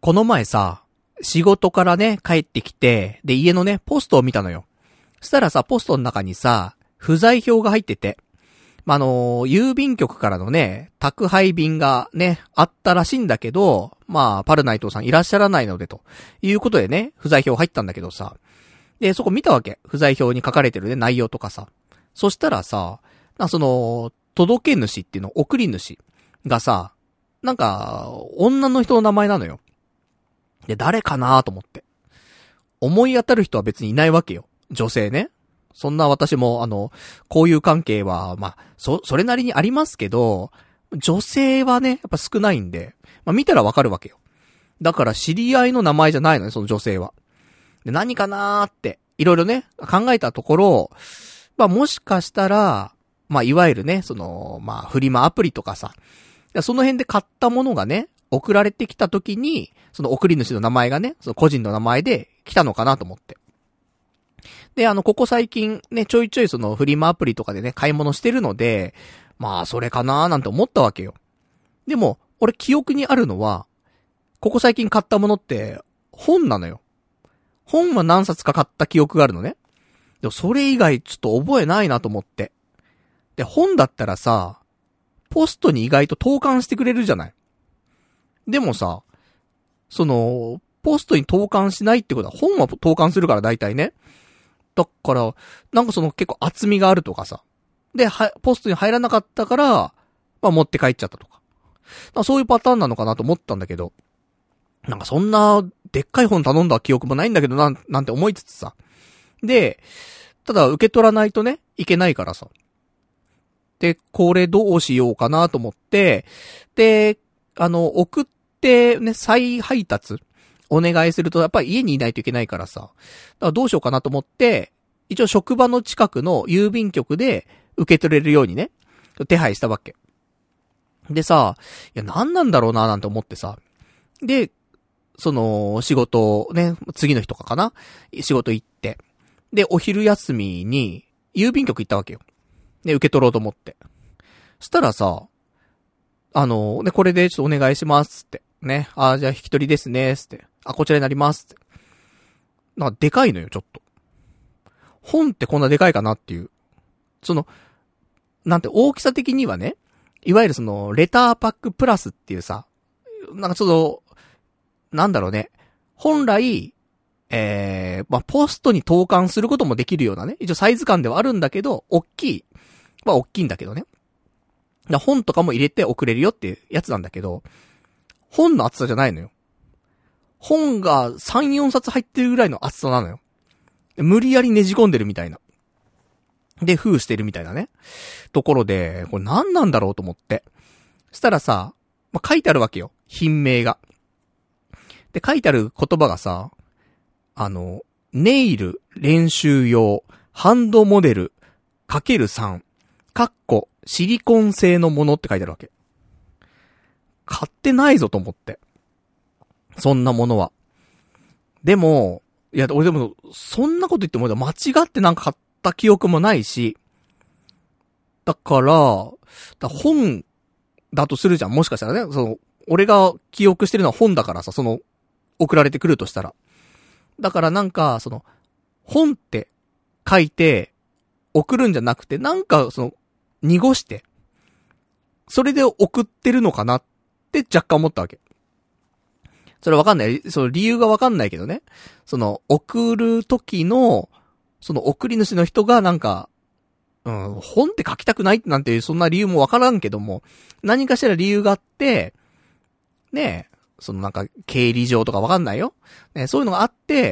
この前さ、仕事からね、帰ってきて、で、家のね、ポストを見たのよ。そしたらさ、ポストの中にさ、不在票が入ってて、郵便局からのね、宅配便がね、あったらしいんだけど、パルナイトさんいらっしゃらないので、ということでね、不在票入ったんだけどさ。で、そこ見たわけ。不在票に書かれてるね、内容とかさ。そしたらさ、届け主っていうの、送り主がさ、女の人の名前なのよ。で、誰かなと思って。思い当たる人は別にいないわけよ。女性ね。そんな私も、交友関係は、それなりにありますけど、女性はね、やっぱ少ないんで、見たらわかるわけよ。だから知り合いの名前じゃないのね、その女性は。で、何かなーって、いろいろね、考えたところ、もしかしたら、いわゆるね、フリマアプリとかさ、その辺で買ったものがね、送られてきた時に、その送り主の名前がね、その個人の名前で来たのかなと思って。で、ここ最近ね、ちょいちょいそのフリマアプリとかでね、買い物してるので、それかなーなんて思ったわけよ。でも、俺記憶にあるのは、ここ最近買ったものって、本なのよ。本は何冊か買った記憶があるのね。でもそれ以外ちょっと覚えないなと思って。で、本だったらさ、ポストに意外と投函してくれるじゃない。でもさ、ポストに投函しないってことは本は投函するから大体ね。だから、結構厚みがあるとかさ。で、ポストに入らなかったから、持って帰っちゃったとか。そういうパターンなのかなと思ったんだけど、そんな、でっかい本頼んだ記憶もないんだけどなんて思いつつさ。で、ただ受け取らないとね、いけないからさ。で、これどうしようかなと思って、で、送ってね、再配達お願いするとやっぱり家にいないといけないからさ。だからどうしようかなと思って、一応職場の近くの郵便局で受け取れるようにね、手配したわけ。でさ、いや何なんだろうななんて思ってさ。で、仕事ね、次の日とかかな仕事行って。で、お昼休みに郵便局行ったわけよ。で、受け取ろうと思って。そしたらさ、これでちょっとお願いしますって。ね。じゃあ引き取りですね、って。こちらになりますって。でかいのよ、ちょっと。本ってこんなでかいかなっていう。大きさ的にはね、いわゆるレターパックプラスっていうさ、本来、ポストに投函することもできるようなね、一応サイズ感ではあるんだけど、大きいんだけどね。本とかも入れて送れるよっていうやつなんだけど、本の厚さじゃないのよ。本が3、4冊入ってるぐらいの厚さなのよ。無理やりねじ込んでるみたいな。で、封してるみたいなね。ところで、これ何なんだろうと思って。したらさ、書いてあるわけよ。品名が。で、書いてある言葉がさ、ネイル練習用ハンドモデル ×3 シリコン製のものって書いてあるわけ。買ってないぞと思って。そんなものは。でも、いや、俺でも、そんなこと言っても間違って買った記憶もないし、だから、本だとするじゃん。もしかしたらね、俺が記憶してるのは本だからさ、送られてくるとしたら。だから本って書いて送るんじゃなくて、濁して、それで送ってるのかなって若干思ったわけ。それわかんない。理由がわかんないけどね。送る時の、送り主の人が本って書きたくないなんてそんな理由もわからんけども、何かしら理由があって、ねえ、経理上とかわかんないよ。ね、そういうのがあって、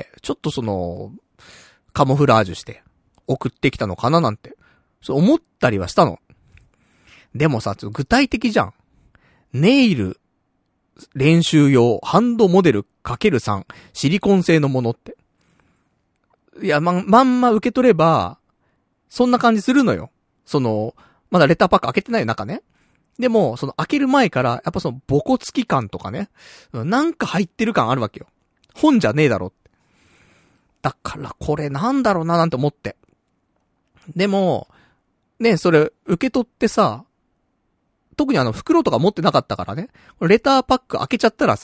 ちょっとカモフラージュして送ってきたのかななんて、そう思ったりはしたの。でもさ、ちょっと具体的じゃん。ネイル練習用ハンドモデル ×3 シリコン製のものって。いや、まんま受け取れば、そんな感じするのよ。まだレターパック開けてないよ、中ね。でも、開ける前から、やっぱボコつき感とかね、入ってる感あるわけよ。本じゃねえだろって。だから、これなんだろうななんて思って。でも、ね、それ、受け取ってさ、特に袋とか持ってなかったからね、レターパック開けちゃったらさ、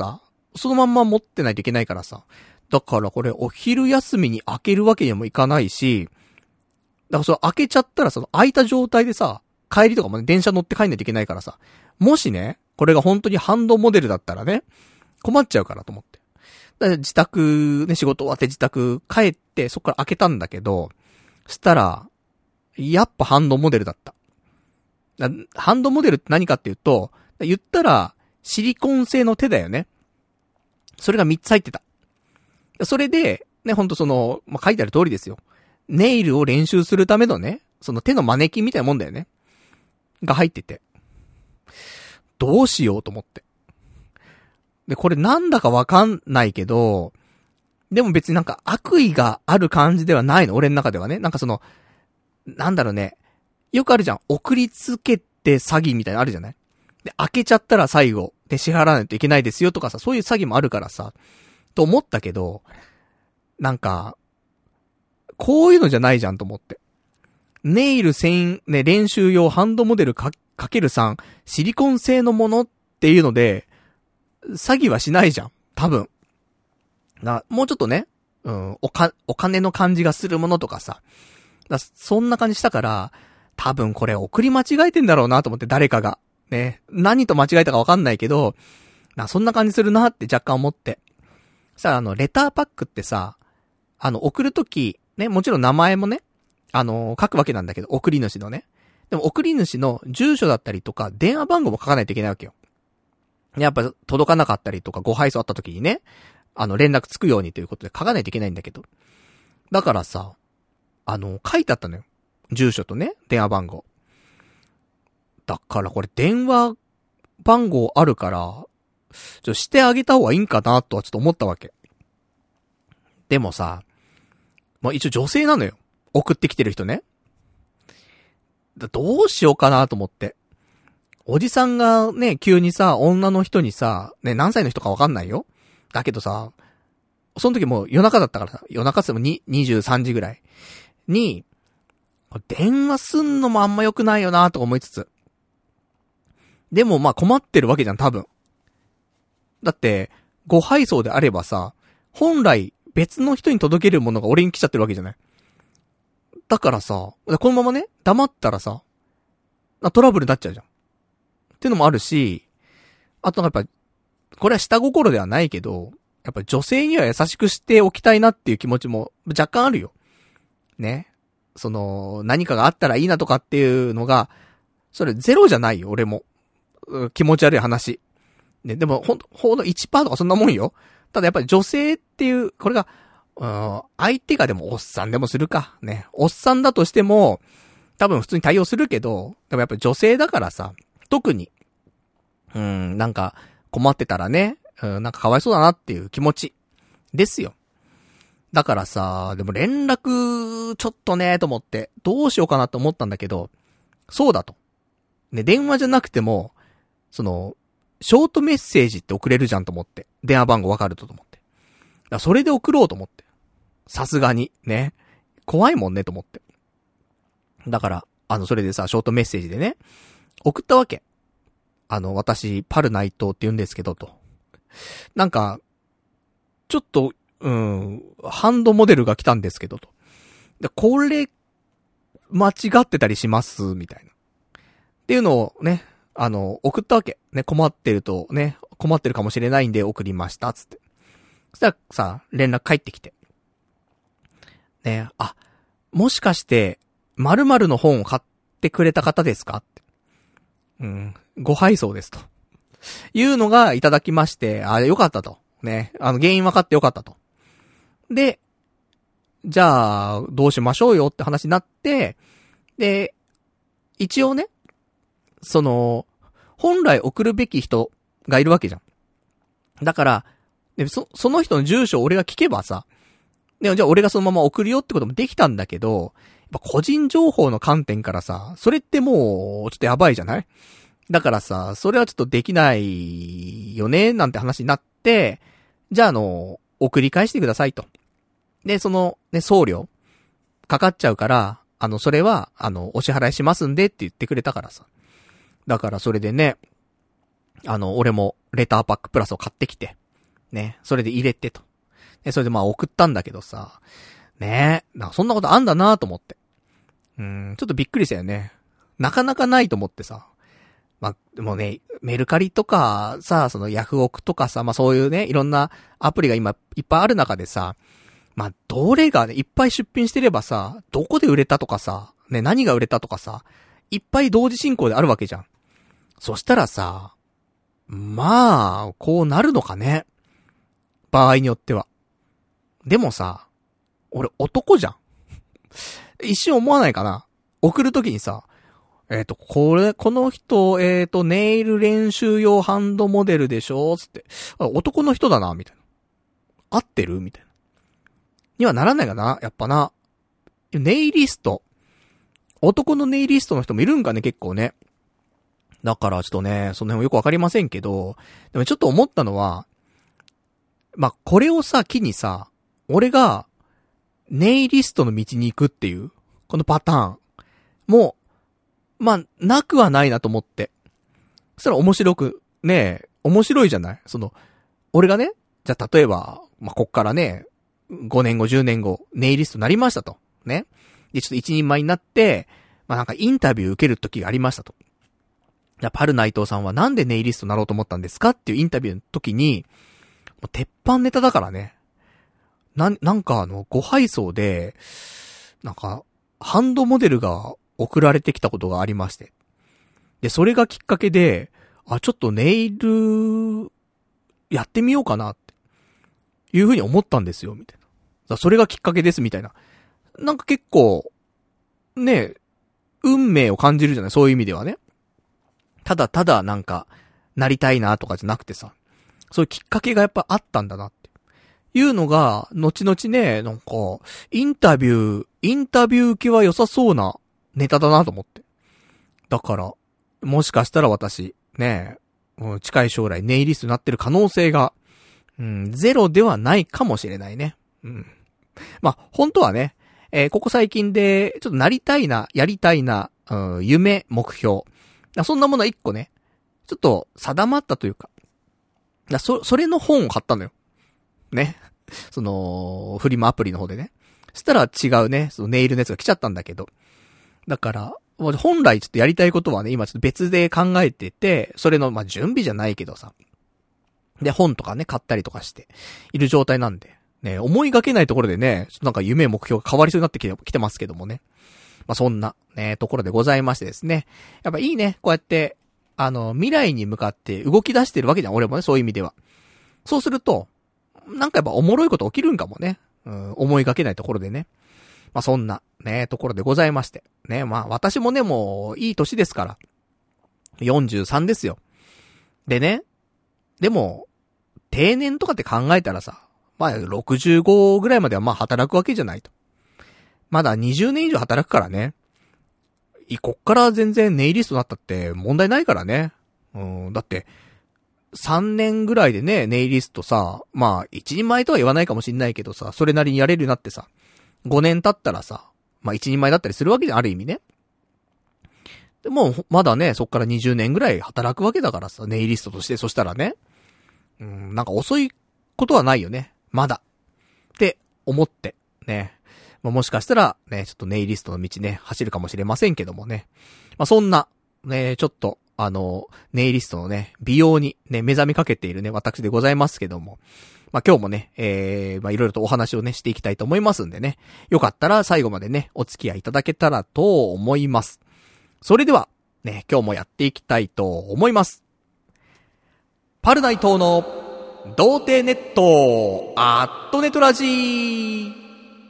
そのまんま持ってないといけないからさ。だからこれお昼休みに開けるわけにもいかないし、だからそれ開けちゃったらその開いた状態でさ、帰りとかもね、電車乗って帰んないといけないからさ。もしね、これが本当にハンドモデルだったらね、困っちゃうからと思って。だから自宅、ね、仕事終わって自宅帰って、そっから開けたんだけど、したら、やっぱハンドモデルだった。ハンドモデルって何かっていうと、言ったら、シリコン製の手だよね。それが3つ入ってた。それで、ね、ほんとその、書いてある通りですよ。ネイルを練習するためのね、その手のマネキンみたいなもんだよね。が入ってて。どうしようと思って。で、これなんだかわかんないけど、でも別になんか悪意がある感じではないの、俺の中ではね。なんかその、なんだろうね。よくあるじゃん。送りつけて詐欺みたいなのあるじゃない？で、開けちゃったら最後で支払わないといけないですよとかさ、そういう詐欺もあるからさ、と思ったけど、なんか、こういうのじゃないじゃんと思って。ネイルね、練習用ハンドモデルかける3、シリコン製のものっていうので、詐欺はしないじゃん。多分。もうちょっとね、お金の感じがするものとかさ。そんな感じしたから、多分これ送り間違えてんだろうなと思って、誰かが。ね。何と間違えたかわかんないけど、そんな感じするなって若干思って。さあ、レターパックってさ、送るとき、ね、もちろん名前もね、書くわけなんだけど、送り主のね。でも送り主の住所だったりとか、電話番号も書かないといけないわけよ。やっぱ届かなかったりとか、ご配送あったときにね、連絡つくようにということで書かないといけないんだけど。だからさ、書いてあったのよ。住所とね、電話番号。だからこれ電話番号あるから、してあげた方がいいんかなとはちょっと思ったわけ。でもさ、一応女性なのよ。送ってきてる人ね。どうしようかなと思って。おじさんがね、急にさ、女の人にさ、ね、何歳の人かわかんないよ。だけどさ、その時もう夜中だったからさ、夜中っても23時ぐらいに、電話すんのもあんま良くないよなとか思いつつ。でも困ってるわけじゃん、多分。だって、ご配送であればさ、本来別の人に届けるものが俺に来ちゃってるわけじゃない。だからさ、このままね、黙ったらさ、トラブルになっちゃうじゃん。ってのもあるし、あとやっぱ、これは下心ではないけど、やっぱ女性には優しくしておきたいなっていう気持ちも若干あるよ。ね。何かがあったらいいなとかっていうのが、それゼロじゃないよ、俺も。気持ち悪い話。ね、でもほんと 1% とかそんなもんよ。ただやっぱり女性っていう、これが、相手がでもおっさんでもするか。ね。おっさんだとしても、多分普通に対応するけど、でもやっぱり女性だからさ、特に、なんか困ってたらね、なんかかわいそうだなっていう気持ちですよ。だからさ、でも連絡ちょっとねと思って、どうしようかなと思ったんだけど、そうだと。ね、電話じゃなくても、ショートメッセージって送れるじゃんと思って。電話番号わかると思って。だからそれで送ろうと思って。さすがに、ね。怖いもんねと思って。だから、それでさ、ショートメッセージでね、送ったわけ。私、パル内藤って言うんですけど、と。なんか、ちょっと、ハンドモデルが来たんですけど、と。で、これ、間違ってたりしますみたいな。っていうのをね、送ったわけ。ね、困ってるかもしれないんで送りました、つって。そしたらさ、連絡返ってきて。ね、もしかして、〇〇の本を買ってくれた方ですかって。ご配送ですと。いうのがいただきまして、よかったと。ね、原因分かってよかったと。で、じゃあ、どうしましょうよって話になって、で、一応ね、本来送るべき人がいるわけじゃん。だから、でその人の住所を俺が聞けばさ、でじゃあ俺がそのまま送るよってこともできたんだけど、やっぱ個人情報の観点からさ、それってもう、ちょっとやばいじゃない？だからさ、それはちょっとできないよね、なんて話になって、じゃあ送り返してくださいと。で、ね、送料、かかっちゃうから、それは、お支払いしますんでって言ってくれたからさ。だからそれでね、俺もレターパックプラスを買ってきて、 ね、それで入れてと。で、それでまあ送ったんだけどさ、ね、なんかそんなことあんだなと思って。ちょっとびっくりしたよね。なかなかないと思ってさ。まあ、でもね、メルカリとかさ、そのヤフオクとかさ、まあそういうね、いろんなアプリが今いっぱいある中でさ、まあどれがね、いっぱい出品してればさ、どこで売れたとかさ、ね、何が売れたとかさ、いっぱい同時進行であるわけじゃん。そしたらさ、まあ、こうなるのかね。場合によっては。でもさ、俺男じゃん。一瞬思わないかな。送るときにさ、この人、ネイル練習用ハンドモデルでしょつって。男の人だな、みたいな。合ってるみたいな。にはならないかなやっぱな。ネイリスト。男のネイリストの人もいるんかね、結構ね。だからちょっとね、その辺もよくわかりませんけど、でもちょっと思ったのは、まあ、これをさ、機にさ、俺が、ネイリストの道に行くっていう、このパターンも、まあ、なくはないなと思って。そしたら面白いじゃない俺がね、じゃあ例えば、まあ、こっからね、5年後、10年後、ネイリストになりましたと。ね。で、ちょっと一人前になって、まあ、なんかインタビュー受ける時がありましたと。じゃあパル内藤さんはなんでネイリストになろうと思ったんですかっていうインタビューの時に、もう鉄板ネタだからね。なんかご配送で、なんか、ハンドモデルが送られてきたことがありまして。で、それがきっかけで、ちょっとネイル、やってみようかなって、いう風に思ったんですよ、みたいな。それがきっかけです、みたいな。なんか結構、ね、運命を感じるじゃない、そういう意味ではね。ただなんか、なりたいなとかじゃなくてさ、そういうきっかけがやっぱあったんだなって。いうのが、後々ね、なんか、インタビュー受けは良さそうなネタだなと思って。だから、もしかしたら私、ね、近い将来ネイリストになってる可能性が、ゼロではないかもしれないね。まあ、本当はね、ここ最近で、ちょっとなりたいな、やりたいな、夢、目標。そんなもの一個ね、ちょっと定まったというか、それの本を買ったのよ。ね。フリマアプリの方でね。したら違うね、ネイルのやつが来ちゃったんだけど。だから、本来ちょっとやりたいことはね、今ちょっと別で考えてて、それの、まあ、準備じゃないけどさ。で、本とかね、買ったりとかして、いる状態なんで。ね、思いがけないところでね、なんか夢目標が変わりそうになってきてますけどもね。まあ、そんな、ね、ところでございましてですね。やっぱいいね、こうやって、未来に向かって動き出してるわけじゃん、俺もね、そういう意味では。そうすると、なんかやっぱおもろいこと起きるんかもね。思いがけないところでね。まあ、そんな、ね、ところでございまして。ね、まあ、私もね、もう、いい歳ですから。43ですよ。でね、でも、定年とかって考えたらさ、まあ、65ぐらいまではまあ、働くわけじゃないと。まだ20年以上働くからね。こっから全然ネイリストになったって問題ないからね。だって、3年ぐらいでね、ネイリストさ、まあ、一人前とは言わないかもしんないけどさ、それなりにやれるようになってさ、5年経ったらさ、まあ一人前だったりするわけじゃん、ある意味ね。でも、まだね、そっから20年ぐらい働くわけだからさ、ネイリストとして、そしたらね、なんか遅いことはないよね。まだ。って思って、ね。まあ、もしかしたら、ね、ちょっとネイリストの道ね、走るかもしれませんけどもね。まあ、そんな、ね、ちょっと、ネイリストのね、美容にね、目覚めかけているね、私でございますけども。まあ、今日もね、まあ、いろいろとお話をね、していきたいと思いますんでね。よかったら最後までね、お付き合いいただけたらと思います。それでは、ね、今日もやっていきたいと思います。パルナイトの、童貞ネット、アットネトラジー。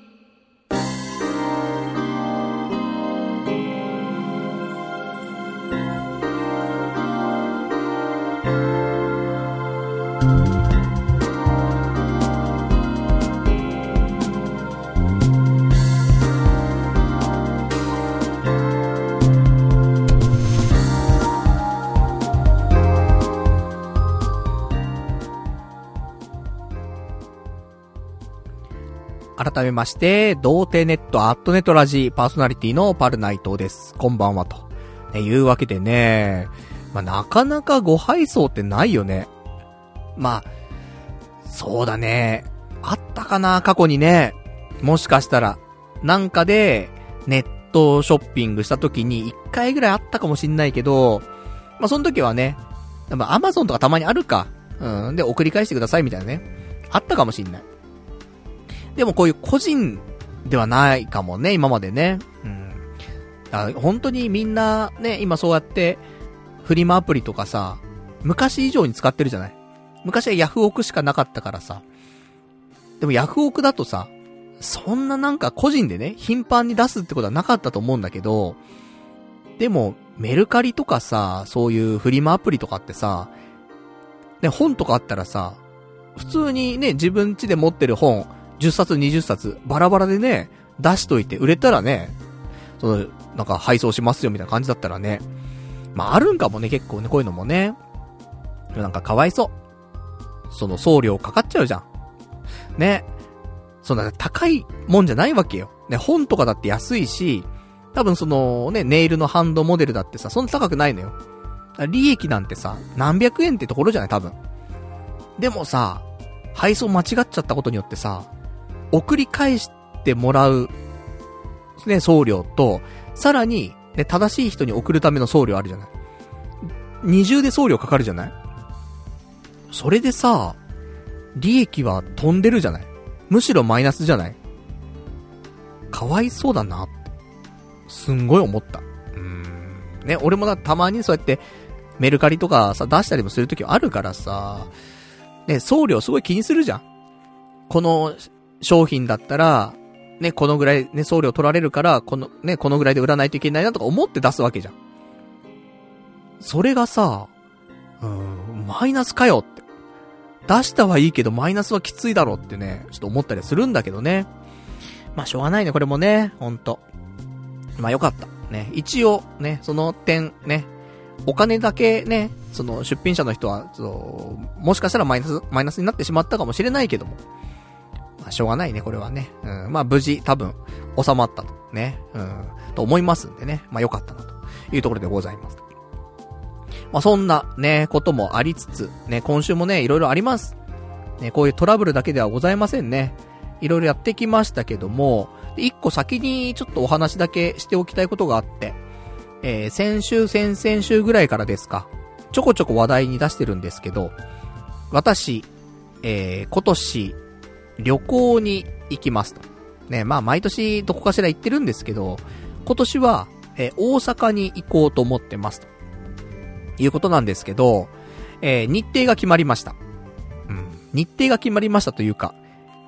改めまして、童貞ネットアットネトラジパーソナリティのパルナイトです。こんばんはと。いうわけでね、まあ、なかなかご配送ってないよね。まあ、 そうだね。あったかな、過去にね。もしかしたら、なんかで、ネットショッピングした時に1回ぐらいあったかもしんないけど、まあ、その時はね、アマゾンとかたまにあるか。うん。で、送り返してくださいみたいなね。あったかもしんない。でもこういう個人ではないかもね、今までね。うん。本当にみんなね、今そうやって、フリマアプリとかさ、昔以上に使ってるじゃない。昔はヤフオクしかなかったからさ。でもヤフオクだとさ、そんななんか個人でね、頻繁に出すってことはなかったと思うんだけど、でも、メルカリとかさ、そういうフリマアプリとかってさ、ね、本とかあったらさ、普通にね、自分家で持ってる本、10冊20冊、バラバラでね、出しといて、売れたらね、なんか配送しますよみたいな感じだったらね、まああるんかもね、結構ね、こういうのもね。なんかかわいそう。その送料かかっちゃうじゃん。ね。そんな高いもんじゃないわけよ。ね、本とかだって安いし、多分ね、ネイルのハンドモデルだってさ、そんな高くないのよ。利益なんてさ、何百円ってところじゃない多分。でもさ、配送間違っちゃったことによってさ、送り返してもらう、ね、送料と、さらに、ね、正しい人に送るための送料あるじゃない。二重で送料かかるじゃない。それでさ、利益は飛んでるじゃない。むしろマイナスじゃない。かわいそうだなって。すんごい思った。ね、俺もたまにそうやって、メルカリとかさ、出したりもするときあるからさ、ね、送料すごい気にするじゃん。この商品だったら、ね、このぐらいね、送料取られるから、このぐらいで売らないといけないなとか思って出すわけじゃん。それがさ、マイナスかよって。出したはいいけど、マイナスはきついだろってね、ちょっと思ったりするんだけどね。まあ、しょうがないね、これもね、ほんと。まあ、よかった。ね、一応、ね、その点、ね、お金だけね、その出品者の人は、もしかしたらマイナスになってしまったかもしれないけども。まあ、しょうがないね、これはね。まあ、無事、多分、収まったと。ね。と思いますんでね。まあ、よかったな、というところでございます。まあ、そんな、ね、こともありつつ、ね、今週もね、いろいろあります。ね、こういうトラブルだけではございませんね。いろいろやってきましたけども、一個先にちょっとお話だけしておきたいことがあって、先々週ぐらいからですか、ちょこちょこ話題に出してるんですけど、私、今年、旅行に行きますと。ね、まあ毎年どこかしら行ってるんですけど、今年は、大阪に行こうと思ってますと。いうことなんですけど、日程が決まりました。日程が決まりましたというか、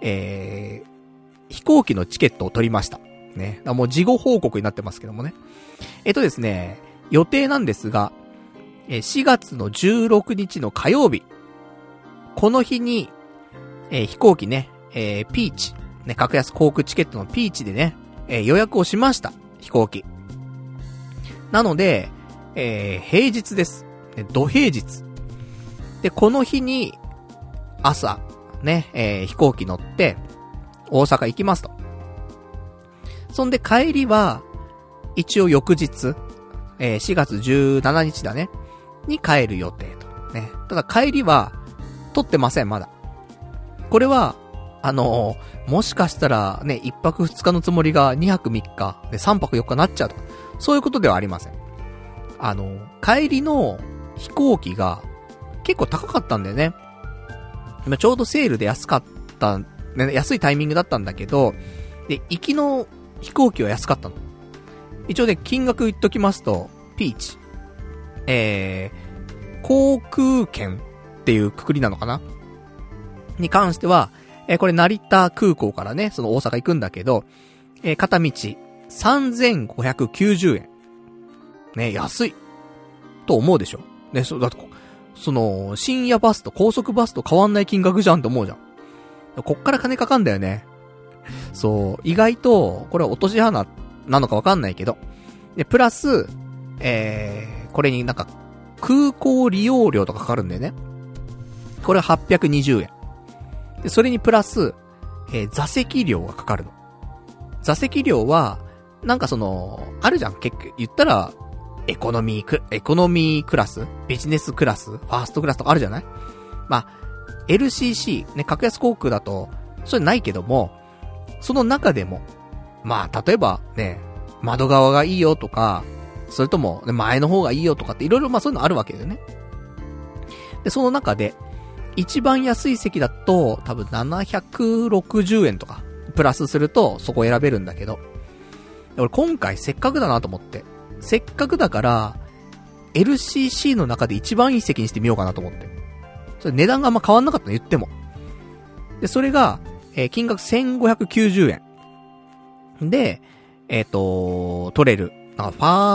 飛行機のチケットを取りました。ね。もう事後報告になってますけどもね。ですね、予定なんですが、4月の16日の火曜日。この日に、飛行機ね、ピーチ。ね、格安航空チケットのピーチでね、予約をしました。飛行機。なので、平日です。土平日。で、この日に、朝、ね、飛行機乗って、大阪行きますと。そんで帰りは、一応翌日、4月17日だね、に帰る予定と。ね。ただ帰りは、取ってません、まだ。これは、もしかしたらね、1泊2日のつもりが2泊3日、で3泊4日になっちゃうとか、そういうことではありません。帰りの飛行機が結構高かったんだよね。今ちょうどセールで安かった、ね、安いタイミングだったんだけど、で、行きの飛行機は安かったの。一応ね、金額言っときますと、ピーチ。航空券っていうくくりなのかなに関しては、これ成田空港からね、その大阪行くんだけど、片道3590円。ね、安い。と思うでしょ。ね、だって、深夜バスと高速バスと変わんない金額じゃんって思うじゃん。こっから金かかんだよね。そう、意外と、これは落とし穴なのかわかんないけど。で、プラス、これになんか、空港利用料とかかかるんだよね。これは820円。で、それにプラス、座席料がかかるの。座席料は、なんかあるじゃん。結局、言ったら、エコノミークラス、ビジネスクラス、ファーストクラスとかあるじゃない？まあ、 LCC、ね、格安航空だと、それないけども、その中でも、まあ、例えばね、窓側がいいよとか、それとも、ね、前の方がいいよとかっていろいろまあそういうのあるわけだよね。で、その中で、一番安い席だと、多分760円とか、プラスするとそこ選べるんだけど、俺今回せっかくだなと思って、せっかくだから、LCC の中で一番いい席にしてみようかなと思って。それ値段があんま変わんなかったの言っても。で、それが、金額1590円。で、取れる。なんかファ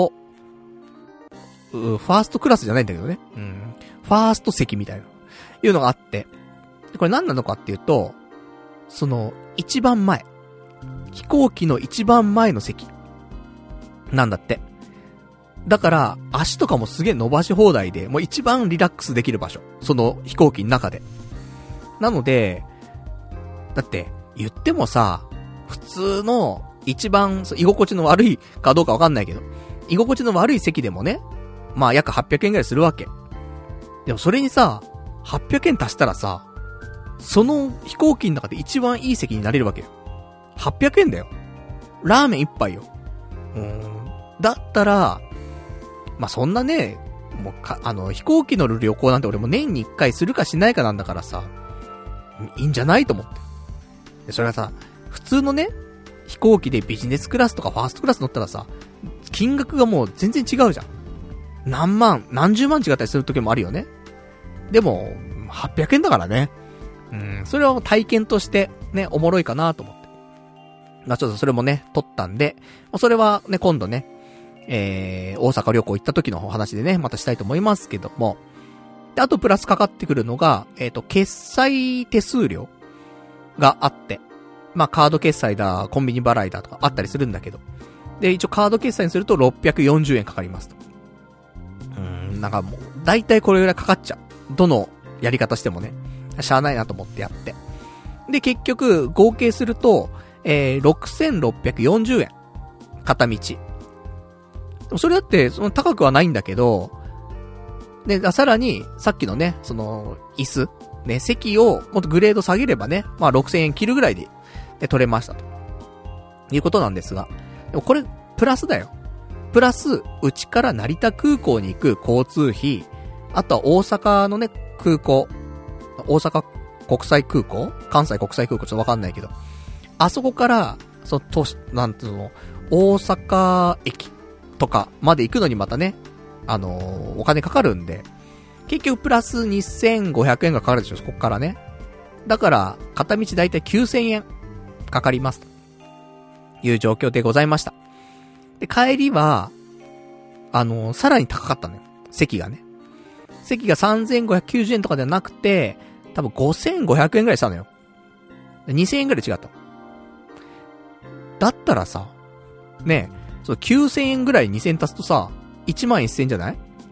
ーストクラスじゃないんだけどね。うん。ファースト席みたいな。いうのがあって。でこれ何なのかっていうと、その、一番前。飛行機の一番前の席。なんだって。だから、足とかもすげえ伸ばし放題で、もう一番リラックスできる場所。その飛行機の中で。なので、だって、言ってもさ、普通の一番居心地の悪いかどうかわかんないけど、居心地の悪い席でもね、まあ約800円ぐらいするわけ。でもそれにさ、800円足したらさ、その飛行機の中で一番いい席になれるわけよ。800円だよ。ラーメン一杯よ。だったら、まあ、そんなね、もう飛行機乗る旅行なんて俺も年に1回するかしないかなんだからさ、いいんじゃないと思って。でそれがさ、普通のね、飛行機でビジネスクラスとかファーストクラス乗ったらさ、金額がもう全然違うじゃん。何十万違ったりする時もあるよね。でも、800円だからね。それは体験としてね、おもろいかなと思って。まあちょっとそれもね、撮ったんで、それはね、今度ね、大阪旅行行った時のお話でね、またしたいと思いますけども。で、あとプラスかかってくるのが、決済手数料があって、まあカード決済だ、コンビニ払いだとかあったりするんだけど。で、一応カード決済にすると640円かかりますと。なんかもう、だいたいこれぐらいかかっちゃう。どのやり方してもね、しゃあないなと思ってやって。で、結局、合計すると、6640円。片道。それだって、その高くはないんだけど、で、さらに、さっきのね、その、椅子、ね、席をもっとグレード下げればね、まあ6000円切るぐらいで取れましたと。いうことなんですが、でもこれ、プラスだよ。プラス、うちから成田空港に行く交通費、あとは大阪のね、空港、大阪国際空港？関西国際空港ちょっとわかんないけど、あそこから、なんていうの、大阪駅とかまで行くのにまたね、お金かかるんで、結局プラス2500円がかかるでしょ、そこからね。だから、片道だいたい9000円かかります。という状況でございました。で、帰りは、さらに高かったのよ。席がね。席が3590円とかではなくて、多分5500円ぐらいしたのよ。2000円ぐらい違った。だったらさ、ねえ、そう9000円ぐらい2000円足すとさ、1万1000円じゃない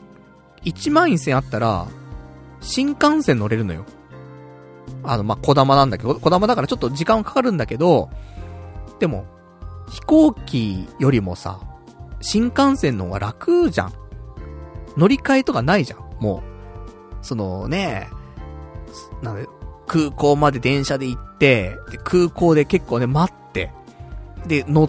?1 万1000円あったら、新幹線乗れるのよ。まあ、小玉なんだけど、小玉だからちょっと時間かかるんだけど、でも、飛行機よりもさ、新幹線の方が楽じゃん。乗り換えとかないじゃん。もう、そのね、なんで、空港まで電車で行って、で空港で結構ね、待って、で、乗って、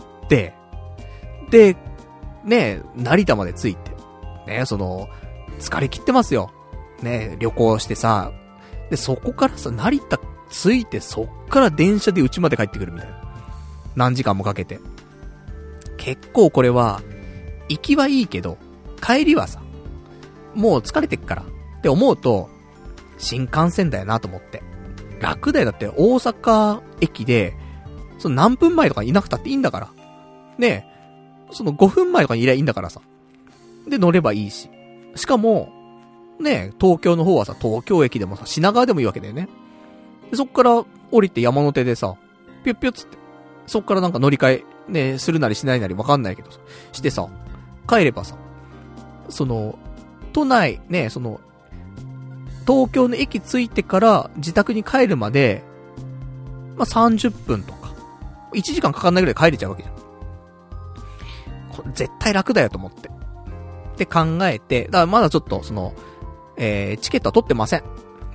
で、ね、成田まで着いて、ね、その、疲れ切ってますよ。ね、旅行してさ、で、そこからさ、成田着いて、そっから電車で家まで帰ってくるみたいな。何時間もかけて。結構これは、行きはいいけど、帰りはさ、もう疲れてっから、って思うと、新幹線だよなと思って。楽だよ。だって大阪駅で、その何分前とかいなくたっていいんだから。ねえ、その5分前とかにいりゃいいんだからさ。で乗ればいいし。しかも、ねえ、東京の方はさ、東京駅でもさ、品川でもいいわけだよね。でそっから降りて山手でさ、ぴゅっぴゅっつって。そっからなんか乗り換え、ね、するなりしないなりわかんないけどさ、してさ、帰ればさ、その、都内、ね、その、東京の駅着いてから自宅に帰るまで、まあ、30分とか、1時間かかんないぐらい帰れちゃうわけじゃん。これ絶対楽だよと思って。で考えて、だからまだちょっとその、チケットは取ってません。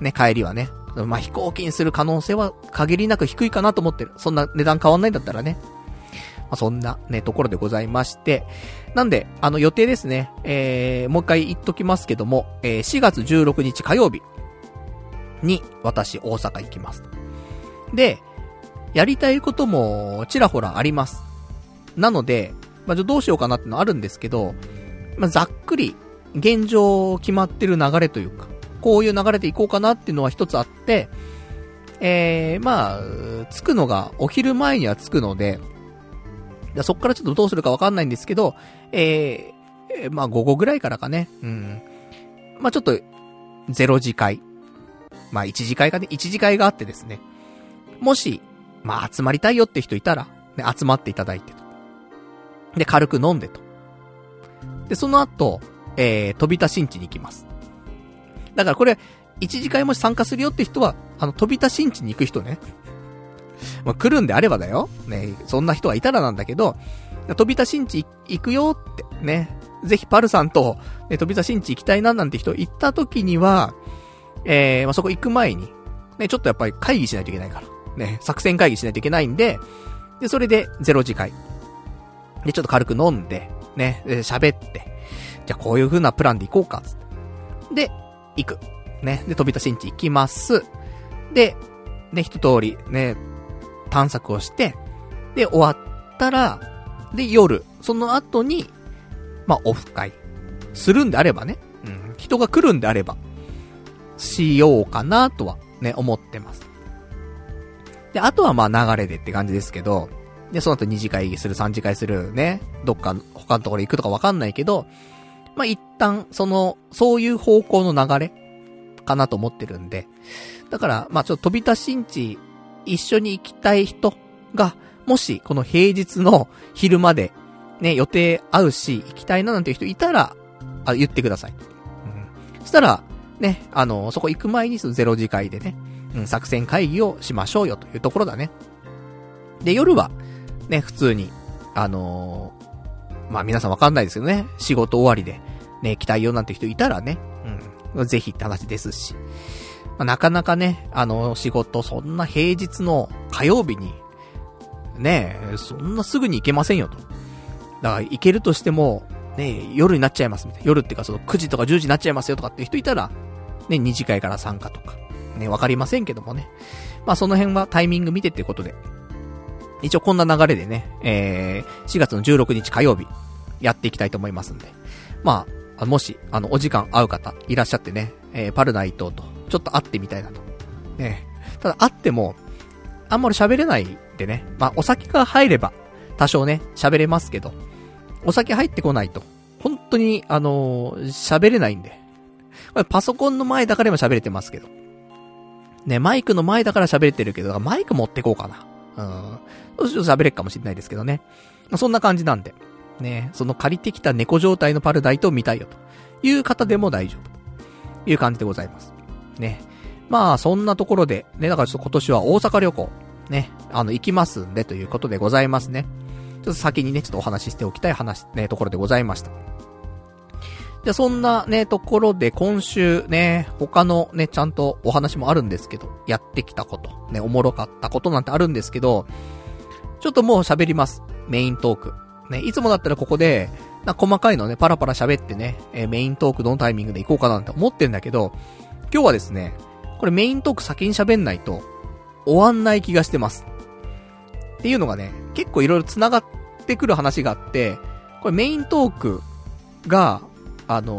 ね、帰りはね。まあ、飛行機にする可能性は限りなく低いかなと思ってる。そんな値段変わんないんだったらね。まあ、そんなね、ところでございまして。なんで、予定ですね。もう一回言っときますけども、4月16日火曜日に私大阪行きます。で、やりたいこともちらほらあります。なので、まあ、どうしようかなってのあるんですけど、まあ、ざっくり現状決まってる流れというか、こういう流れでいこうかなっていうのは一つあって、まあ、着くのがお昼前には着くので、そっからちょっとどうするかわかんないんですけど、まあ午後ぐらいからかね、まあちょっと、0次会。まあ1次会がね、1次会があってですね、もし、まあ集まりたいよって人いたら、ね、集まっていただいてと。で、軽く飲んでと。で、その後、飛び田新地に行きます。だからこれ、一次会もし参加するよって人は、飛び田新地に行く人ね。まあ、来るんであればだよ。ね、そんな人はいたらなんだけど、飛び田新地行くよって、ね。ぜひパルさんと、ね、飛び田新地行きたいななんて人行った時には、まあ、そこ行く前に、ね、ちょっとやっぱり会議しないといけないから。ね、作戦会議しないといけないんで、で、それで0次会。で、ちょっと軽く飲んで、ね、喋って、じゃあこういう風なプランで行こうか、つって。で、行く。ね。で、飛び田新地行きます。で、ね、一通り、ね、探索をして、で、終わったら、で、夜、その後に、まあ、オフ会。するんであればね。人が来るんであれば、しようかなとは、ね、思ってます。で、あとはまあ、流れでって感じですけど、で、その後2次会する、3次会する、ね、どっか、他のところ行くとかわかんないけど、まあ、一旦、そういう方向の流れかなと思ってるんで。だから、まあ、ちょっと飛び田新地一緒に行きたい人が、もし、この平日の昼まで、ね、予定合うし、行きたいななんていう人いたら、言ってください。そしたら、ね、そこ行く前に0次会でね、作戦会議をしましょうよというところだね。で、夜は、ね、普通に、まあ皆さんわかんないですけどね、仕事終わりで、ね、来たいよなんて人いたらね、ぜひって話ですし。まあ、なかなかね、仕事、そんな平日の火曜日に、ね、そんなすぐに行けませんよと。だから行けるとしても、ね、夜になっちゃいますみたいな。夜っていうか9時とか10時になっちゃいますよとかっていう人いたら、ね、2次会から参加とか。ね、わかりませんけどもね。まあその辺はタイミング見てってことで。一応こんな流れでね、4月の16日火曜日、やっていきたいと思いますんで。まあ、もし、お時間合う方いらっしゃってね、パルナイトと、ちょっと会ってみたいなと。ね。ただ会っても、あんまり喋れないんでね。まあ、お酒が入れば、多少ね、喋れますけど、お酒入ってこないと、本当に、喋れないんで。パソコンの前だから今喋れてますけど。ね、マイクの前だから喋れてるけど、マイク持ってこうかな。ちょっと喋れっかもしれないですけどね。そんな感じなんで。ね、その借りてきた猫状態のパルダイトを見たいよという方でも大丈夫という感じでございます。ね。まあ、そんなところで、ね、だからちょっと今年は大阪旅行、ね、行きますんでということでございますね。ちょっと先にね、ちょっとお話ししておきたい話、ね、ところでございました。じゃあそんなね、ところで今週ね、他のね、ちゃんとお話もあるんですけど、やってきたこと、ね、おもろかったことなんてあるんですけど、ちょっともう喋ります。メイントーク。ね、いつもだったらここで、細かいのね、パラパラ喋ってね、メイントークどのタイミングで行こうかなんて思ってんだけど、今日はですね、これメイントーク先に喋んないと、終わんない気がしてます。っていうのがね、結構いろいろ繋がってくる話があって、これメイントークが、まあ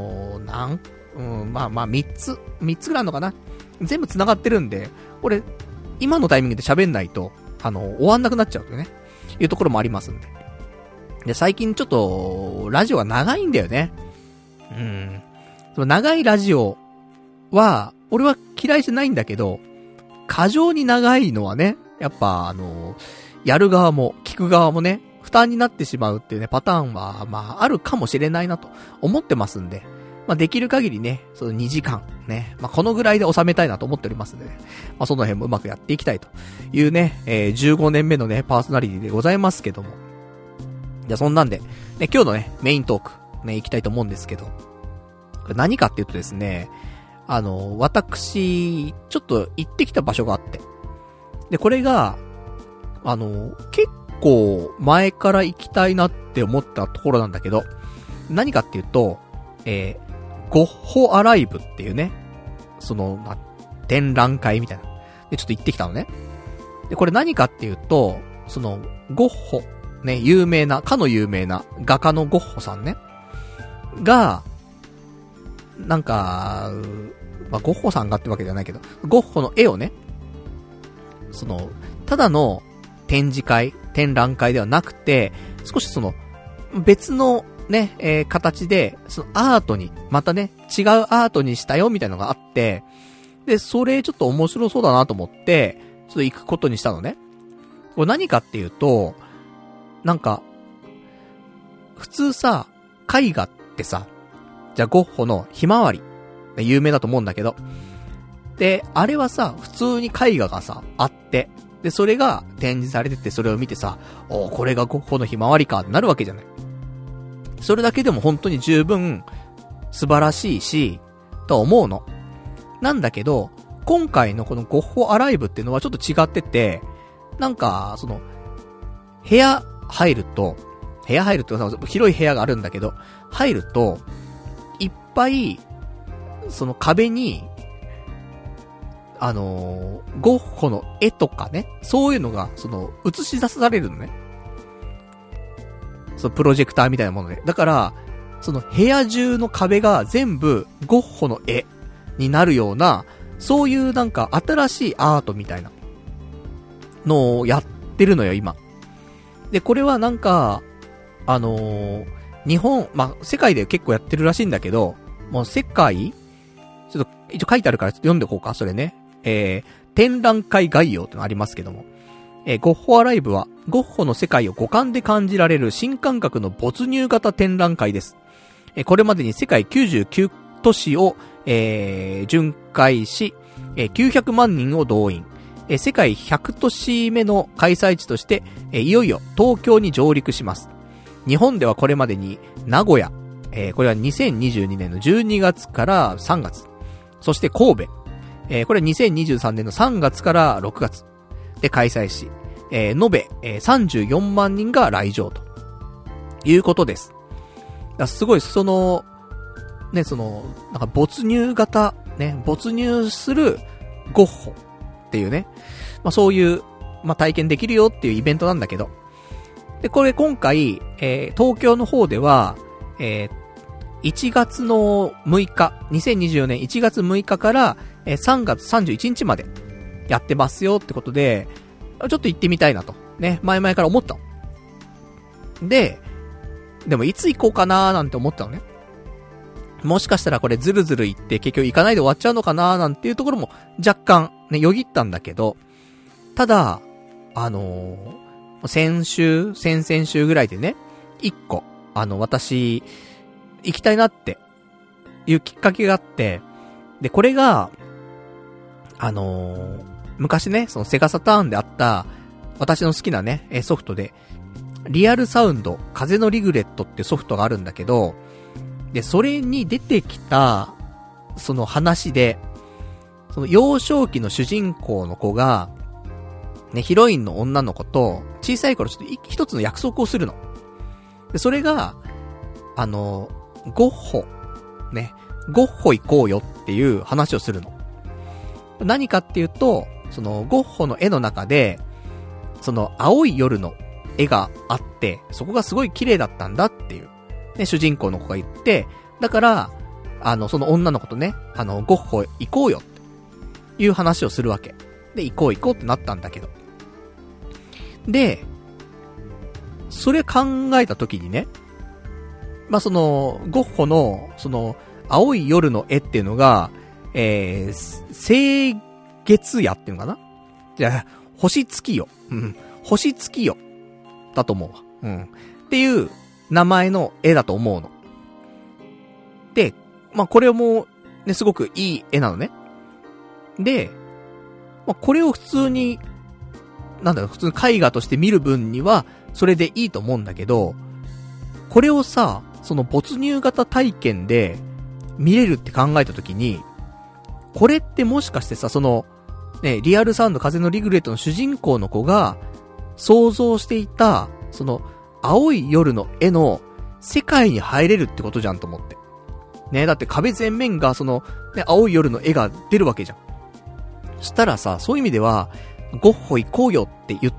3つぐらいあるのかな、全部繋がってるんで、これ、今のタイミングで喋んないと、終わんなくなっちゃうとね、いうところもありますんで。で、最近ちょっと、ラジオが長いんだよね。その長いラジオは、俺は嫌いじゃないんだけど、過剰に長いのはね、やっぱやる側も、聞く側もね、負担になってしまうっていうね、パターンは、まあ、あるかもしれないなと思ってますんで、まあ、できる限りね、その2時間、ね、まあ、このぐらいで収めたいなと思っておりますんでね、まあ、その辺もうまくやっていきたいというね、15年目のね、パーソナリティでございますけども。じゃあ、そんなんで、ね、今日のね、メイントーク、ね、行きたいと思うんですけど、これ何かっていうとですね、 私、ちょっと行ってきた場所があって。で、これが、結構前から行きたいなって思ったところなんだけど、何かっていうと、ゴッホアライブっていうね、展覧会みたいな。で、ちょっと行ってきたのね。で、これ何かっていうと、ゴッホ、ね、かの有名な画家のゴッホさんね、が、なんか、まあ、ゴッホさんがってわけじゃないけど、ゴッホの絵をね、ただの展覧会ではなくて、少し別のね、形で、アートに、またね、違うアートにしたよ、みたいなのがあって、で、それちょっと面白そうだなと思って、ちょっと行くことにしたのね。これ何かっていうと、なんか、普通さ、絵画ってさ、じゃあゴッホのひまわり、有名だと思うんだけど、で、あれはさ、普通に絵画がさ、あって、で、それが展示されてて、それを見てさ、これがゴッホのひまわりかってなるわけじゃない。それだけでも本当に十分素晴らしいし、と思うの。なんだけど、今回のこのゴッホアライブっていうのはちょっと違ってて、なんか、部屋入ると広い部屋があるんだけど、入ると、いっぱい、壁に、ゴッホの絵とかね、そういうのが、映し出されるのね。プロジェクターみたいなもので。だから、部屋中の壁が全部、ゴッホの絵になるような、そういうなんか新しいアートみたいなのをやってるのよ、今。で、これはなんか、日本、まあ、世界で結構やってるらしいんだけど、もう世界ちょっと、一応書いてあるから読んでおこうか、それね。展覧会概要ってのありますけども。ゴッホアライブは、ゴッホの世界を五感で感じられる新感覚の没入型展覧会です。これまでに世界99都市を、巡回し、900万人を動員。世界100都市目の開催地として、いよいよ東京に上陸します。日本ではこれまでに名古屋、これは2022年の12月から3月。そして神戸、これは2023年の3月から6月で開催し、延べ、34万人が来場ということです。すごい、なんか没入型、ね、没入するゴッホっていうね、まあそういう、まあ体験できるよっていうイベントなんだけど、で、これ今回、東京の方では、1月の6日、2024年1月6日から、3月31日までやってますよってことで、ちょっと行ってみたいなと、ね、前々から思ったの。でもいつ行こうかなーなんて思ったのね。もしかしたらこれずるずる行って結局行かないで終わっちゃうのかなーなんていうところも若干ね、よぎったんだけど、ただ、先々週ぐらいでね、一個、私、行きたいなっていうきっかけがあって、で、これが、昔ね、セガサターンであった、私の好きなね、ソフトで、リアルサウンド、風のリグレットってソフトがあるんだけど、で、それに出てきた、その話で、幼少期の主人公の子が、ね、ヒロインの女の子と、小さい頃ちょっと一つの約束をするの。で、それが、ゴッホ、ね、ゴッホ行こうよっていう話をするの。何かっていうと、ゴッホの絵の中で、青い夜の絵があって、そこがすごい綺麗だったんだっていう、ね、主人公の子が言って、だから、その女の子とね、ゴッホ行こうよっていう話をするわけ。で、行こうってなったんだけど。で、それ考えた時にね、まあ、ゴッホの、青い夜の絵っていうのが、星月夜っていうのかな？じゃあ、星月夜。うん。星月夜。だと思うわ。うん。っていう名前の絵だと思うの。で、まあ、これも、ね、すごくいい絵なのね。で、まあ、これを普通に、普通に絵画として見る分には、それでいいと思うんだけど、これをさ、没入型体験で見れるって考えたときに、 これってもしかしてさ、ね、リアルサウンド風のリグレットの主人公の子が想像していた、青い夜の絵の世界に入れるってことじゃんと思って。ね、だって壁全面がね、青い夜の絵が出るわけじゃん。したらさ、そういう意味では、ゴッホ行こうよって言った、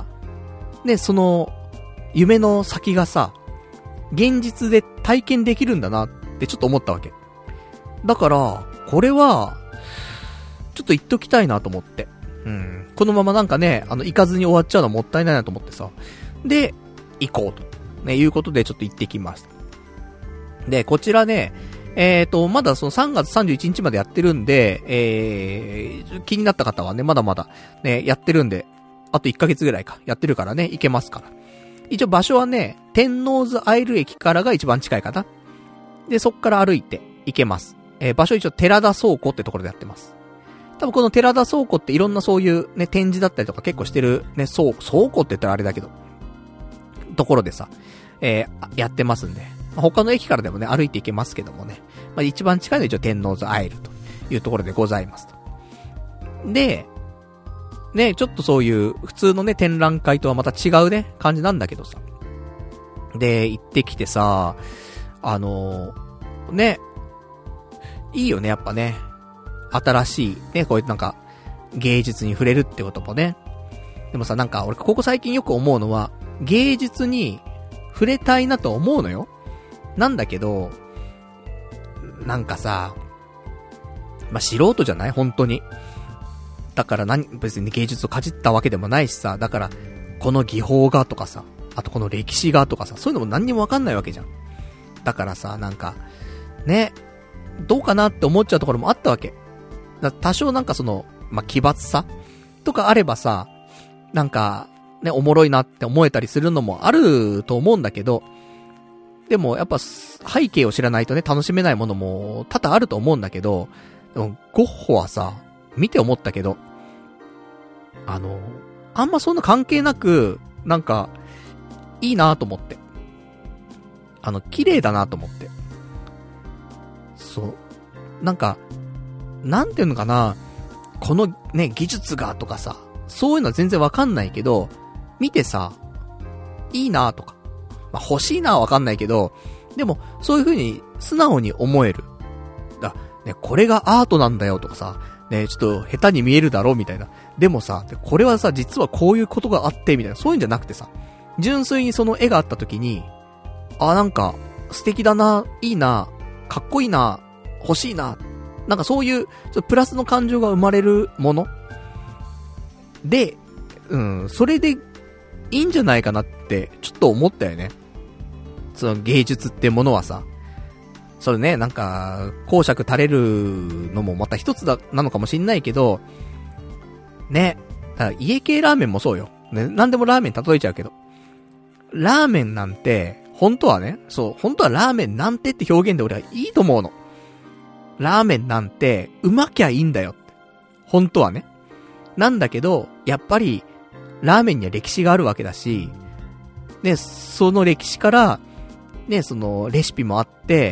ね、夢の先がさ、現実で体験できるんだなってちょっと思ったわけ。だから、これは、ちょっと言っときたいなと思って。このままなんかね、行かずに終わっちゃうのはもったいないなと思ってさ。で、行こうと。ね、いうことでちょっと行ってきました。で、こちらね、まだ3月31日までやってるんで、気になった方はね、まだまだ、ね、やってるんで、あと1ヶ月ぐらいか、やってるからね、行けますから。一応場所はね、天王洲アイル駅からが一番近いかな。で、そっから歩いて行けます。場所一応寺田倉庫ってところでやってます。多分この寺田倉庫っていろんなそういうね、展示だったりとか結構してるね、倉庫って言ったらあれだけど、ところでさ、やってますんで。他の駅からでもね、歩いて行けますけどもね。一番近いのは一応天王洲アイルというところでございますと。で、ね、ちょっとそういう普通のね、展覧会とはまた違うね、感じなんだけどさ。で、行ってきてさ、ね、いいよね、やっぱね。新しい、ね、こういうなんか、芸術に触れるってこともね。でもさ、なんか俺ここ最近よく思うのは、芸術に触れたいなと思うのよ。なんだけど、なんかさ、素人じゃない？本当に。だから別に芸術をかじったわけでもないしさ、だから、この技法がとかさ、あとこの歴史がとかさ、そういうのも何にもわかんないわけじゃん。だからさ、なんか、ね、どうかなって思っちゃうところもあったわけ。多少なんか奇抜さとかあればさ、なんか、ね、おもろいなって思えたりするのもあると思うんだけど、でもやっぱ背景を知らないとね、楽しめないものも多々あると思うんだけど、でもゴッホはさ、見て思ったけど、あんまそんな関係なく、なんか、いいなと思って。綺麗だなと思って。そう。なんか、なんていうのかな、このね、技術がとかさ、そういうのは全然わかんないけど、見てさ、いいなとか、欲しいなはわかんないけど、でも、そういう風に素直に思える。ね、これがアートなんだよとかさ、ね、ちょっと下手に見えるだろみたいな。でもさ、これはさ、実はこういうことがあって、みたいな、そういうんじゃなくてさ、純粋にその絵があった時に、なんか、素敵だな、いいな、かっこいいな、欲しいな、なんかそういう、プラスの感情が生まれるもので、それでいいんじゃないかなって、ちょっと思ったよね。その芸術ってものはさ、それね、なんか、講釈垂れるのもまた一つなのかもしんないけど、ね、だから家系ラーメンもそうよ。ね、なんでもラーメン例えちゃうけど。ラーメンなんて、本当はね、本当はラーメンなんてって表現で俺はいいと思うの。ラーメンなんて、うまきゃいいんだよって。本当はね。なんだけど、やっぱり、ラーメンには歴史があるわけだし、ね、その歴史から、ね、レシピもあって、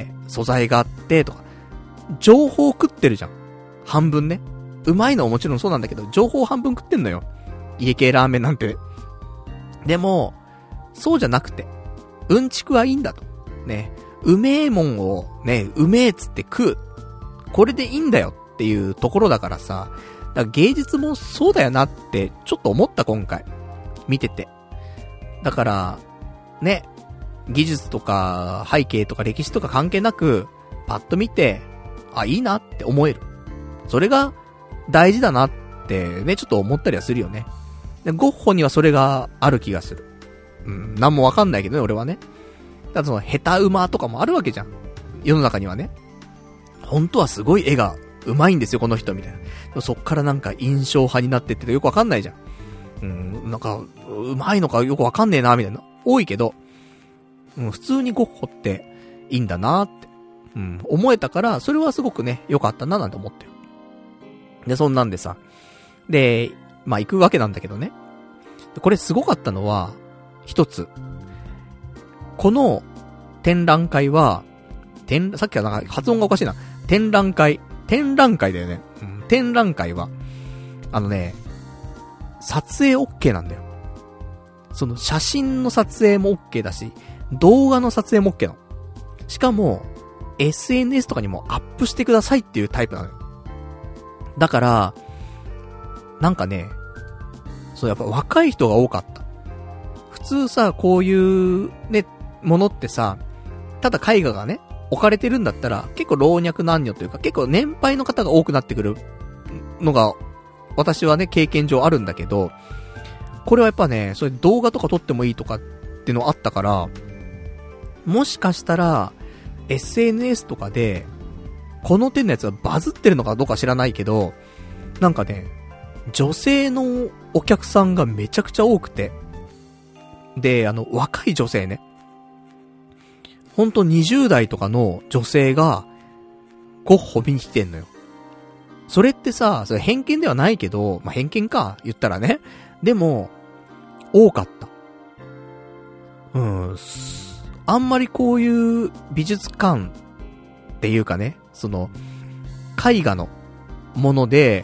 素材があって、とか、情報を食ってるじゃん。半分ね。うまいのはもちろんそうなんだけど、情報を半分食ってんのよ。家系ラーメンなんて。でも、そうじゃなくて、うんちくはいいんだと。ね、うめえもんを、ね、うめえっつって食う。これでいいんだよっていうところだからさ、だから芸術もそうだよなって、ちょっと思った今回。見てて。だから、ね、技術とか背景とか歴史とか関係なく、パッと見て、いいなって思える。それが大事だなってね、ちょっと思ったりはするよね。でゴッホにはそれがある気がする。なんもわかんないけどね、俺はね。だから下手馬とかもあるわけじゃん。世の中にはね。本当はすごい絵が上手いんですよ、この人、みたいな。でもそっからなんか印象派になってってよくわかんないじゃん。なんか、上手いのかよくわかんねえな、みたいな。多いけど、普通にゴッホっていいんだなって、思えたから、それはすごくね、良かったななんて思ってる。で、そんなんでさ。で、行くわけなんだけどね。これすごかったのは、一つ。この展覧会は、さっきはなんか発音がおかしいな。展覧会、 展覧会だよね。展覧会は、撮影 OK なんだよ。その写真の撮影も OK だし、動画の撮影も OK なの。しかも、SNS とかにもアップしてくださいっていうタイプなのよ。だから、なんかね、そうやっぱ若い人が多かった。普通さ、こういうね、ものってさ、ただ絵画がね、置かれてるんだったら、結構老若男女というか、結構年配の方が多くなってくるのが、私はね、経験上あるんだけど、これはやっぱね、それ動画とか撮ってもいいとかっていうのあったから、もしかしたら、SNS とかで、この手のやつはバズってるのかどうか知らないけど、なんかね、女性のお客さんがめちゃくちゃ多くて、で、若い女性ね、ほんと20代とかの女性が、ゴッホ見に来てんのよ。それってさ、それ偏見ではないけど、まあ、偏見か、言ったらね。でも、多かった。あんまりこういう美術館っていうかね、その、絵画のもので、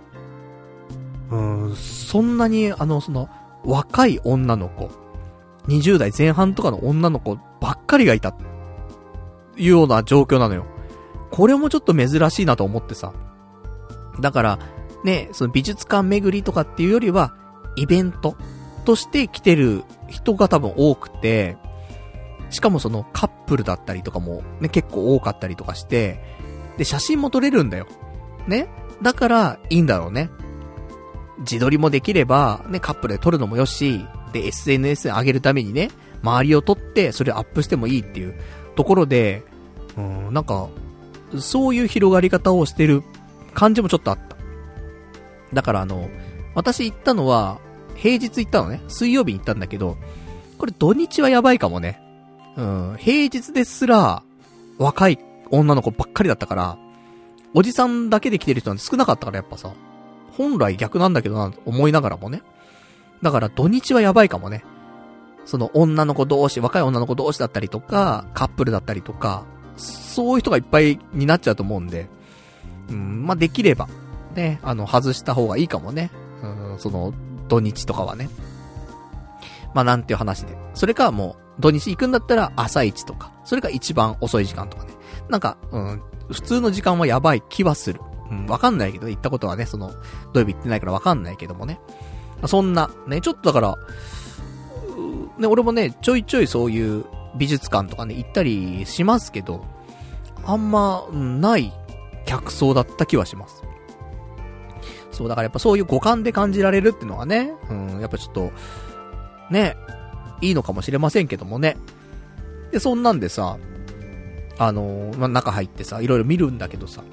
そんなにその、若い女の子、20代前半とかの女の子ばっかりがいた、いうような状況なのよ。これもちょっと珍しいなと思ってさ。だから、ね、その美術館巡りとかっていうよりは、イベントとして来てる人が多分多くて、しかもそのカップルだったりとかもね、結構多かったりとかして、で、写真も撮れるんだよ。ね。だから、いいんだろうね。自撮りもできれば、ね、カップルで撮るのもよし、で、SNS に上げるためにね、周りを撮って、それをアップしてもいいっていうところで、なんか、そういう広がり方をしてる感じもちょっとあった。だから私行ったのは、平日行ったのね。水曜日に行ったんだけど、これ土日はやばいかもね。平日ですら、若い女の子ばっかりだったから、おじさんだけで来てる人なんて少なかったからやっぱさ、本来逆なんだけどな、思いながらもね。だから土日はやばいかもね。その女の子同士、若い女の子同士だったりとか、カップルだったりとか、そういう人がいっぱいになっちゃうと思うんで、まあ、できれば、ね、外した方がいいかもね。その、土日とかはね。まあ、なんていう話で。それかもう、土日行くんだったら朝一とか、それか一番遅い時間とかね。なんか、普通の時間はやばい気はする。わかんないけど、行ったことはね、その、土曜日行ってないからわかんないけどもね。そんな、ね、ちょっとだから、ね、俺もね、ちょいちょいそういう美術館とかね、行ったりしますけど、あんま、ない客層だった気はします。そう、だからやっぱそういう五感で感じられるっていうのはね、やっぱちょっと、ね、いいのかもしれませんけどもね。で、そんなんでさ、まあ、中入ってさ、いろいろ見るんだけどさ、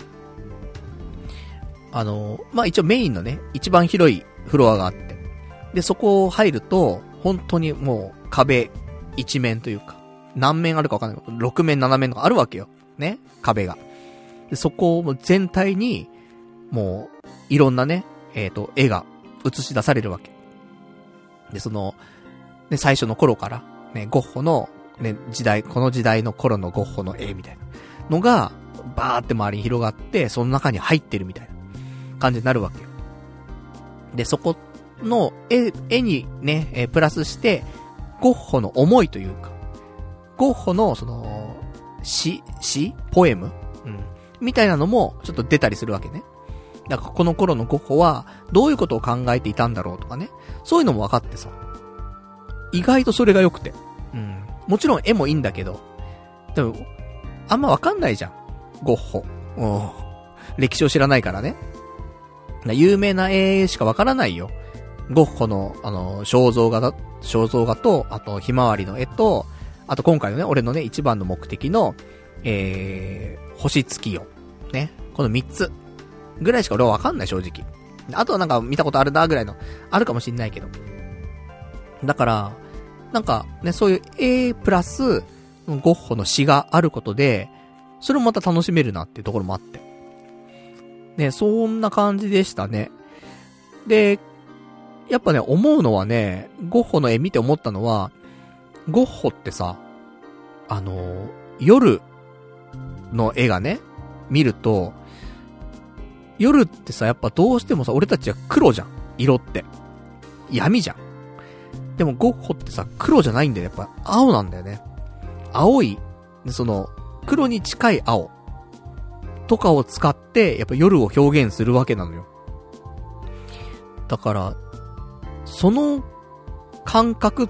まあ、一応メインのね、一番広いフロアがあって、で、そこを入ると、本当にもう壁一面というか、何面あるかわかんないけど、6面7面とかあるわけよ。ね、壁が。で、そこを全体に、もう、いろんなね、絵が映し出されるわけ。で、その、ね、最初の頃から、ね、ゴッホの、ね、この時代の頃のゴッホの絵みたいなのが、バーって周りに広がって、その中に入ってるみたいな感じになるわけよ。で、そこの絵にね、プラスして、ゴッホの思いというか、ゴッホのその、詩ポエムみたいなのもちょっと出たりするわけね。だからこの頃のゴッホはどういうことを考えていたんだろうとかね。そういうのも分かってさ。意外とそれが良くて。もちろん絵もいいんだけど、でも、あんま分かんないじゃん。ゴッホ。歴史を知らないからね。有名な絵しか分からないよ。ゴッホの、肖像画と、あと、ひまわりの絵と、あと今回のね、俺のね、一番の目的の、星月夜。ね。この3つ。ぐらいしか俺はわかんない、正直。あとはなんか見たことあるな、ぐらいの、あるかもしんないけど。だから、なんかね、そういう絵プラス、ゴッホの詩があることで、それもまた楽しめるなっていうところもあって。ね、そんな感じでしたね。で、やっぱね、思うのはね、ゴッホの絵見て思ったのは、ゴッホってさ、夜の絵がね、見ると、 夜ってさ、やっぱどうしてもさ、俺たちは黒じゃん。色って。闇じゃん。でもゴッホってさ、黒じゃないんだよね。やっぱ青なんだよね。青い、その、黒に近い青とかを使って、やっぱ夜を表現するわけなのよ。だから、その感覚って、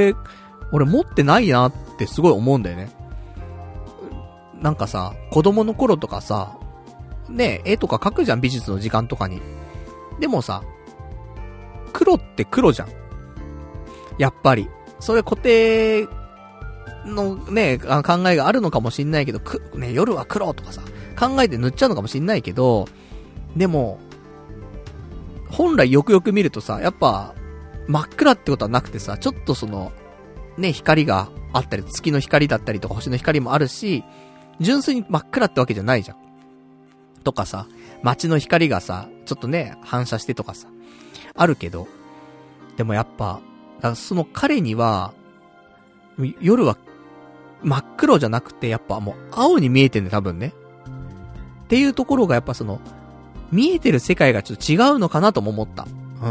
俺持ってないなってすごい思うんだよね。なんかさ、子供の頃とかさ、ね、絵とか描くじゃん、美術の時間とかに。でもさ、黒って黒じゃん。やっぱり。それ固定のね、考えがあるのかもしんないけど、ね、夜は黒とかさ、考えて塗っちゃうのかもしんないけど、でも、本来よくよく見るとさ、やっぱ、真っ暗ってことはなくてさ、ちょっとその、ね、光があったり、月の光だったりとか星の光もあるし、純粋に真っ暗ってわけじゃないじゃん。とかさ、街の光がさ、ちょっとね、反射してとかさ、あるけど、でもやっぱ、その彼には、夜は真っ黒じゃなくて、やっぱもう青に見えてんね、多分ね。っていうところがやっぱその、見えてる世界がちょっと違うのかなとも思った。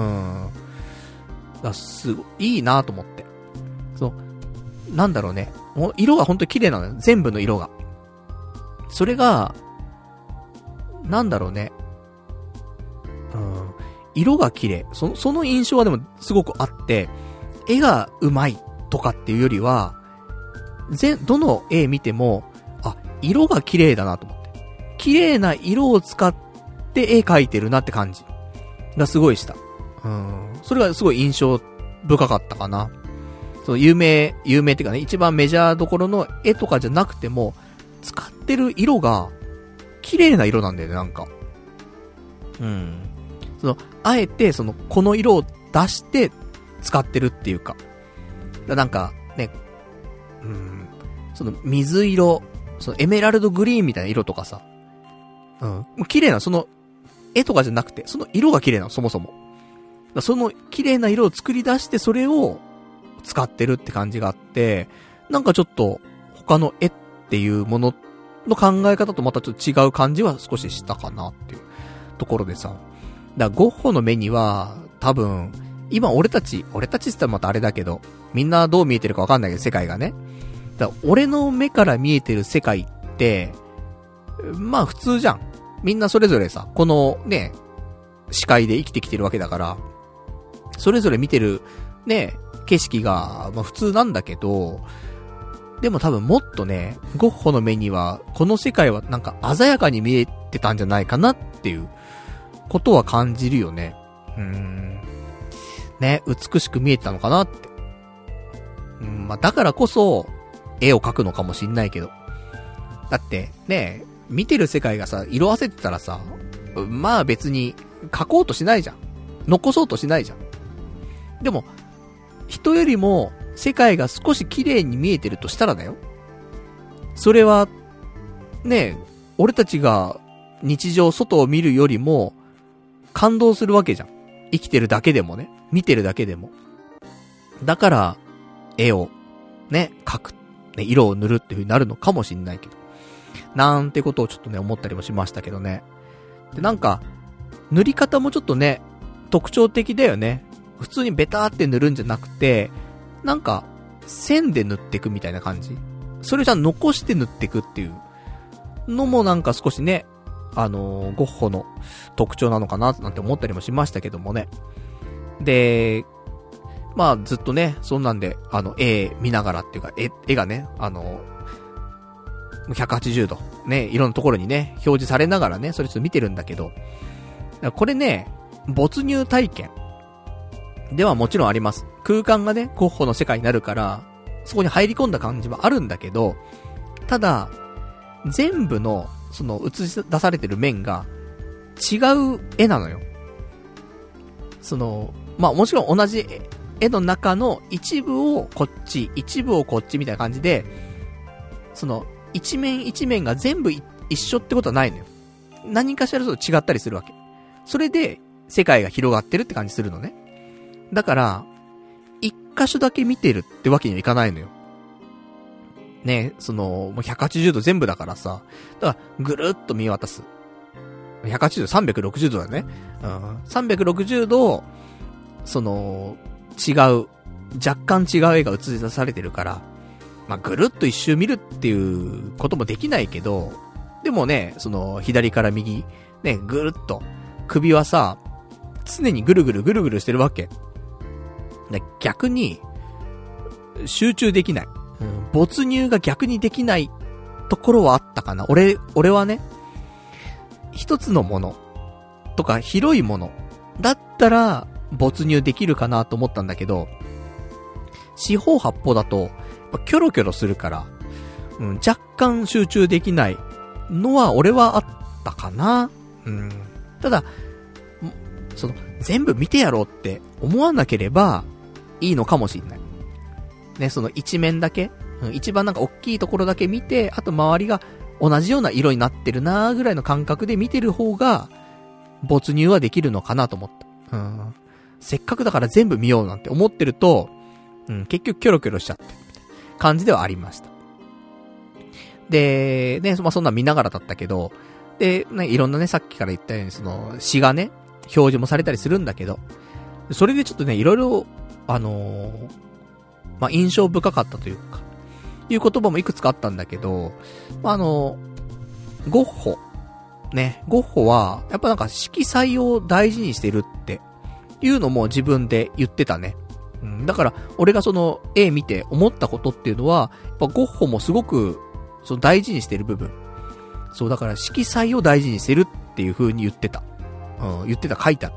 すごいいいなと思って。そう、なんだろうね。もう色がほんと綺麗なのよ。全部の色が。それが、なんだろうね。色が綺麗。その印象はでもすごくあって、絵が上手いとかっていうよりは、どの絵見ても、あ、色が綺麗だなと思って。綺麗な色を使って絵描いてるなって感じがすごいした。それがすごい印象深かったかな。その有名っていうかね、一番メジャーどころの絵とかじゃなくても、使ってる色が、綺麗な色なんだよね、なんか。あえて、この色を出して、使ってるっていうか。なんか、ね、水色、エメラルドグリーンみたいな色とかさ。綺麗な、絵とかじゃなくて、その色が綺麗なの、そもそも。その綺麗な色を作り出して、それを使ってるって感じがあって、なんかちょっと、他の絵っていうものの考え方とまたちょっと違う感じは少ししたかなっていうところでさ。だからゴッホの目には、多分、今俺たちって言ったらまたあれだけど、みんなどう見えてるかわかんないけど、世界がね。だから俺の目から見えてる世界って、まあ普通じゃん。みんなそれぞれさ、このね、視界で生きてきてるわけだから、それぞれ見てるね、景色が、まあ普通なんだけど、でも多分もっとね、ゴッホの目には、この世界はなんか鮮やかに見えてたんじゃないかなっていうことは感じるよね。ね、美しく見えてたのかなって。まあだからこそ、絵を描くのかもしんないけど。だって、ね、見てる世界がさ、色あせてたらさ、まあ別に、描こうとしないじゃん。残そうとしないじゃん。でも、人よりも、世界が少し綺麗に見えてるとしたらだよ。それは、ね、俺たちが日常外を見るよりも感動するわけじゃん。生きてるだけでもね。見てるだけでも。だから、絵をね、描く。ね、色を塗るっていう風になるのかもしんないけど。なんてことをちょっとね、思ったりもしましたけどね。で、なんか、塗り方もちょっとね、特徴的だよね。普通にベターって塗るんじゃなくて、なんか、線で塗っていくみたいな感じ。それじゃ残して塗っていくっていうのもなんか少しね、ゴッホの特徴なのかななんて思ったりもしましたけどもね。で、まあずっとね、そんなんで、絵見ながらっていうか、絵がね、180度、ね、いろんなところにね、表示されながらね、それちょっと見てるんだけど、これね、没入体験ではもちろんあります。空間がね、ゴッホの世界になるから、そこに入り込んだ感じはあるんだけど、ただ、全部の、映し出されてる面が、違う絵なのよ。まあもちろん同じ絵の中の一部をこっち、一部をこっちみたいな感じで、一面一面が全部一緒ってことはないのよ。何かしらと違ったりするわけ。それで、世界が広がってるって感じするのね。だから、一箇所だけ見てるってわけにはいかないのよ。ね、もう180度全部だからさ、だから、ぐるっと見渡す。 180度、360度だね。360度、違う、若干違う絵が映し出されてるから、まあ、ぐるっと一周見るっていうこともできないけど、でもね、左から右、ね、ぐるっと、首はさ、常にぐるぐるしてるわけ。逆に、集中できない。没入が逆にできないところはあったかな。俺はね、一つのものとか広いものだったら没入できるかなと思ったんだけど、四方八方だとキョロキョロするから、若干集中できないのは俺はあったかな。ただ全部見てやろうって思わなければいいのかもしれない。ね、一面だけ、一番なんか大きいところだけ見て、あと周りが同じような色になってるなーぐらいの感覚で見てる方が没入はできるのかなと思った。せっかくだから全部見ようなんて思ってると、結局キョロキョロしちゃって感じではありました。で、ね、まあ、そんな見ながらだったけど、で、ね、いろんなね、さっきから言ったように詩がね、表示もされたりするんだけど、それでちょっとね、いろいろ、まあ、印象深かったというか、いう言葉もいくつかあったんだけど、ゴッホ。ね、ゴッホは、やっぱなんか色彩を大事にしてるっていうのも自分で言ってたね。だから、俺が絵見て思ったことっていうのは、やっぱゴッホもすごく、大事にしてる部分。そう、だから色彩を大事にしてるっていう風に言ってた。書いてあった。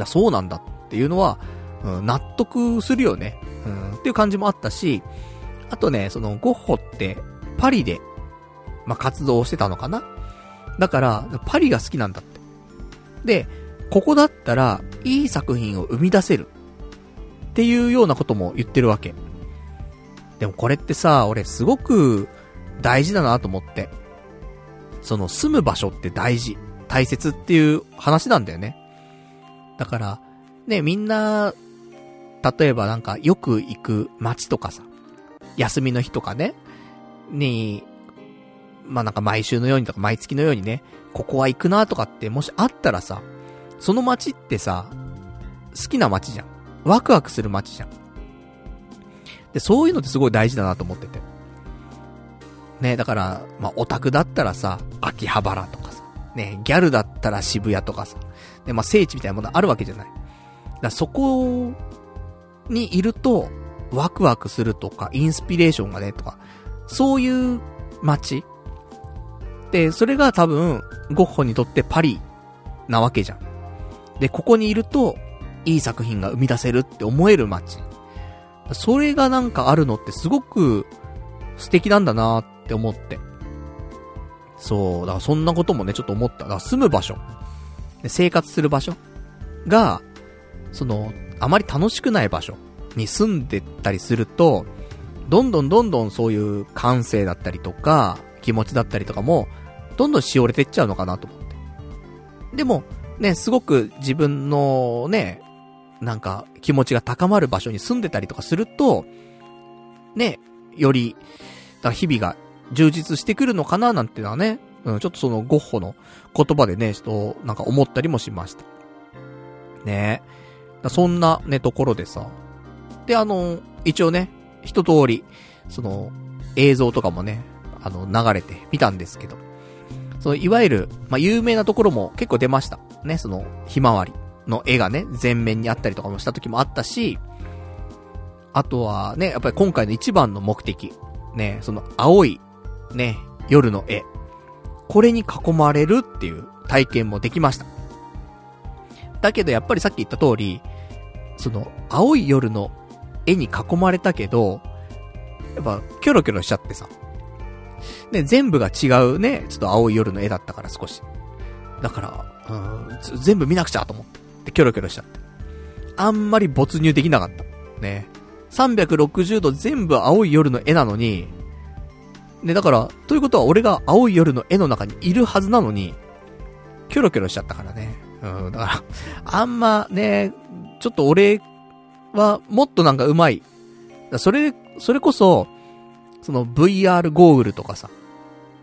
そうなんだっていうのは、納得するよね。っていう感じもあったし、あとね、ゴッホってパリで、まあ、活動をしてたのかな。だから、パリが好きなんだって。で、ここだったら、いい作品を生み出せる。っていうようなことも言ってるわけ。でもこれってさ、俺すごく大事だなと思って。住む場所って大切っていう話なんだよね。だから、ね、みんな、例えばなんかよく行く街とかさ、休みの日とかね、に、まあ、なんか毎週のようにとか毎月のようにね、ここは行くなとかってもしあったらさ、その街ってさ、好きな街じゃん。ワクワクする街じゃん。で、そういうのってすごい大事だなと思ってて。ね、だから、まあ、オタクだったらさ、秋葉原とかさ、ね、ギャルだったら渋谷とかさ、で、まあ、聖地みたいなものあるわけじゃない。だからそこにいると、ワクワクするとか、インスピレーションがね、とか、そういう街で、それが多分、ゴッホにとってパリなわけじゃん。で、ここにいると、いい作品が生み出せるって思える街。それがなんかあるのってすごく素敵なんだなって思って。そう、だからそんなこともね、ちょっと思った。だから住む場所、生活する場所が、あまり楽しくない場所に住んでったりすると、どんどんそういう感性だったりとか、気持ちだったりとかも、どんどんしおれてっちゃうのかなと思って。でも、ね、すごく自分のね、なんか気持ちが高まる場所に住んでたりとかすると、ね、より、だ日々が充実してくるのかななんてのはね、ちょっとゴッホの言葉でね、ちょっとなんか思ったりもしました。ね。そんなね、ところでさ。で、一応ね、一通り、映像とかもね、流れてみたんですけど、いわゆる、まあ、有名なところも結構出ました。ね、ひまわりの絵がね、全面にあったりとかもした時もあったし、あとはね、やっぱり今回の一番の目的、ね、青い、ね、夜の絵。これに囲まれるっていう体験もできました。だけどやっぱりさっき言った通り、青い夜の絵に囲まれたけど、やっぱキョロキョロしちゃってさ。で、全部が違うね、ちょっと青い夜の絵だったから少し。だから、全部見なくちゃと思って。で、キョロキョロしちゃって。あんまり没入できなかった。ね。360度全部青い夜の絵なのに、ね、だから、ということは俺が青い夜の絵の中にいるはずなのに、キョロキョロしちゃったからね。だから、あんまね、ちょっと俺はもっとなんか上手い。それこそ、VR ゴーグルとかさ、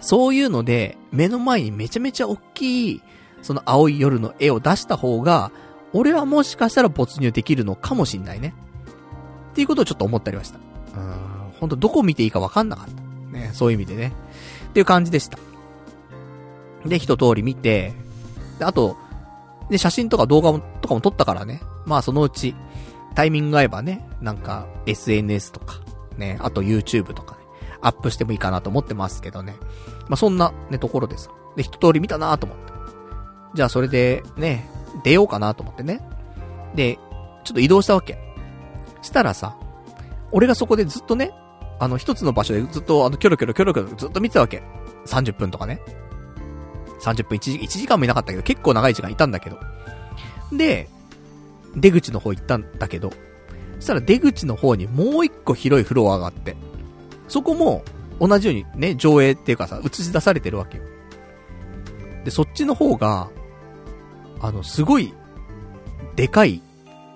そういうので、目の前にめちゃめちゃ大きい、その青い夜の絵を出した方が、俺はもしかしたら没入できるのかもしんないね。っていうことをちょっと思ったりました。ほんとどこ見ていいかわかんなかった。ね、そういう意味でね。っていう感じでした。で、一通り見て、で、あと、で、写真とか動画とかも撮ったからね。まあそのうち、タイミング合えばね、なんか SNS とか、ね、あと YouTube とかね、アップしてもいいかなと思ってますけどね。まあそんなね、ところです。で、一通り見たなと思って。じゃあそれで、ね、出ようかなと思ってね。で、ちょっと移動したわけ。したらさ、俺がそこでずっとね、一つの場所でずっとキョロキョロずっと見てたわけ。30分とかね。30分1時間もいなかったけど、結構長い時間いたんだけど。で、出口の方行ったんだけど、そしたら出口の方にもう一個広いフロアがあって、そこも同じようにね、上映っていうかさ、映し出されてるわけよ。で、そっちの方が、すごい、でかい、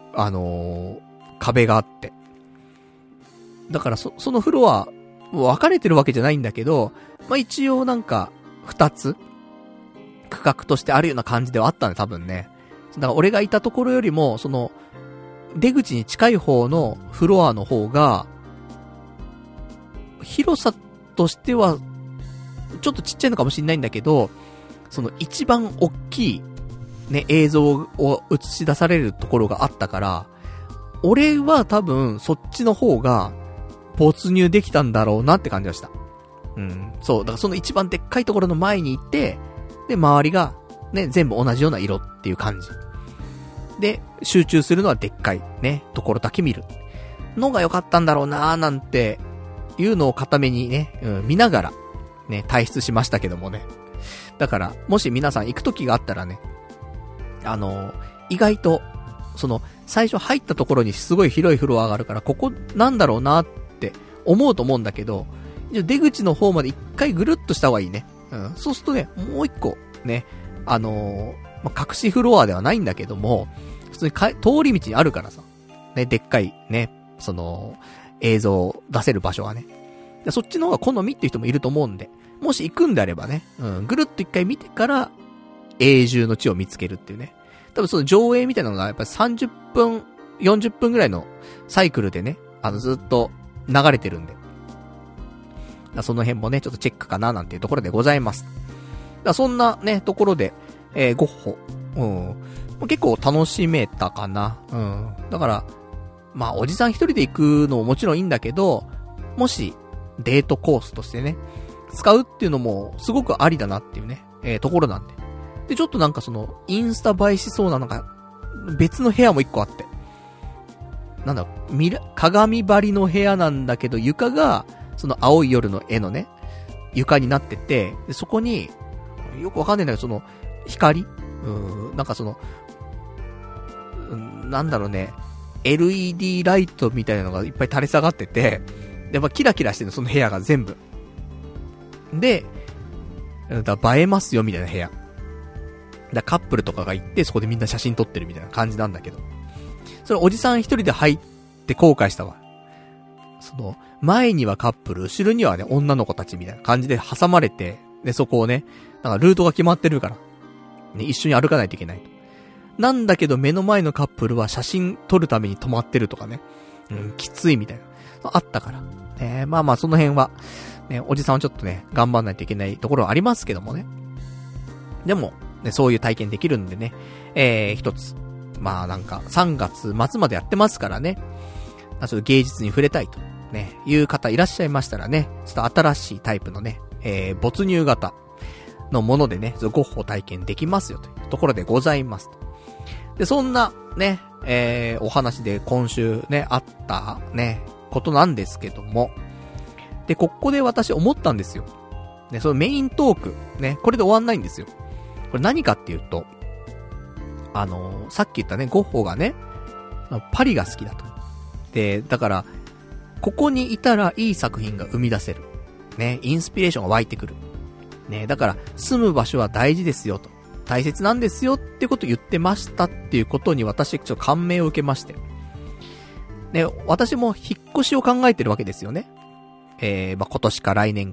壁があって。だからそのフロア、分かれてるわけじゃないんだけど、まあ、一応なんか、二つ、区画としてあるような感じではあったね、多分ね。だから俺がいたところよりも、出口に近い方のフロアの方が、広さとしては、ちょっとちっちゃいのかもしれないんだけど、一番大きい、ね、映像を映し出されるところがあったから、俺は多分そっちの方が没入できたんだろうなって感じがした。そう。だからその一番でっかいところの前に行って、で、周りがね、全部同じような色っていう感じ。で、集中するのはでっかいね、ところだけ見るのが良かったんだろうなーなんていうのを固めにね、見ながらね、退出しましたけどもね。だから、もし皆さん行く時があったらね、意外と、最初入ったところにすごい広いフロアがあるから、ここなんだろうなって思うと思うんだけど、出口の方まで一回ぐるっとした方がいいね。そうするとね、もう一個、ね、隠しフロアではないんだけども、普通に通り道にあるからさ、ね、でっかいね、映像を出せる場所がね。そっちの方が好みっていう人もいると思うんで、もし行くんであればね、ぐるっと一回見てから、永住の地を見つけるっていうね。多分上映みたいなのがやっぱり30分、40分ぐらいのサイクルでね、ずっと流れてるんで。その辺もね、ちょっとチェックかななんていうところでございます。そんなね、ところで、ゴッホ、結構楽しめたかな。だから、まあ、おじさん一人で行くのももちろんいいんだけど、もし、デートコースとしてね、使うっていうのも、すごくありだなっていうね、ところなんで。で、ちょっとなんかインスタ映えしそうなのが、別の部屋も一個あって。なんだ、鏡張りの部屋なんだけど、床が、青い夜の絵のね、床になってて、でそこに、よくわかんないんだけど、光なんかなんだろうね、LED ライトみたいなのがいっぱい垂れ下がってて、で、まあ、キラキラしてるの、その部屋が全部。で、映えますよ、みたいな部屋。カップルとかが行って、そこでみんな写真撮ってるみたいな感じなんだけど。それおじさん一人で入って後悔したわ。前にはカップル、後ろにはね、女の子たちみたいな感じで挟まれて、で、そこをね、なんかルートが決まってるから、ね、一緒に歩かないといけないと。なんだけど目の前のカップルは写真撮るために止まってるとかね。きついみたいな。あったから。まあまあその辺は、ね、おじさんはちょっとね、頑張んないといけないところはありますけどもね。でも、ね、そういう体験できるんでね、一つ。まあなんか、3月末までやってますからね。ちょっと芸術に触れたいと、ね、いう方いらっしゃいましたらね、ちょっと新しいタイプのね、没入型のものでね、ゴッホ体験できますよというところでございますと。で、そんなね、お話で今週ね、あったね、ことなんですけども。で、ここで私思ったんですよ。ね、そのメイントーク、ね、これで終わんないんですよ。これ何かっていうと、さっき言ったね、ゴッホがね、パリが好きだと。で、だから、ここにいたらいい作品が生み出せる。ね、インスピレーションが湧いてくる。ね、だから、住む場所は大事ですよと。大切なんですよってことを言ってましたっていうことに私ちょっと感銘を受けまして。ね、私も引っ越しを考えてるわけですよね。まあ、今年か来年か。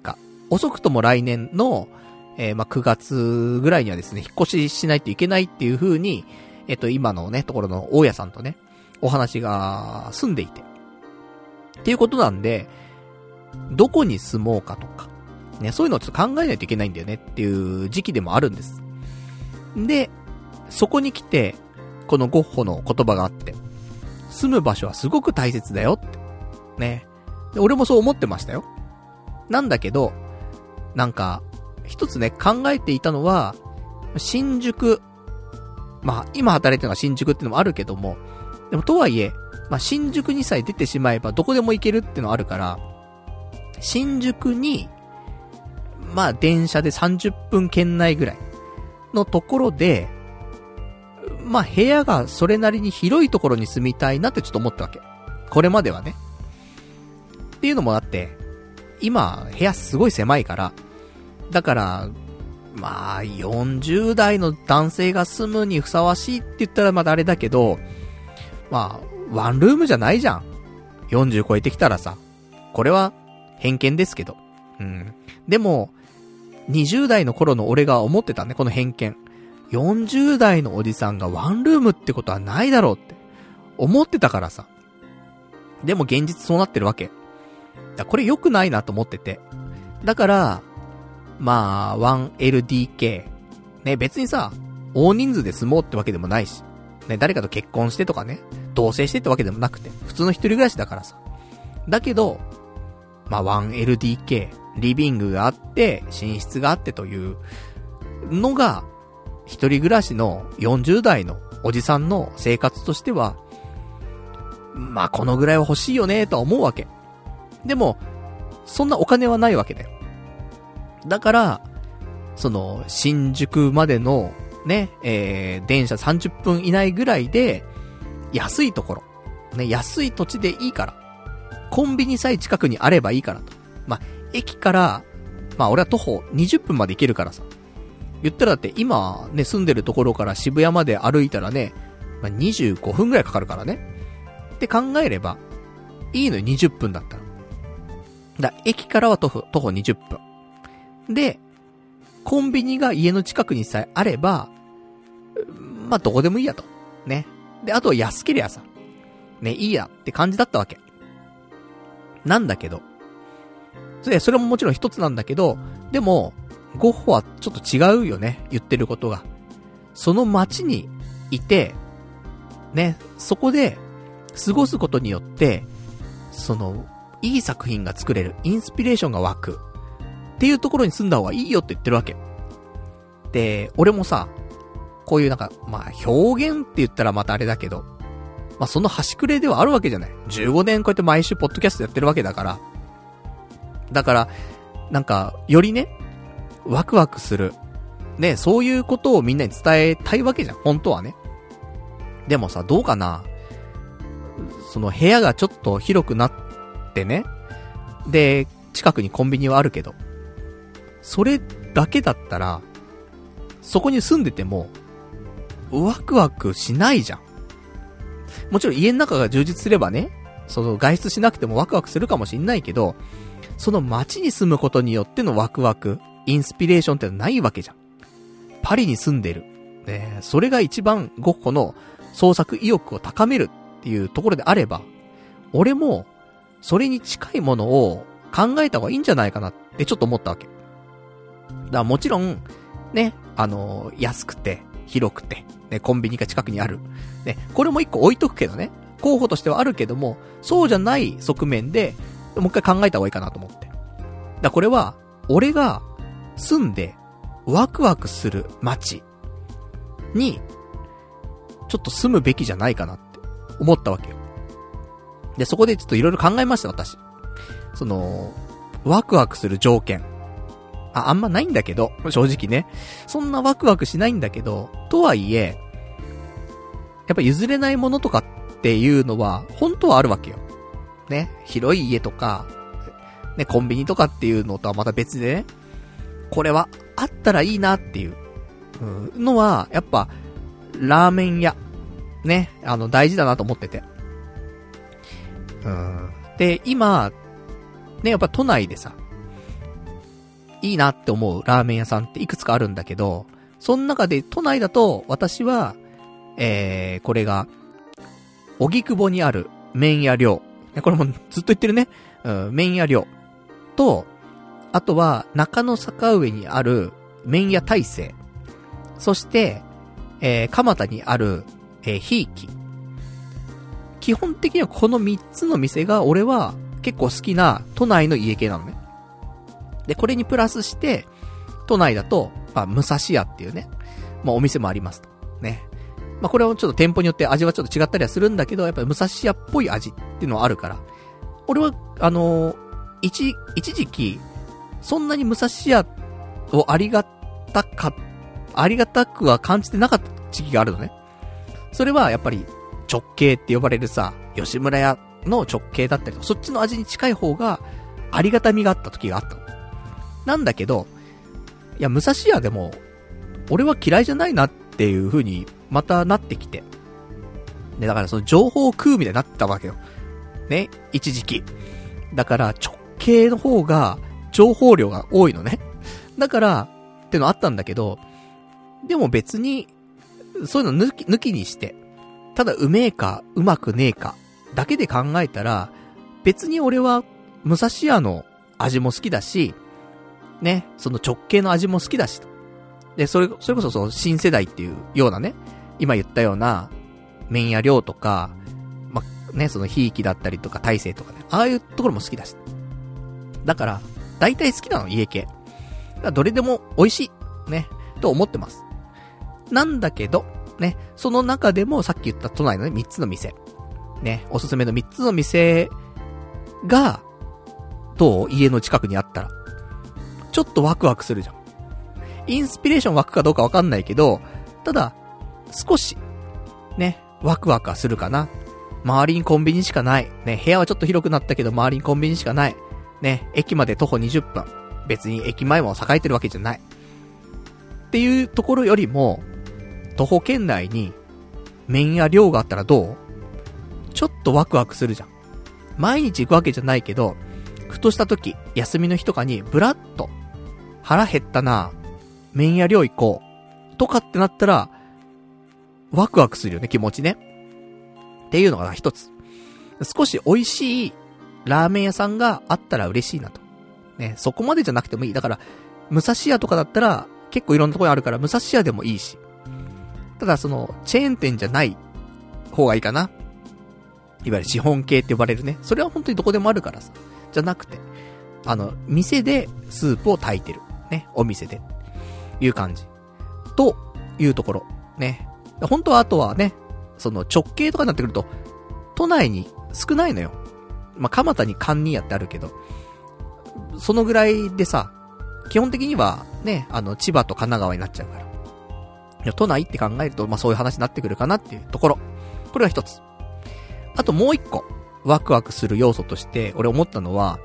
遅くとも来年の、9月ぐらいにはですね、引っ越ししないといけないっていう風に、今のね、ところの大家さんとね、お話が済んでいて。っていうことなんで、どこに住もうかとか、ね、そういうのをちょっと考えないといけないんだよねっていう時期でもあるんです。で、そこに来て、このゴッホの言葉があって、住む場所はすごく大切だよって。ね。で俺もそう思ってましたよ。なんだけど、なんか、一つね、考えていたのは、新宿、まあ、今働いてるのは新宿っていうのもあるけども、でもとはいえ、まあ、新宿にさえ出てしまえばどこでも行けるっていうのはあるから、新宿に、まあ、電車で30分圏内ぐらいのところで、まあ、部屋がそれなりに広いところに住みたいなってちょっと思ったわけ。これまではね。っていうのもあって、今、部屋すごい狭いから、だから、まあ、40代の男性が住むにふさわしいって言ったらまだあれだけど、まあ、ワンルームじゃないじゃん。40超えてきたらさ。これは、偏見ですけど。うん。でも、20代の頃の俺が思ってたね、この偏見。40代のおじさんがワンルームってことはないだろうって思ってたからさ。でも現実そうなってるわけ。これ良くないなと思ってて。だから、まあ、1LDK。ね、別にさ、大人数で住もうってわけでもないし。ね、誰かと結婚してとかね、同棲してってわけでもなくて、普通の一人暮らしだからさ。だけど、まあ 1LDK、リビングがあって、寝室があってというのが、一人暮らしの40代のおじさんの生活としては、まあこのぐらいは欲しいよねとは思うわけ。でも、そんなお金はないわけだよ。だから、その、新宿までの、ね、電車30分以内ぐらいで、安いところ、ね、安い土地でいいから、コンビニさえ近くにあればいいからと。まあ、駅から、まあ俺は徒歩20分まで行けるからさ。言ったらだって今ね、住んでるところから渋谷まで歩いたらね、まあ、25分ぐらいかかるからね。って考えれば、いいのよ、20分だったら。駅からは徒歩20分。で、コンビニが家の近くにさえあれば、まあ、どこでもいいやと。ね。で、あとは安けりゃさ、ね、いいやって感じだったわけ。なんだけど、それももちろん一つなんだけど、でも、ゴッホはちょっと違うよね、言ってることが。その街にいて、ね、そこで過ごすことによって、その、いい作品が作れる、インスピレーションが湧く、っていうところに住んだ方がいいよって言ってるわけ。で、俺もさ、こういうなんか、まあ表現って言ったらまたあれだけど、まあその端くれではあるわけじゃない。15年こうやって毎週ポッドキャストやってるわけだから。だから、なんか、よりね、ワクワクする。ね、そういうことをみんなに伝えたいわけじゃん。本当はね。でもさ、どうかな。その部屋がちょっと広くなってね。で、近くにコンビニはあるけど。それだけだったら、そこに住んでても、ワクワクしないじゃん。もちろん家の中が充実すればね、その外出しなくてもワクワクするかもしんないけど、その街に住むことによってのワクワク、インスピレーションってないわけじゃん。パリに住んでる。ね、それが一番ゴッホの創作意欲を高めるっていうところであれば、俺もそれに近いものを考えた方がいいんじゃないかなってちょっと思ったわけ。だからもちろん、ね、安くて、広くて、ね、コンビニが近くにある。ね、これも一個置いとくけどね、候補としてはあるけども、そうじゃない側面で、もう一回考えた方がいいかなと思って。だこれは、俺が住んでワクワクする街に、ちょっと住むべきじゃないかなって思ったわけよ。で、そこでちょっといろいろ考えました、私。その、ワクワクする条件。あんまないんだけど、正直ね。そんなワクワクしないんだけど、とはいえ、やっぱ譲れないものとかっていうのは、本当はあるわけよ。ね。広い家とか、ね、コンビニとかっていうのとはまた別でね、これはあったらいいなっていう、のは、やっぱ、ラーメン屋。ね。大事だなと思ってて。で、今、ね、やっぱ都内でさ、 いいなって思うラーメン屋さんっていくつかあるんだけど、その中で都内だと私は、これが、荻窪にある麺屋寮。これもずっと言ってるね。麺屋寮。と、あとは中野坂上にある麺屋大成。そして、蒲田にある、ひいき。基本的にはこの3つの店が俺は結構好きな都内の家系なのね。で、これにプラスして、都内だと、武蔵屋っていうね、お店もありますと。ね。これはちょっと店舗によって味はちょっと違ったりはするんだけど、やっぱり武蔵屋っぽい味っていうのはあるから。俺は、一時期、そんなに武蔵屋をありがたくは感じてなかった時期があるのね。それはやっぱり直系って呼ばれるさ、吉村屋の直系だったりとか、そっちの味に近い方がありがたみがあった時があったの。なんだけど、いや、武蔵屋でも、俺は嫌いじゃないなっていう風に、またなってきて。で、だからその情報を食うみたいになったわけよ。ね、一時期。だから直系の方が、情報量が多いのね。だから、ってのあったんだけど、でも別に、そういうの抜きにして、ただうめえか、うまくねえか、だけで考えたら、別に俺は、武蔵屋の味も好きだし、ね、その直系の味も好きだし、で、それこそその新世代っていうようなね、今言ったような、麺屋寮とか、ね、そのひいきだったりとか、大成とかね、ああいうところも好きだし。だから、大体好きなの、家系。だからどれでも美味しい、ね、と思ってます。なんだけど、ね、その中でもさっき言った都内のね、3つの店。ね、おすすめの3つの店が、どう？家の近くにあったら。ちょっとワクワクするじゃん。インスピレーション湧くかどうかわかんないけど、ただ、少し、ね、ワクワクはするかな。周りにコンビニしかない。ね、部屋はちょっと広くなったけど、周りにコンビニしかない。ね、駅まで徒歩20分。別に駅前も栄えてるわけじゃない。っていうところよりも、徒歩圏内に、麺や寮があったらどう？ちょっとワクワクするじゃん。毎日行くわけじゃないけど、ふとした時、休みの日とかに、ブラッと、腹減ったな、麺や寮行こう、とかってなったら、ワクワクするよね、気持ちね。っていうのが一つ。少し美味しいラーメン屋さんがあったら嬉しいなと。ね、そこまでじゃなくてもいい。だから、武蔵屋とかだったら、結構いろんなところにあるから、武蔵屋でもいいし。ただその、チェーン店じゃない方がいいかな。いわゆる資本系って呼ばれるね。それは本当にどこでもあるからさ。じゃなくて、店でスープを炊いてる。ね、お店で。いう感じ。というところ。ね。本当はあとはね、その直系とかになってくると、都内に少ないのよ。蒲田に甘味屋ってあるけど、そのぐらいでさ、基本的にはね、千葉と神奈川になっちゃうから。いや、都内って考えると、そういう話になってくるかなっていうところ。これが一つ。あともう一個、ワクワクする要素として、俺思ったのは、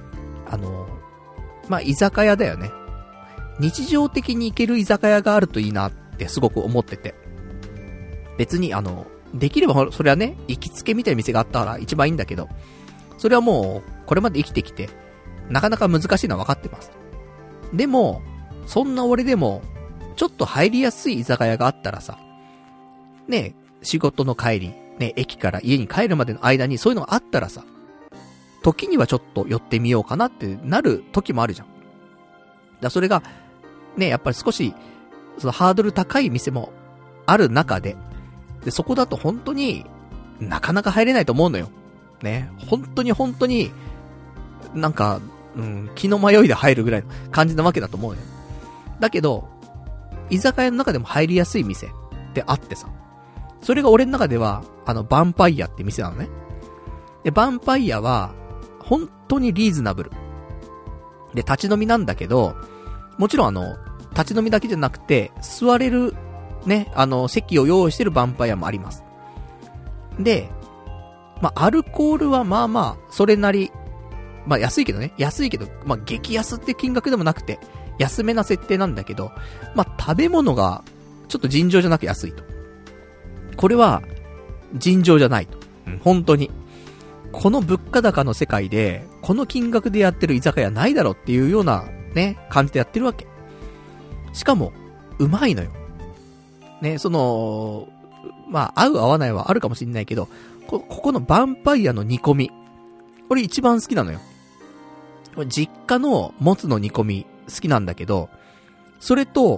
居酒屋だよね。日常的に行ける居酒屋があるといいなってすごく思ってて。別にできればそれはね、行きつけみたいな店があったら一番いいんだけど、それはもう、これまで生きてきて、なかなか難しいのは分かってます。でも、そんな俺でも、ちょっと入りやすい居酒屋があったらさ、ね、仕事の帰り、ね、駅から家に帰るまでの間にそういうのがあったらさ、時にはちょっと寄ってみようかなってなる時もあるじゃん。だそれが、ね、やっぱり少し、そのハードル高い店もある中で、そこだと本当になかなか入れないと思うのよ。ね、本当に、なんか、気の迷いで入るぐらいの感じなわけだと思うよ。だけど、居酒屋の中でも入りやすい店ってあってさ、それが俺の中では、ヴァンパイアって店なのね。で、ヴァンパイアは、本当にリーズナブル。で、立ち飲みなんだけど、もちろん立ち飲みだけじゃなくて、座れる、ね、席を用意してるヴァンパイアもあります。で、アルコールはそれなり、安いけど、激安って金額でもなくて、安めな設定なんだけど、食べ物が、ちょっと尋常じゃなく安いと。これは、尋常じゃないと。本当に。この物価高の世界で、この金額でやってる居酒屋ないだろっていうようなね、感じでやってるわけ。しかも、うまいのよ。ね、まあ、合う合わないはあるかもしれないけど、ここのヴァンパイアの煮込み。これ一番好きなのよ。実家のもつの煮込み好きなんだけど、それと、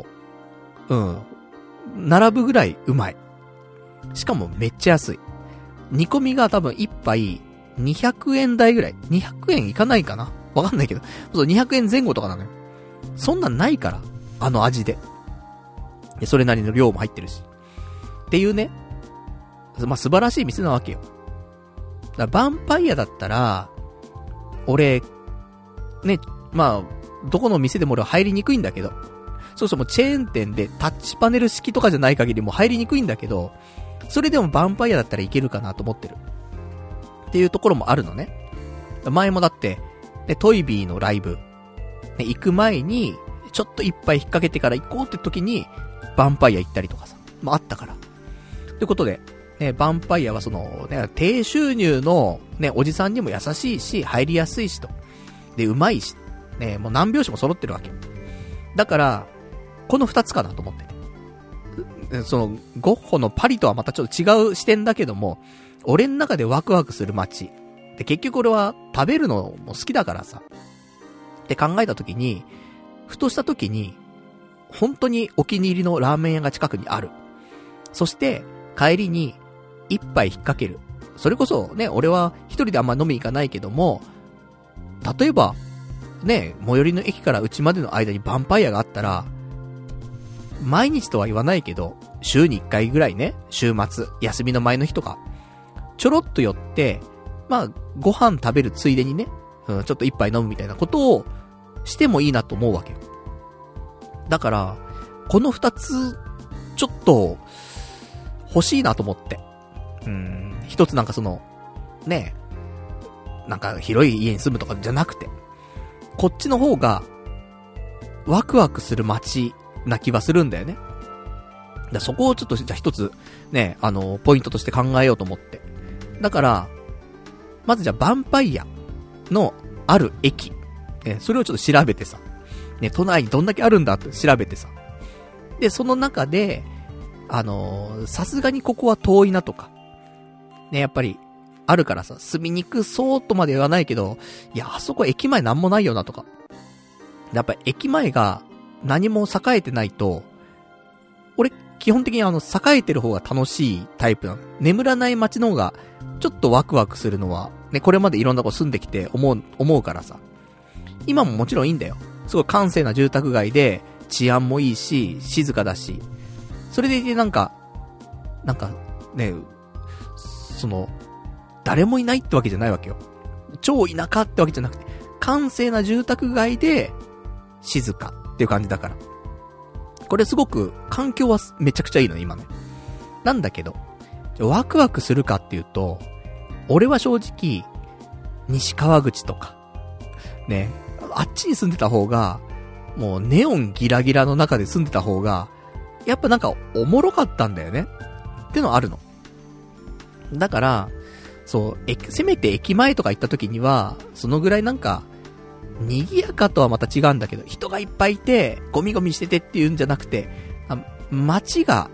並ぶぐらいうまい。しかもめっちゃ安い。煮込みが多分一杯200円台ぐらい。200円いかないかなわかんないけど。そう、200円前後とかなのよ。そんなんないから。あの味で。で、それなりの量も入ってるし。っていうね。まあ、素晴らしい店なわけよ。だからヴァンパイアだったら、俺、ね、まあ、どこの店でも俺は入りにくいんだけど、そうそうもうチェーン店でタッチパネル式とかじゃない限りもう入りにくいんだけど、それでもヴァンパイアだったらいけるかなと思ってる。っていうところもあるのね。前もだって、ね、トイビーのライブ、ね、行く前に、ちょっと一杯引っ掛けてから行こうって時に、ヴァンパイア行ったりとかさ、まああったから。ということで、ね、ヴァンパイアはね、低収入の、ね、おじさんにも優しいし、入りやすいしと。で、うまいし、ね、もう何拍子も揃ってるわけ。だから、この二つかなと思ってて。ゴッホのパリとはまたちょっと違う視点だけども、俺の中でワクワクする街。で、結局俺は食べるのも好きだからさ。って考えた時に、ふとした時に、本当にお気に入りのラーメン屋が近くにある。そして、帰りに、一杯引っ掛ける。それこそね、俺は一人であんま飲み行かないけども、例えば、ね、最寄りの駅から家までの間にヴァンパイアがあったら、毎日とは言わないけど、週に1回ぐらいね、週末、休みの前の日とか、ちょろっと寄って、まあ、ご飯食べるついでにね、ちょっと一杯飲むみたいなことをしてもいいなと思うわけよ。だから、この二つ、ちょっと、欲しいなと思って。一つなんかね、なんか広い家に住むとかじゃなくて、こっちの方が、ワクワクする街な気はするんだよね。だそこをちょっとじゃあ一つ、ね、ポイントとして考えようと思って。だから、まずじゃあヴァンパイアのある駅、それをちょっと調べてさ、ね、都内にどんだけあるんだって調べてさ。で、その中で、さすがにここは遠いなとか、ね、やっぱり、あるからさ、住みにくそうとまで言わないけど、いや、あそこ駅前なんもないよなとか。やっぱり駅前が何も栄えてないと、俺、基本的に栄えてる方が楽しいタイプなの。眠らない街の方が、ちょっとワクワクするのは、ね、これまでいろんなとこ住んできて思うからさ。今ももちろんいいんだよ。すごい閑静な住宅街で、治安もいいし、静かだし。それでいてなんか、ね、誰もいないってわけじゃないわけよ。超田舎ってわけじゃなくて、閑静な住宅街で、静かっていう感じだから。これすごく、環境はめちゃくちゃいいの、今ね。なんだけど、ワクワクするかっていうと、俺は正直、西川口とか、ね、あっちに住んでた方が、もうネオンギラギラの中で住んでた方が、やっぱなんかおもろかったんだよね。ってのあるの。だから、せめて駅前とか行った時には、そのぐらいなんか、賑やかとはまた違うんだけど、人がいっぱいいて、ゴミゴミしててっていうんじゃなくて、街が、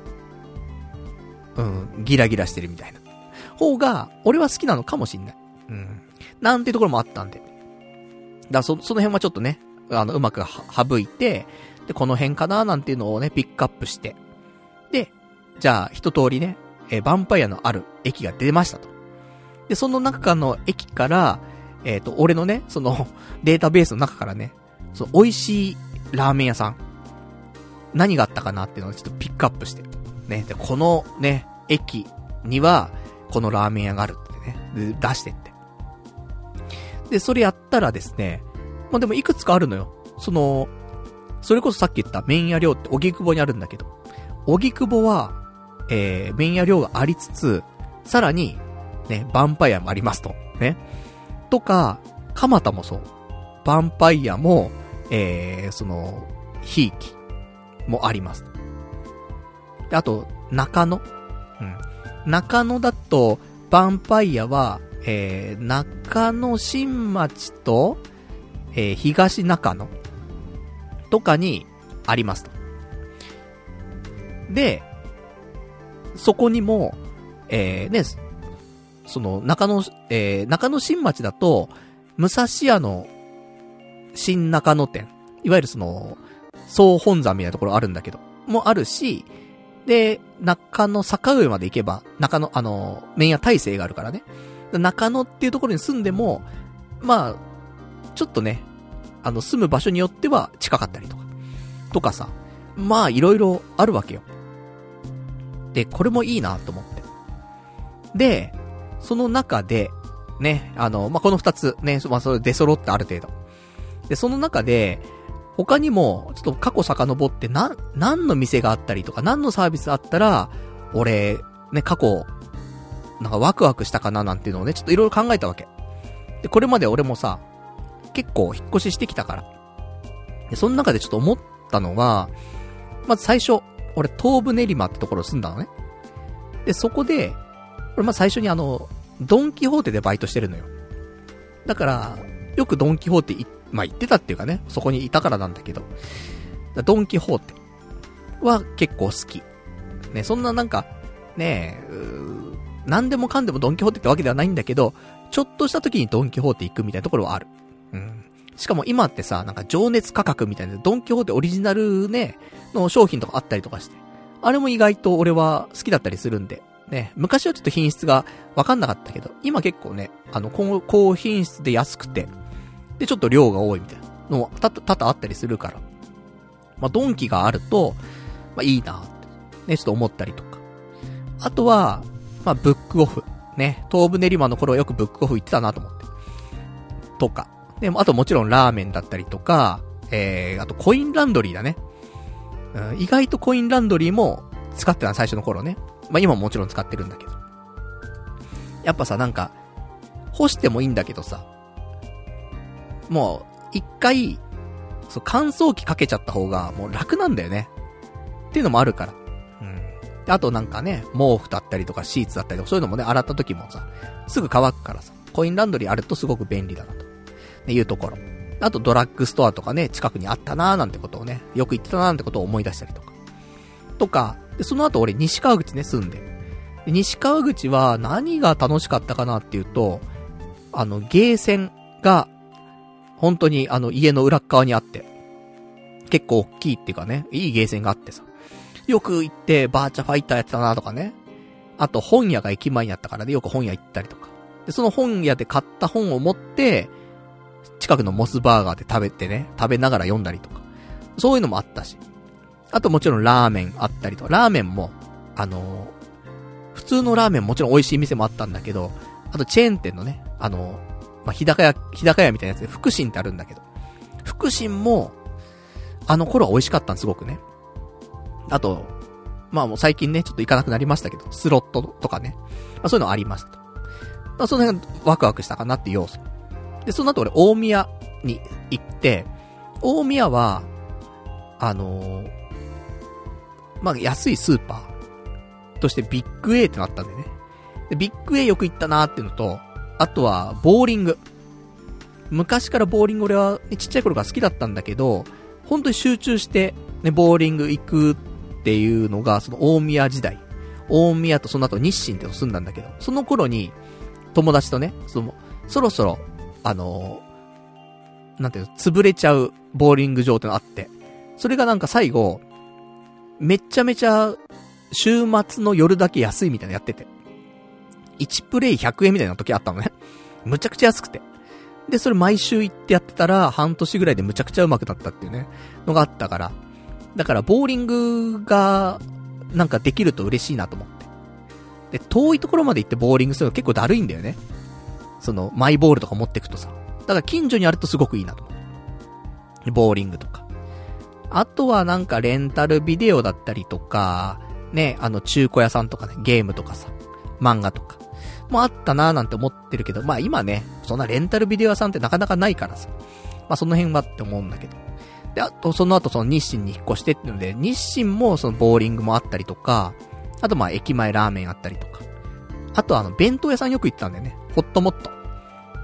ギラギラしてるみたいな方が、俺は好きなのかもしんない。なんてところもあったんで。だその辺はちょっとね、うまく省いて、で、この辺かななんていうのをね、ピックアップして。で、じゃあ、一通りね、ヴァンパイアのある駅が出ましたと。で、その中の駅から、俺のね、データベースの中からね、美味しいラーメン屋さん、何があったかなっていうのをちょっとピックアップして。ね、で、このね、駅には、このラーメン屋があるってね、で出してって。で、それやったらですね、まあ、でもいくつかあるのよ。それこそさっき言った麺屋寮って荻窪にあるんだけど、荻窪は、麺屋寮がありつつ、さらに、ね、ヴァンパイアもありますと。ね。とか、蒲田もそう。ヴァンパイアも、ひいきもあります。で、あと、中野。中野だと、ヴァンパイアは、中野新町と、東中野とかにありますと。で、そこにも、その中野新町だと、武蔵屋の新中野店、いわゆるその、総本山みたいなところあるんだけど、もあるし、で、中野坂上まで行けば、中野、麺屋大成があるからね。中野っていうところに住んでも、まあ、ちょっとね、住む場所によっては近かったりとかさ、まあ、いろいろあるわけよ。で、これもいいなと思って。で、その中で、ね、まあ、この二つ、ね、まあ、それ出揃ってある程度。で、その中で、他にも、ちょっと過去遡って、何の店があったりとか、何のサービスあったら、俺、ね、過去、なんかワクワクしたかななんていうのをね、ちょっといろいろ考えたわけ。で、これまで俺もさ、結構引っ越ししてきたから。で、その中でちょっと思ったのは、まず最初、俺東武練馬ってところに住んだのね。で、そこで、俺まず最初にドンキホーテでバイトしてるのよ。だから、よくドンキホーテまあ、行ってたっていうかね、そこにいたからなんだけど、ドンキホーテは結構好き。ね、そんななんか、ね何でもかんでもドンキホーテってわけではないんだけど、ちょっとした時にドンキホーテ行くみたいなところはある。うん。しかも今ってさ、なんか情熱価格みたいな、ドンキホーテオリジナルね、の商品とかあったりとかして、あれも意外と俺は好きだったりするんで、ね、昔はちょっと品質がわかんなかったけど、今結構ね、高品質で安くて、で、ちょっと量が多いみたいなのも多々あったりするから。まあ、ドンキがあると、まあ、いいなって、ね、ちょっと思ったりとか。あとは、まあ、ブックオフ。ね、東武練馬の頃はよくブックオフ行ってたなと思って。とか。でも、あともちろんラーメンだったりとか、あとコインランドリーだね。うん、意外とコインランドリーも使ってた最初の頃ね。まあ、今ももちろん使ってるんだけど。やっぱさ、なんか、干してもいいんだけどさ、もう、一回、乾燥機かけちゃった方が、もう楽なんだよね。っていうのもあるから。うん。あとなんかね、毛布だったりとかシーツだったりとか、そういうのもね、洗った時もさ、すぐ乾くからさ、コインランドリーあるとすごく便利だなと。ね、いうところ。あとドラッグストアとかね、近くにあったなーなんてことをね、よく行ってたなーなんてことを思い出したりとか。とか、で、その後俺西川口ね、住んで。で、西川口は何が楽しかったかなっていうと、ゲーセンが、本当に家の裏側にあって、結構大きいっていうかね、いいゲーセンがあってさ。よく行ってバーチャファイターやってたなとかね。あと本屋が駅前にあったからね、よく本屋行ったりとか。で、その本屋で買った本を持って、近くのモスバーガーで食べながら読んだりとか。そういうのもあったし。あともちろんラーメンあったりとか、ラーメンも、普通のラーメンもちろん美味しい店もあったんだけど、あとチェーン店のね、まあ、日高屋みたいなやつで、福神ってあるんだけど、福神も、頃は美味しかったんすごくね。あと、まあもう最近ね、ちょっと行かなくなりましたけど、スロットとかね、まあそういうのありましたと。まあその辺がワクワクしたかなっていう要素。で、その後俺、大宮に行って、大宮は、まあ安いスーパーとしてビッグ A ってなったんでね。で、ビッグ A よく行ったなーっていうのと、あとは、ボーリング。昔からボーリング俺は、ね、ちっちゃい頃から好きだったんだけど、本当に集中して、ね、ボーリング行くっていうのが、その大宮時代。大宮とその後日清っての住んだんだけど、その頃に、友達とね、そろそろ、なんていうの、潰れちゃうボーリング場ってのあって、それがなんか最後、めちゃめちゃ、週末の夜だけ安いみたいなのやってて。1プレイ100円みたいな時あったのね。むちゃくちゃ安くて。で、それ毎週行ってやってたら、半年ぐらいでむちゃくちゃ上手くなったっていうね、のがあったから。だから、ボーリングが、なんかできると嬉しいなと思って。で、遠いところまで行ってボーリングするの結構だるいんだよね。マイボールとか持ってくとさ。だから近所にあるとすごくいいなと思う。ボーリングとか。あとはなんかレンタルビデオだったりとか、ね、中古屋さんとかね、ゲームとかさ、漫画とか。もあったなーなんて思ってるけど、まあ今ね、そんなレンタルビデオ屋さんってなかなかないからさ。まあその辺はって思うんだけど。で、あとその後その日清に引っ越してっていうので、日清もそのボーリングもあったりとか、あとまあ駅前ラーメンあったりとか。あと弁当屋さんよく行ってたんだよね。ホットモットっ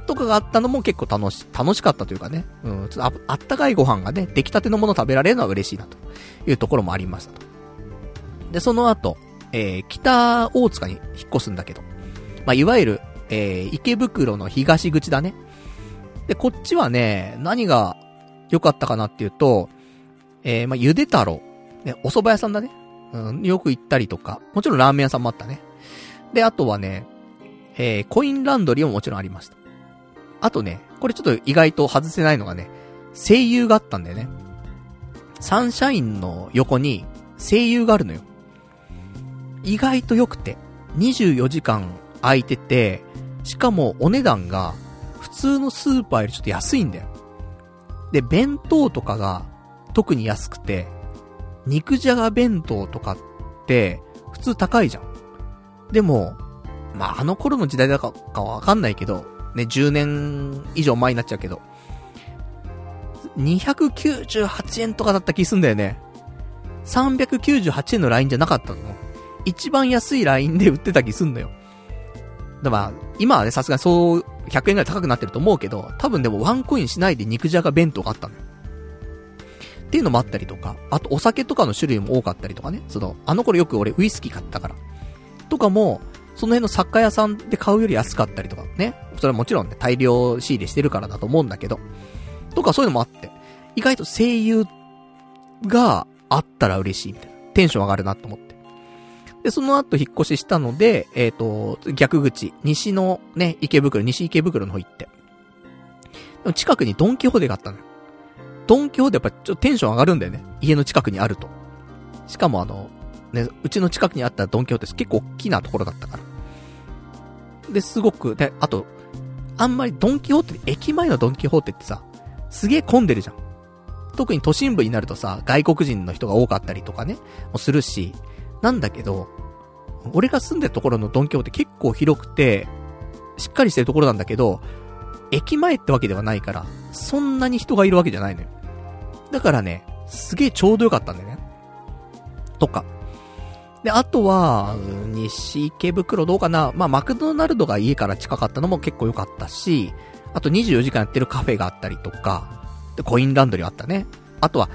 とかがあったのも結構楽しかったというかね。ちょっとあったかいご飯がね、出来たてのもの食べられるのは嬉しいなというところもありましたと。で、その後、北大塚に引っ越すんだけど、まあ、いわゆる、池袋の東口だね。で、こっちはね、何が良かったかなっていうと、まあ、ゆで太郎、ね、お蕎麦屋さんだね。よく行ったりとか、もちろんラーメン屋さんもあったね。で、あとはね、コインランドリーももちろんありました。あとね、これちょっと意外と外せないのがね、声優があったんだよね。サンシャインの横に声優があるのよ。意外と良くて、24時間空いてて、しかもお値段が普通のスーパーよりちょっと安いんだよ。で、弁当とかが特に安くて、肉じゃが弁当とかって普通高いじゃん。でも、まあ、あの頃の時代だかわかんないけど、ね、10年以上前になっちゃうけど、298円とかだった気すんだよね。398円のラインじゃなかったの。一番安いラインで売ってた気すんのよ。だから、今はね、さすがにそう、100円ぐらい高くなってると思うけど、多分でもワンコインしないで肉じゃが弁当があったのよ。っていうのもあったりとか、あとお酒とかの種類も多かったりとかね。あの頃よく俺ウイスキー買ったから。とかも、その辺の作家屋さんで買うより安かったりとかね。それはもちろんね、大量仕入れしてるからだと思うんだけど。とかそういうのもあって、意外と声優があったら嬉しいみたいな。テンション上がるなと思って。で、その後引っ越ししたので、逆口、西のね、西池袋の方行って。でも近くにドンキホーテがあったのよ。ドンキホーテやっぱちょっとテンション上がるんだよね。家の近くにあると。しかもね、うちの近くにあったドンキホーテ結構大きなところだったから。で、すごく、で、あと、あんまりドンキホーテ、駅前のドンキホーテってさ、すげえ混んでるじゃん。特に都心部になるとさ、外国人の人が多かったりとかね、もするし、なんだけど、俺が住んでるところのドンキホーテ結構広くて、しっかりしてるところなんだけど、駅前ってわけではないから、そんなに人がいるわけじゃないのよ。だからね、すげえちょうどよかったんだよね。とか。で、あとは、西池袋どうかな。まあ、マクドナルドが家から近かったのも結構良かったし、あと24時間やってるカフェがあったりとか、で、コインランドリーあったね。あとは、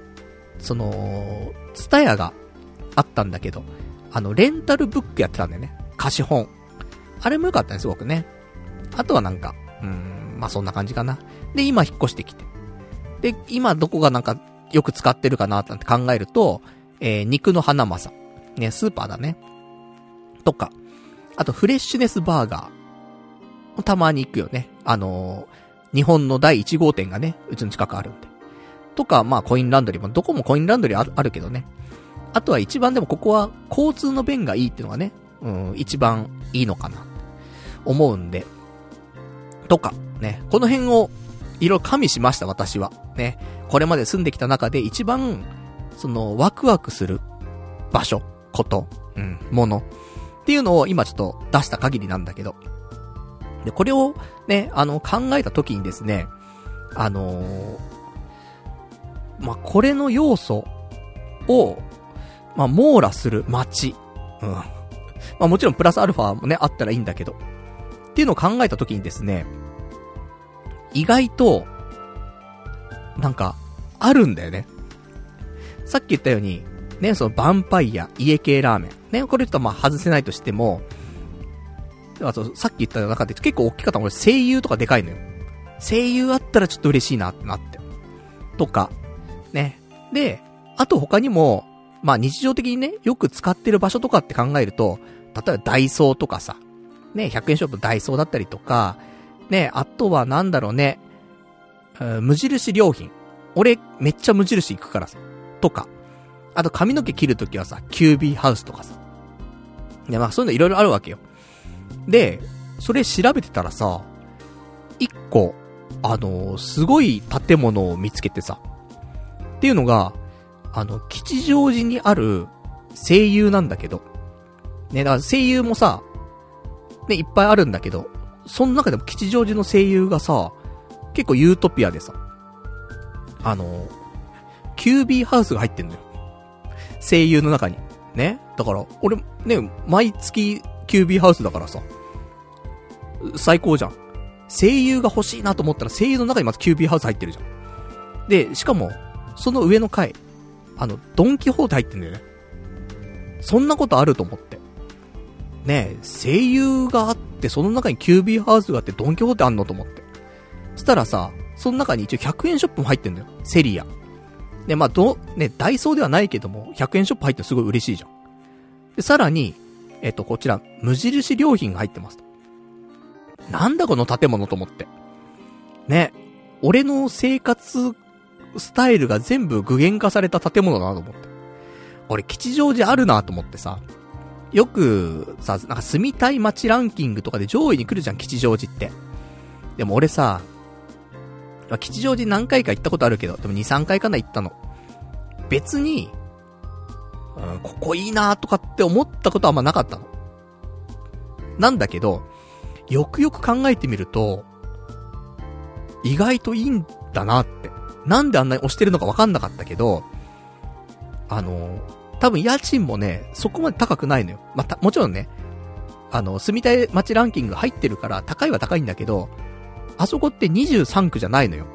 ツタヤがあったんだけど、レンタルブックやってたんだよね。貸本。あれも良かったね、すごくね。あとはなんか、まあ、そんな感じかな。で、今引っ越してきて。で、今どこがなんかよく使ってるかなって考えると、肉の花正。ね、スーパーだね。とか。あと、フレッシュネスバーガー。たまに行くよね。日本の第1号店がね、うちの近くあるんで。とか、まあ、コインランドリーも、どこもコインランドリーあるけどね。あとは一番でもここは交通の便がいいっていうのがね、一番いいのかな。思うんで。とか、ね。この辺を、いろいろ加味しました、私は。ね。これまで住んできた中で一番、ワクワクする場所、こと、もの。っていうのを今ちょっと出した限りなんだけど。で、これをね、考えた時にですね、まあ、これの要素を、まあ、網羅する街。まあ、もちろんプラスアルファもね、あったらいいんだけど。っていうのを考えた時にですね、意外と、なんか、あるんだよね。さっき言ったように、ね、そのヴァンパイア、家系ラーメン。ね、これちょっとまあ外せないとしても、あとさっき言った中で結構大きかったの俺声優とかでかいのよ。声優あったらちょっと嬉しいなってなって。とか、ね。で、あと他にも、まあ日常的にね、よく使ってる場所とかって考えると、例えばダイソーとかさ、ね、100円ショップダイソーだったりとか、ね、あとはなんだろうね、無印良品。俺めっちゃ無印行くからさ。とか。あと髪の毛切るときはさ、キュービーハウスとかさ。で、まあそういうのいろいろあるわけよ。で、それ調べてたらさ、一個、すごい建物を見つけてさ。っていうのが、吉祥寺にある声優なんだけど。ね、だから声優もさ、ね、いっぱいあるんだけど、その中でも吉祥寺の声優がさ、結構ユートピアでさ、キュービーハウスが入ってんのよ。声優の中に。ね。だから、俺、ね、毎月キュービーハウスだからさ、最高じゃん。 声優が欲しいなと思ったら声優の中にまずキュービーハウス入ってるじゃん。で、しかも、その上の階、ドンキホーテ入ってんだよね。そんなことあると思って。ねえ、声優があって、その中にキュービーハウスがあってドンキホーテあんのと思って。そしたらさ、その中に一応100円ショップも入ってんだよ。セリア。で、まあ、ダイソーではないけども、100円ショップ入ってすごい嬉しいじゃん。で、さらに、こちら、無印良品が入ってますと。なんだこの建物と思って。ね。俺の生活スタイルが全部具現化された建物だなと思って。俺、吉祥寺あるなと思ってさ。よく、さ、なんか住みたい街ランキングとかで上位に来るじゃん、吉祥寺って。でも俺さ、吉祥寺何回か行ったことあるけど、でも2、3回かな行ったの。別に、ここいいなとかって思ったことはあんまなかったの。なんだけど、よくよく考えてみると、意外といいんだなって。なんであんなに押してるのかわかんなかったけど、多分家賃もね、そこまで高くないのよ。まあ、もちろんね、住みたい街ランキング入ってるから高いは高いんだけど、あそこって23区じゃないのよ。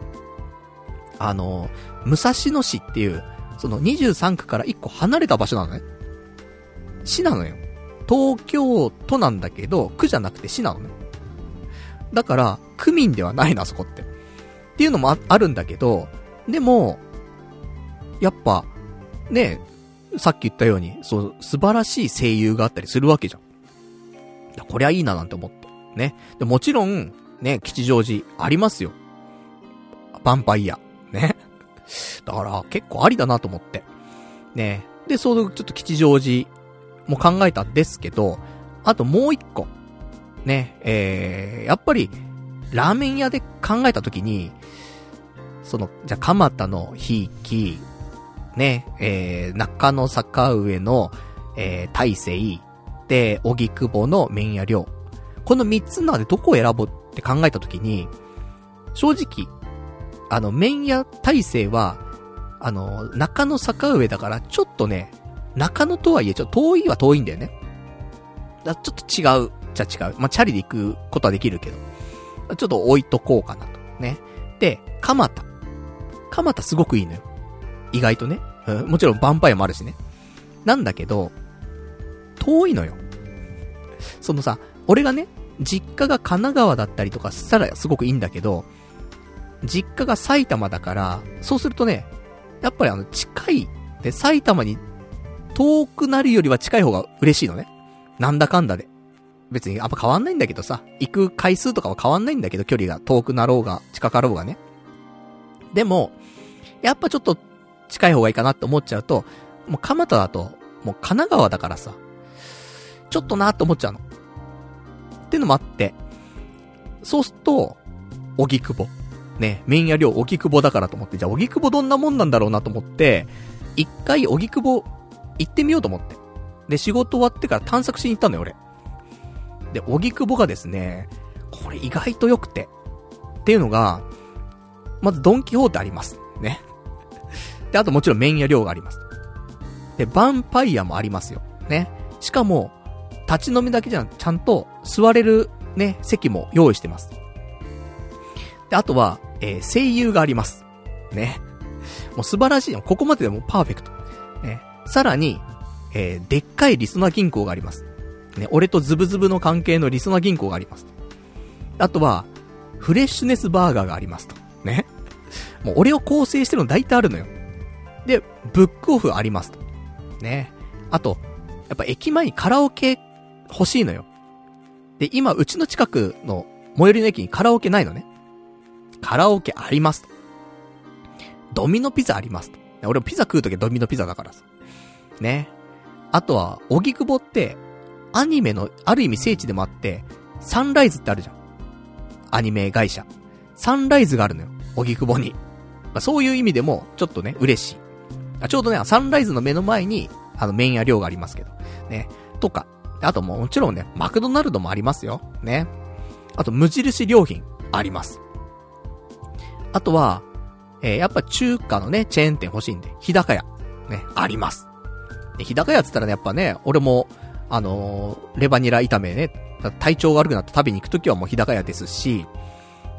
武蔵野市っていう、その23区から1個離れた場所なのね。市なのよ。東京都なんだけど、区じゃなくて市なのね。だから、区民ではないな、あそこって。っていうのも あるんだけど、でも、やっぱ、ね、さっき言ったように、そう、素晴らしい声優があったりするわけじゃん。こりゃいいななんて思って。ね。でもちろん、ね、吉祥寺ありますよ。ヴァンパイア。ね。だから結構ありだなと思って。ね。で、ちょっと吉祥寺も考えたんですけど、あともう一個。ね。やっぱり、ラーメン屋で考えたときに、じゃあ、蒲田のひいき、ね、中野坂上の、大成、で、荻窪の麺屋寮。この3つの中でどこを選ぼうって考えたときに、正直、麺屋大成は、中野坂上だから、ちょっとね、中野とはいえ、ちょっと遠いは遠いんだよね。ちょっと違う、じゃ違う。まあ、チャリで行くことはできるけど、ちょっと置いとこうかなと。ね。で、蒲田すごくいいのよ。意外とね。もちろん、ヴァンパイアもあるしね。なんだけど、遠いのよ。さ、俺がね、実家が神奈川だったりとかしたらすごくいいんだけど、実家が埼玉だから、そうするとね、やっぱり近い、で、埼玉に遠くなるよりは近い方が嬉しいのね。なんだかんだで。別にあんま変わんないんだけどさ、行く回数とかは変わんないんだけど、距離が遠くなろうが、近かろうがね。でも、やっぱちょっと近い方がいいかなって思っちゃうと、もう蒲田だと、もう神奈川だからさ、ちょっとなーって思っちゃうの。ってのもあって、そうすると、荻窪。ね、麺屋寮荻窪だからと思って、じゃあ荻窪どんなもんなんだろうなと思って、一回荻窪行ってみようと思って。で、仕事終わってから探索しに行ったのよ、俺。で、荻窪がですね、これ意外と良くて。っていうのが、まずドンキホーテあります。ね。で、あともちろん麺屋寮があります。で、ヴァンパイアもありますよ。ね。しかも、立ち飲みだけじゃなくちゃんと座れるね、席も用意してます。で、あとは、声優があります。ね。もう素晴らしい。ここまででもパーフェクト。ね。さらに、でっかいりそな銀行があります。ね。俺とズブズブの関係のりそな銀行があります。あとは、フレッシュネスバーガーがありますと。ね。もう俺を構成してるの大体あるのよ。で、ブックオフありますと。ね。あと、やっぱ駅前にカラオケ欲しいのよ。で、今、うちの近くの最寄りの駅にカラオケないのね。カラオケありますと。ドミノピザありますと。俺もピザ食うときはドミノピザだからさ。ね。あとは、荻窪って、アニメのある意味聖地でもあって、サンライズってあるじゃん。アニメ会社。サンライズがあるのよ。荻窪に。まあ、そういう意味でも、ちょっとね、嬉しい。ちょうどね、サンライズの目の前に、麺屋寮がありますけど。ね。とか。あともちろんね、マクドナルドもありますよ。ね。あと、無印良品あります。あとは、やっぱ中華のね、チェーン店欲しいんで、日高屋。ね、あります。で日高屋って言ったらね、やっぱね、俺も、レバニラ炒めね、体調悪くなって食べに行くときはもう日高屋ですし、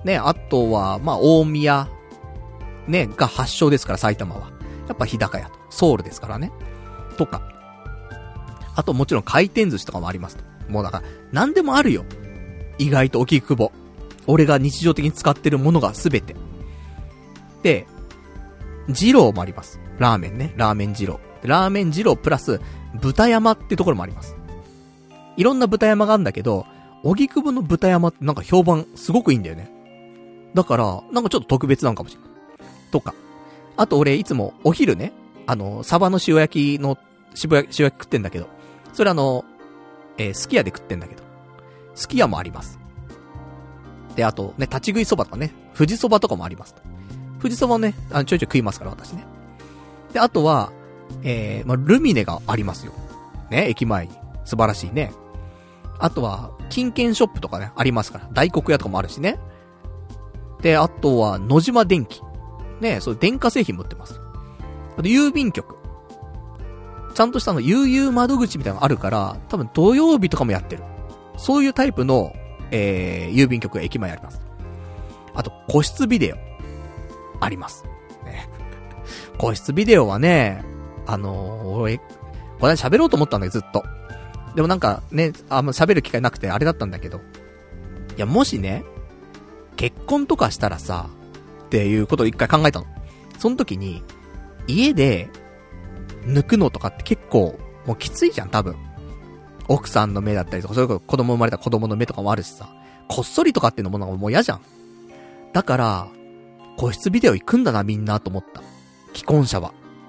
ね、あとは、まあ、大宮、ね、が発祥ですから、埼玉は。やっぱ日高屋と。ソウルですからね。とか。あともちろん回転寿司とかもありますと。もうだから、なんでもあるよ。意外と荻窪。俺が日常的に使ってるものがすべて。で、二郎もあります。ラーメンね。ラーメン二郎。ラーメン二郎プラス、豚山ってところもあります。いろんな豚山があるんだけど、荻窪の豚山ってなんか評判すごくいいんだよね。だから、なんかちょっと特別なんかもしれない。とか。あと俺いつもお昼ね、サバの塩焼きの、塩焼き食ってんだけど、それすき家で食ってんだけど、すき家もあります。で、あとね、立ち食いそばとかね、富士そばとかもあります。富士そばね、ちょいちょい食いますから私ね。で、あとは、まあ、ルミネがありますよ。ね、駅前に。素晴らしいね。あとは、金券ショップとかね、ありますから。大黒屋とかもあるしね。で、あとは、野島電機。ね、そういう電化製品も売ってます。あと、郵便局。ちゃんとした悠々窓口みたいなのあるから、多分土曜日とかもやってる。そういうタイプの、郵便局が駅前あります。あと、個室ビデオ。あります。ね。個室ビデオはね、俺、これ喋ろうと思ったんだよ、ずっと。でもなんかね、喋る機会なくてあれだったんだけど。いや、もしね、結婚とかしたらさ、っていうことを一回考えたの。その時に、家で、抜くのとかって結構、もうきついじゃん、多分。奥さんの目だったりとか、それこそ子供生まれた子供の目とかもあるしさ、こっそりとかっていうのもなんかもう嫌じゃん。だから、個室ビデオ行くんだな、みんなと思った。既婚者は。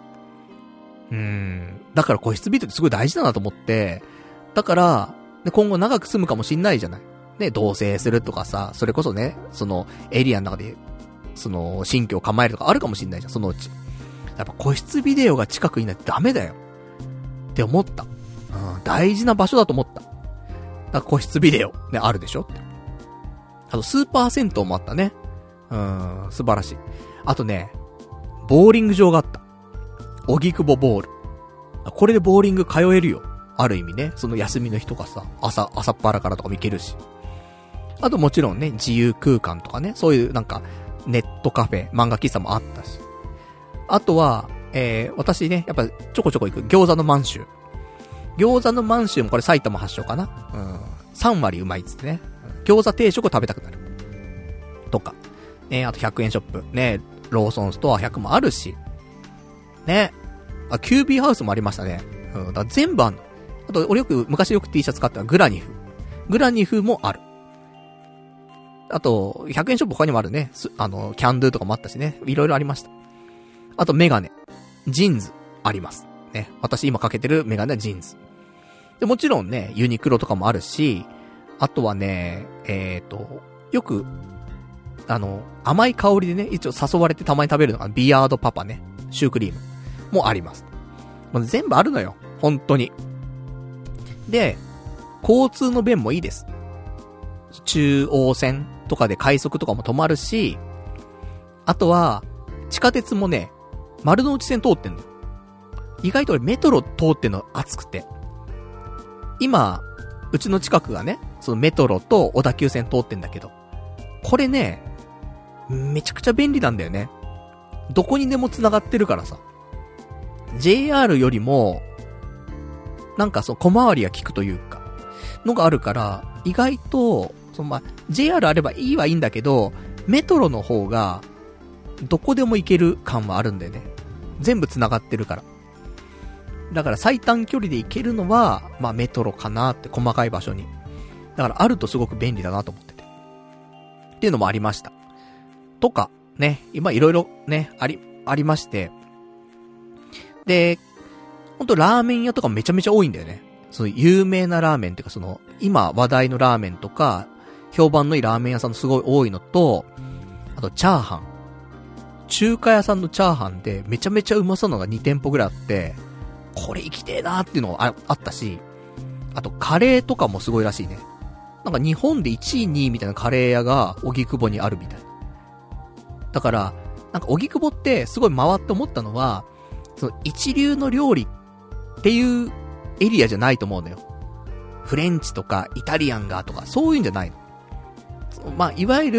だから個室ビデオってすごい大事だなと思って、だから、ね、今後長く住むかもしんないじゃない。ね、同棲するとかさ、それこそね、そのエリアの中で、新居を構えるとかあるかもしんないじゃん、そのうち。やっぱ個室ビデオが近くにないとダメだよ。って思った。大事な場所だと思った。だから個室ビデオ、ね、あるでしょって。あと、スーパー銭湯もあったね。素晴らしい。あとね、ボーリング場があった。荻窪ボール。これでボーリング通えるよ。ある意味ね、その休みの日とかさ、朝っぱらからとかも行けるし。あともちろんね、自由空間とかね、そういうなんか、ネットカフェ、漫画喫茶もあったし。あとは、私ね、やっぱちょこちょこ行く餃子の満州。餃子の満州もこれ埼玉発祥かな。3割うまいっつってね。餃子定食を食べたくなる。とか。あと100円ショップ。ね、ローソンストア100もあるし。ね。キュービーハウスもありましたね。だから全部あんの。あと、俺昔よく T シャツ買ったグラニフ。グラニフもある。あと、100円ショップ他にもあるね。キャンドゥとかもあったしね。いろいろありました。あと、メガネ。ジーンズ。あります。ね。私今かけてるメガネはジーンズ。で、もちろんね、ユニクロとかもあるし、あとはね、よく、甘い香りでね、一応誘われてたまに食べるのが、ビアードパパね。シュークリーム。もあります。もう全部あるのよ。本当に。で、交通の便もいいです。中央線とかで快速とかも止まるし、あとは、地下鉄もね、丸の内線通ってんのよ。意外と俺メトロ通ってんの熱くて。今、うちの近くがね、そのメトロと小田急線通ってんだけど、これね、めちゃくちゃ便利なんだよね。どこにでも繋がってるからさ。JR よりも、なんか小回りが効くというか、のがあるから、意外と、JR あればいいはいいんだけど、メトロの方が、どこでも行ける感はあるんだよね。全部繋がってるから。だから最短距離で行けるのは、メトロかなって、細かい場所に。だからあるとすごく便利だなと思ってて。っていうのもありました。とか、ね、今いろいろね、ありまして。で、ほんとラーメン屋とかめちゃめちゃ多いんだよね。有名なラーメンっていうか今話題のラーメンとか、評判のいいラーメン屋さんすごい多いのと、あとチャーハン。中華屋さんのチャーハンでめちゃめちゃうまそうなのが2店舗ぐらいあって、これ行きてえなーっていうのがあったし、あとカレーとかもすごいらしいね。なんか日本で1位2位みたいなカレー屋が荻窪にあるみたいな。だから、なんか荻窪ってすごい回って思ったのは、一流の料理っていうエリアじゃないと思うのよ。フレンチとかイタリアンがとかそういうんじゃないの。いわゆる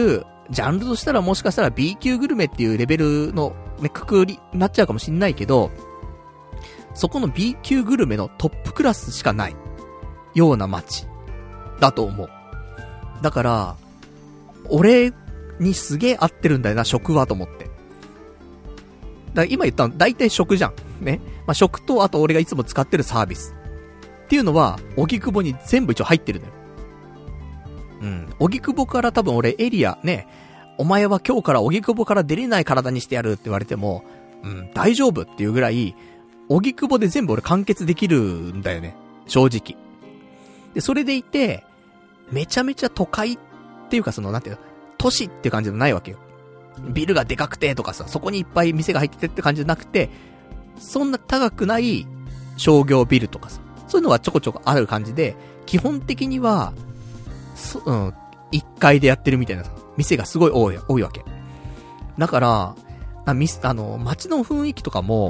ジャンルとしたらもしかしたら B 級グルメっていうレベルのね、くくりになっちゃうかもしんないけど、そこの B 級グルメのトップクラスしかないような街だと思う。だから、俺にすげえ合ってるんだよな、食はと思って。だから今言ったの大体食じゃん。ね。まあ、食とあと俺がいつも使ってるサービス。っていうのは、荻窪に全部一応入ってるのよ。うん。荻窪から多分俺エリアね、お前は今日から荻窪から出れない体にしてやるって言われても、うん、大丈夫っていうぐらい、荻窪で全部俺完結できるんだよね。正直。で、それでいて、めちゃめちゃ都会っていうかなんていうの、都市っていう感じじゃないわけよ。ビルがでかくてとかさ、そこにいっぱい店が入っててって感じじゃなくて、そんな高くない商業ビルとかさ、そういうのがちょこちょこある感じで、基本的には、1階でやってるみたいなさ、店がすごい多いわけ。だから、街の雰囲気とかも、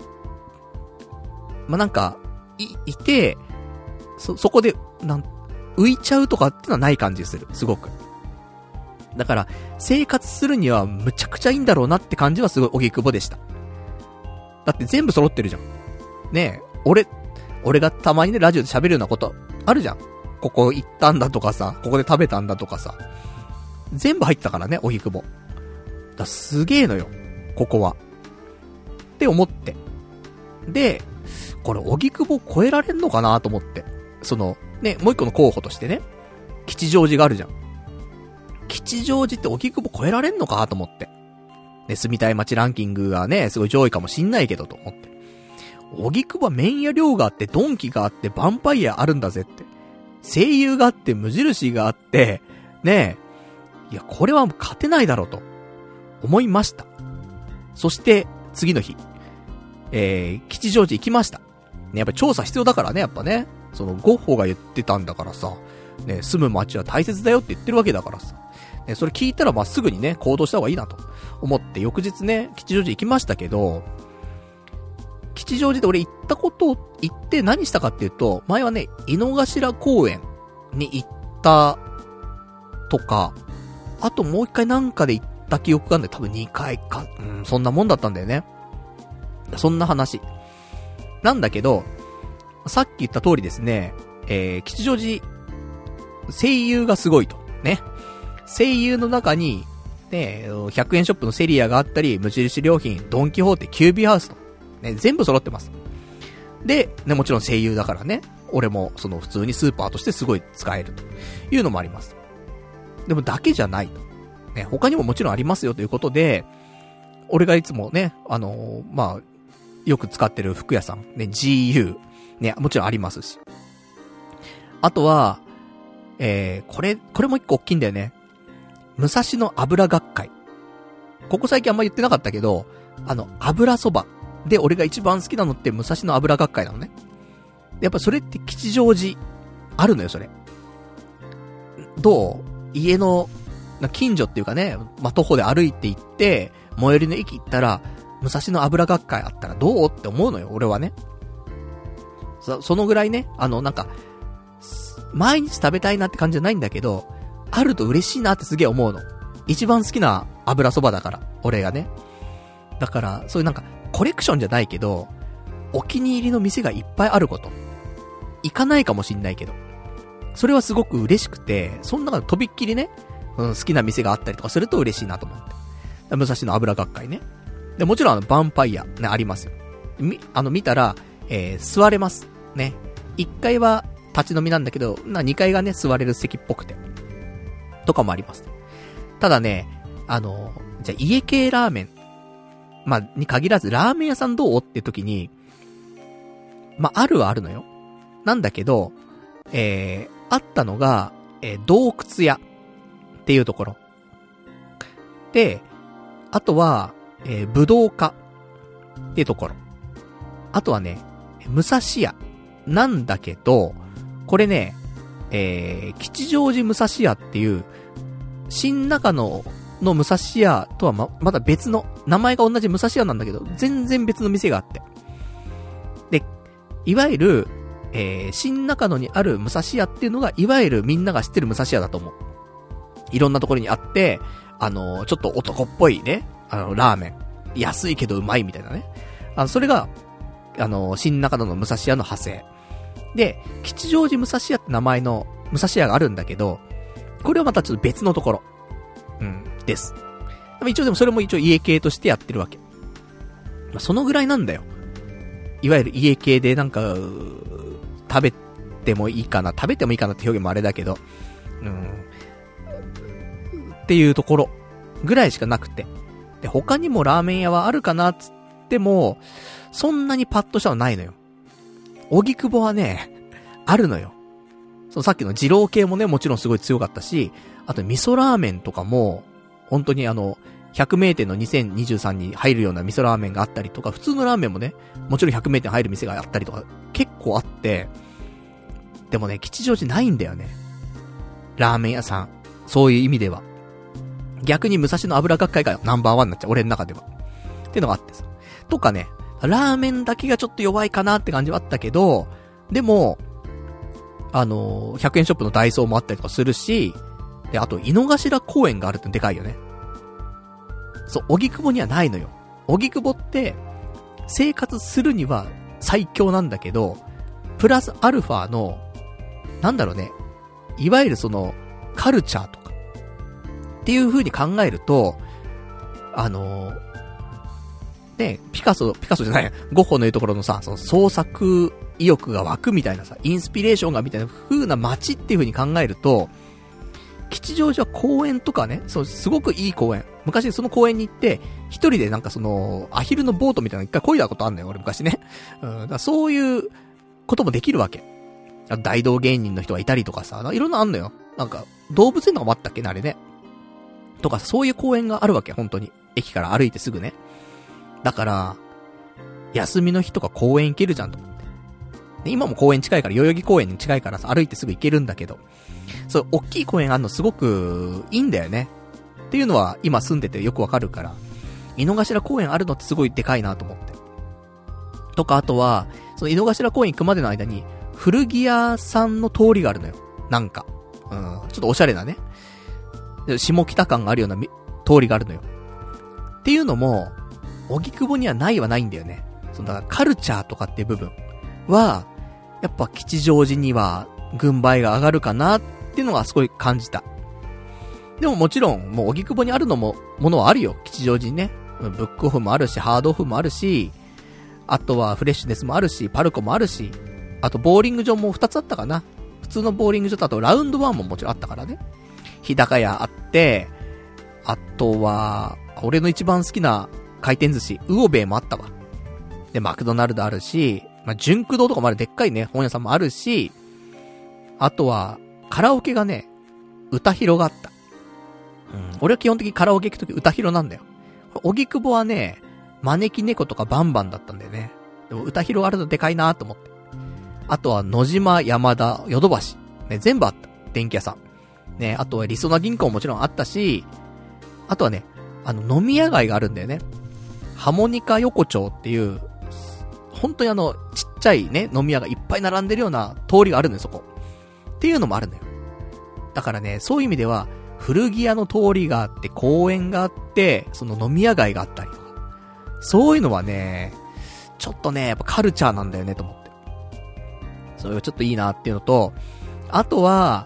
まあ、なんか、いて、そこで、浮いちゃうとかってのはない感じする。すごく。だから、生活するにはむちゃくちゃいいんだろうなって感じはすごい荻窪でした。だって全部揃ってるじゃん。ねえ、俺がたまにね、ラジオで喋るようなことあるじゃん。ここ行ったんだとかさ、ここで食べたんだとかさ。全部入ってたからね、荻窪。すげえのよ、ここは。って思って。で、これ荻窪超えられんのかなと思って。ね、もう一個の候補としてね、吉祥寺があるじゃん。吉祥寺って荻窪超えられんのかと思って。ね、住みたい街ランキングがね、すごい上位かもしんないけどと思って。荻窪は麺屋寮があって、ドンキがあって、ヴァンパイアあるんだぜって。声優があって、無印があって、ねえ、いや、これは勝てないだろうと、思いました。そして、次の日、吉祥寺行きました。ね、やっぱり調査必要だからね、やっぱね。ゴッホが言ってたんだからさ、ね、住む街は大切だよって言ってるわけだからさ。ね、それ聞いたらまあすぐにね、行動した方がいいなと思って、翌日ね、吉祥寺行きましたけど、吉祥寺で俺行って何したかっていうと、前はね、井の頭公園に行ったとか、あともう一回なんかで行った記憶があるんで、多分2回か、そんなもんだったんだよね。そんな話。なんだけど、さっき言った通りですね、吉祥寺、声優がすごいと。ね。声優の中に、ね、100円ショップのセリアがあったり、無印良品、ドンキホーテ、キュービーハウスと。ね、全部揃ってます。で、ね、もちろん声優だからね、俺も普通にスーパーとしてすごい使えるというのもあります。でもだけじゃないと。ね、他にももちろんありますよということで、俺がいつもね、まあ、よく使ってる服屋さん、ね、GU、ね、もちろんありますし。あとは、これも一個大きいんだよね。武蔵野油学会。ここ最近あんま言ってなかったけど、油そばで俺が一番好きなのって武蔵野油学会なのね。やっぱそれって吉祥寺あるのよ、それ。どう？家の近所っていうかね、まあ、徒歩で歩いて行って、最寄りの駅行ったら、武蔵野油学会あったらどうって思うのよ、俺はね。そのぐらいね、なんか、毎日食べたいなって感じじゃないんだけど、あると嬉しいなってすげえ思うの。一番好きな油そばだから、俺がね。だから、そういうなんか、コレクションじゃないけど、お気に入りの店がいっぱいあること。行かないかもしんないけど。それはすごく嬉しくて、その中でとびっきりね、好きな店があったりとかすると嬉しいなと思って。武蔵野油学会ね。で、もちろんヴァンパイアね、ありますよ。見たら、座れます。ね。1階は立ち飲みなんだけど、2階がね、座れる席っぽくて。とかもあります。ただね、じゃあ家系ラーメン、まあ、に限らず、ラーメン屋さんどうって時に、まあ、あるはあるのよ。なんだけど、あったのが、洞窟屋っていうところ。で、あとは、武道家っていうところ。あとはね、武蔵屋なんだけど、これね、吉祥寺武蔵屋っていう、新中野の武蔵屋とはまだ別の、名前が同じ武蔵屋なんだけど、全然別の店があって。で、いわゆる、新中野にある武蔵屋っていうのが、いわゆるみんなが知ってる武蔵屋だと思う。いろんなところにあって、 ちょっと男っぽいね、ラーメン。安いけどうまいみたいなね。それが、新中野の武蔵屋の派生。で、吉祥寺武蔵屋って名前の武蔵屋があるんだけど、これはまたちょっと別のところ。です。一応でもそれも一応家系としてやってるわけ。そのぐらいなんだよ。いわゆる家系でなんか、食べてもいいかなって表現もあれだけど、っていうところぐらいしかなくて。で、他にもラーメン屋はあるかなっつっても、そんなにパッとしたのないのよ。荻窪はね、あるのよ。さっきの二郎系もね、もちろんすごい強かったし、あと味噌ラーメンとかも、本当に100名店の2023に入るような味噌ラーメンがあったりとか、普通のラーメンもね、もちろん100名店入る店があったりとか、結構あって、でもね、吉祥寺ないんだよね。ラーメン屋さん。そういう意味では。逆に武蔵野油学会がナンバーワンになっちゃう。俺の中では。っていうのがあってさ。とかね、ラーメンだけがちょっと弱いかなって感じはあったけど、でも、100円ショップのダイソーもあったりとかするし、で、あと、井の頭公園があるってでかいよね。そう、荻窪にはないのよ。荻窪って、生活するには最強なんだけど、プラスアルファの、なんだろうね、いわゆるその、カルチャーとか、っていう風に考えると、ね、ピカソじゃない、ゴッホの言うところのさ、その創作意欲が湧くみたいなさ、インスピレーションがみたいな風な街っていう風に考えると、吉祥寺は公園とかね、そう、すごくいい公園。昔その公園に行って、一人でなんかその、アヒルのボートみたいなの一回漕いだことあんのよ、俺昔ね。だからそういうこともできるわけ。大道芸人の人がいたりとかさ、いろんなあんのよ。なんか、動物園とかもあったっけね、あれね。とか、そういう公園があるわけ、本当に。駅から歩いてすぐね。だから、休みの日とか公園行けるじゃんと思って。で今も公園近いから、代々木公園に近いからさ、歩いてすぐ行けるんだけど、そう、大きい公園あんのすごくいいんだよね。っていうのは、今住んでてよくわかるから、井の頭公園あるのってすごいでかいなと思って。とか、あとは、その井の頭公園行くまでの間に、古着屋さんの通りがあるのよ。なんか。ちょっとおしゃれなね。下北感があるような通りがあるのよ。っていうのも、荻窪にはないはないんだよね。だからカルチャーとかっていう部分は、やっぱ吉祥寺には軍配が上がるかなっていうのがすごい感じた。でももちろん、もう荻窪にあるものはあるよ。吉祥寺にね。ブックオフもあるし、ハードオフもあるし、あとはフレッシュネスもあるし、パルコもあるし、あとボーリング場も2つあったかな。普通のボーリング場とあとラウンドワンももちろんあったからね。日高屋あって、あとは、俺の一番好きな回転寿司、魚べいもあったわ。で、マクドナルドあるし、純駆動とかもあるでっかいね、本屋さんもあるし、あとは、カラオケがね、歌広があった。俺は基本的にカラオケ行くとき歌広なんだよ。荻窪はね、招き猫とかバンバンだったんだよね。でも歌広あるとでかいなと思って。あとは野島、山田、ヨドバシ。ね、全部あった。電気屋さん。ね、あとはりそな銀行ももちろんあったし、あとはね、飲み屋街があるんだよね。ハモニカ横丁っていう、本当にちっちゃいね、飲み屋がいっぱい並んでるような通りがあるのよ、そこ。っていうのもあるのよ。だからね、そういう意味では、古着屋の通りがあって、公園があって、その飲み屋街があったりとか。そういうのはね、ちょっとね、やっぱカルチャーなんだよね、と思って。それがちょっといいなっていうのと、あとは、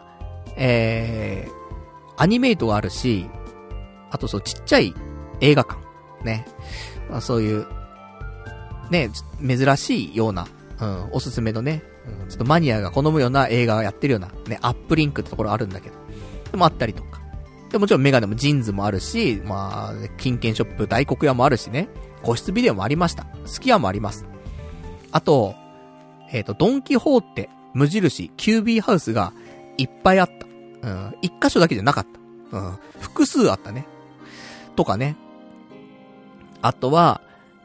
アニメイトがあるし、あとそうちっちゃい映画館。ね。そういう、ね、珍しいような、おすすめのね、ちょっとマニアが好むような映画をやってるような、ね、アップリンクってところあるんだけど。でもあったりとか。でもちろんメガネもジーンズもあるし、金券ショップ大黒屋もあるしね。個室ビデオもありました。すき家もあります。あと、ドンキホーテ、無印、キュービーハウスがいっぱいあった。一箇所だけじゃなかった。複数あったね。とかね。あとは、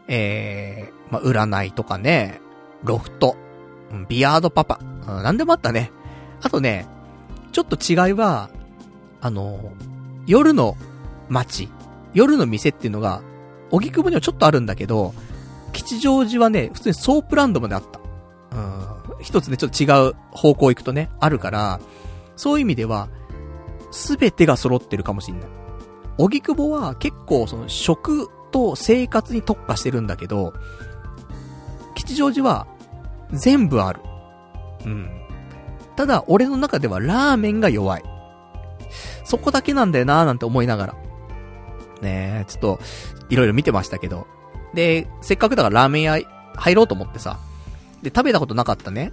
占いとかね、ロフト、ビアードパパ、なんでもあったね。あとね、ちょっと違いは、夜の街、夜の店っていうのが、荻窪にはちょっとあるんだけど、吉祥寺はね、普通にソープランドまであった。一つね、ちょっと違う方向行くとね、あるから、そういう意味では、すべてが揃ってるかもしんない。 荻窪は結構その食と生活に特化してるんだけど、吉祥寺は全部ある。うん。ただ、俺の中ではラーメンが弱い。そこだけなんだよなーなんて思いながら。ねえ、ちょっと、いろいろ見てましたけど。で、せっかくだからラーメン屋入ろうと思ってさ。で、食べたことなかったね。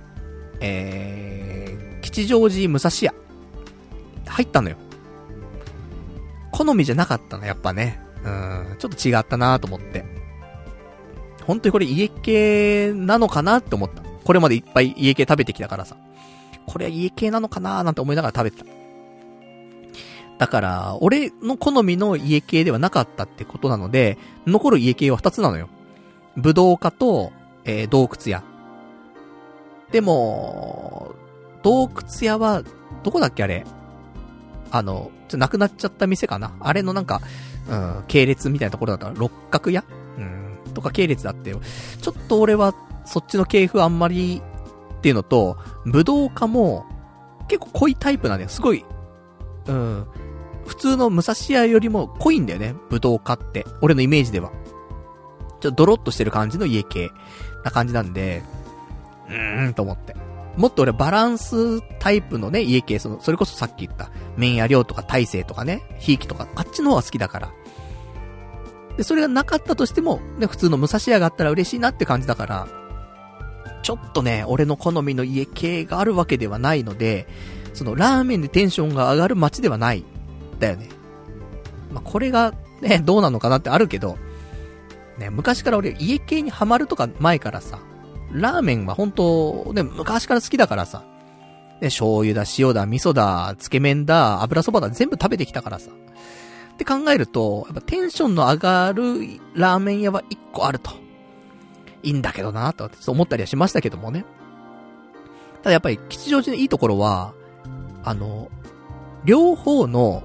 吉祥寺武蔵屋。入ったのよ。好みじゃなかったの、やっぱね。ちょっと違ったなーと思って。本当にこれ家系なのかなって思った。これまでいっぱい家系食べてきたからさ。これは家系なのかなーなんて思いながら食べてた。だから、俺の好みの家系ではなかったってことなので、残る家系は2つなのよ。ぶどう家と、洞窟屋。でも、洞窟屋は、どこだっけあれ？なくなっちゃった店かな？あれのなんか、系列みたいなところだったら、六角屋？とか系列だってよ。ちょっと俺は、そっちの系譜あんまり、っていうのと、ぶどう家も、結構濃いタイプなんだよ。すごい、普通の武蔵屋よりも濃いんだよね。ぶどう家って。俺のイメージでは。ちょっとドロッとしてる感じの家系な感じなんで、と思って。もっと俺バランスタイプのね、家系、それこそさっき言った、麺屋寮とか大勢とかね、ひいきとか、あっちの方が好きだから。で、それがなかったとしても、ね、普通の武蔵屋があったら嬉しいなって感じだから、ちょっとね、俺の好みの家系があるわけではないので、そのラーメンでテンションが上がる街ではない。だよね。まあ、これがね、どうなのかなってあるけど、ね、昔から俺家系にハマるとか前からさ、ラーメンは本当ね、昔から好きだからさ、ね、醤油だ、塩だ、味噌だ、つけ麺だ、油そばだ、全部食べてきたからさ。って考えると、やっぱテンションの上がるラーメン屋は一個あると。いいんだけどなと思ったりはしましたけどもね。ただやっぱり吉祥寺のいいところは、両方の、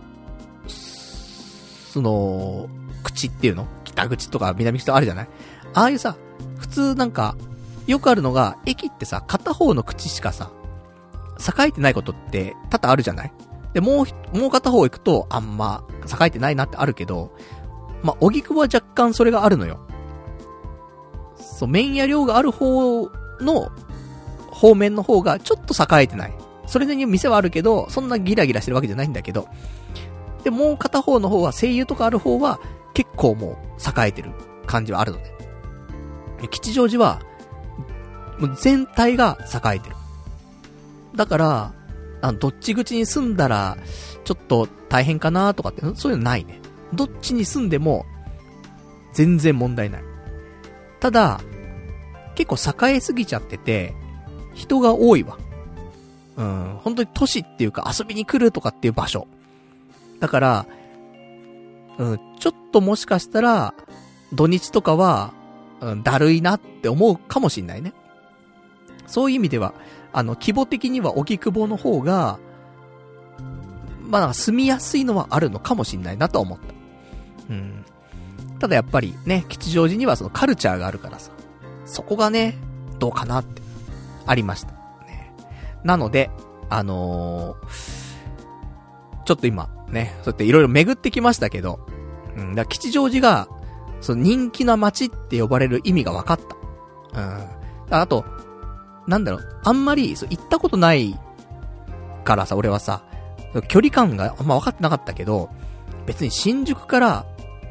口っていうの？北口とか南口とかあるじゃない？ああいうさ、普通なんか、よくあるのが、駅ってさ、片方の口しかさ、栄えてないことって多々あるじゃない？で、もう片方行くと、あんま、栄えてないなってあるけど、まあ、荻窪は若干それがあるのよ。そう、麺屋寮がある方面の方がちょっと栄えてない。それなりに店はあるけど、そんなギラギラしてるわけじゃないんだけど、で、もう片方の方は、声優とかある方は、結構もう、栄えてる感じはあるのね。吉祥寺は、もう全体が栄えてる。だから、どっち口に住んだら、ちょっと大変かなとかって、そういうのないね。どっちに住んでも、全然問題ない。ただ、結構栄えすぎちゃってて、人が多いわ。本当に都市っていうか遊びに来るとかっていう場所。だから、ちょっともしかしたら、土日とかは、だるいなって思うかもしんないね。そういう意味では、規模的には荻窪の方が、まあ、住みやすいのはあるのかもしんないなと思った。ただやっぱりね、吉祥寺にはそのカルチャーがあるからさ、そこがね、どうかなって、ありました。ね、なので、ちょっと今、ね、そうやっていろいろ巡ってきましたけど、だから吉祥寺が、その人気な街って呼ばれる意味が分かった。あと、なんだろう、あんまり、行ったことないからさ、俺はさ、距離感があんま分かってなかったけど、別に新宿から、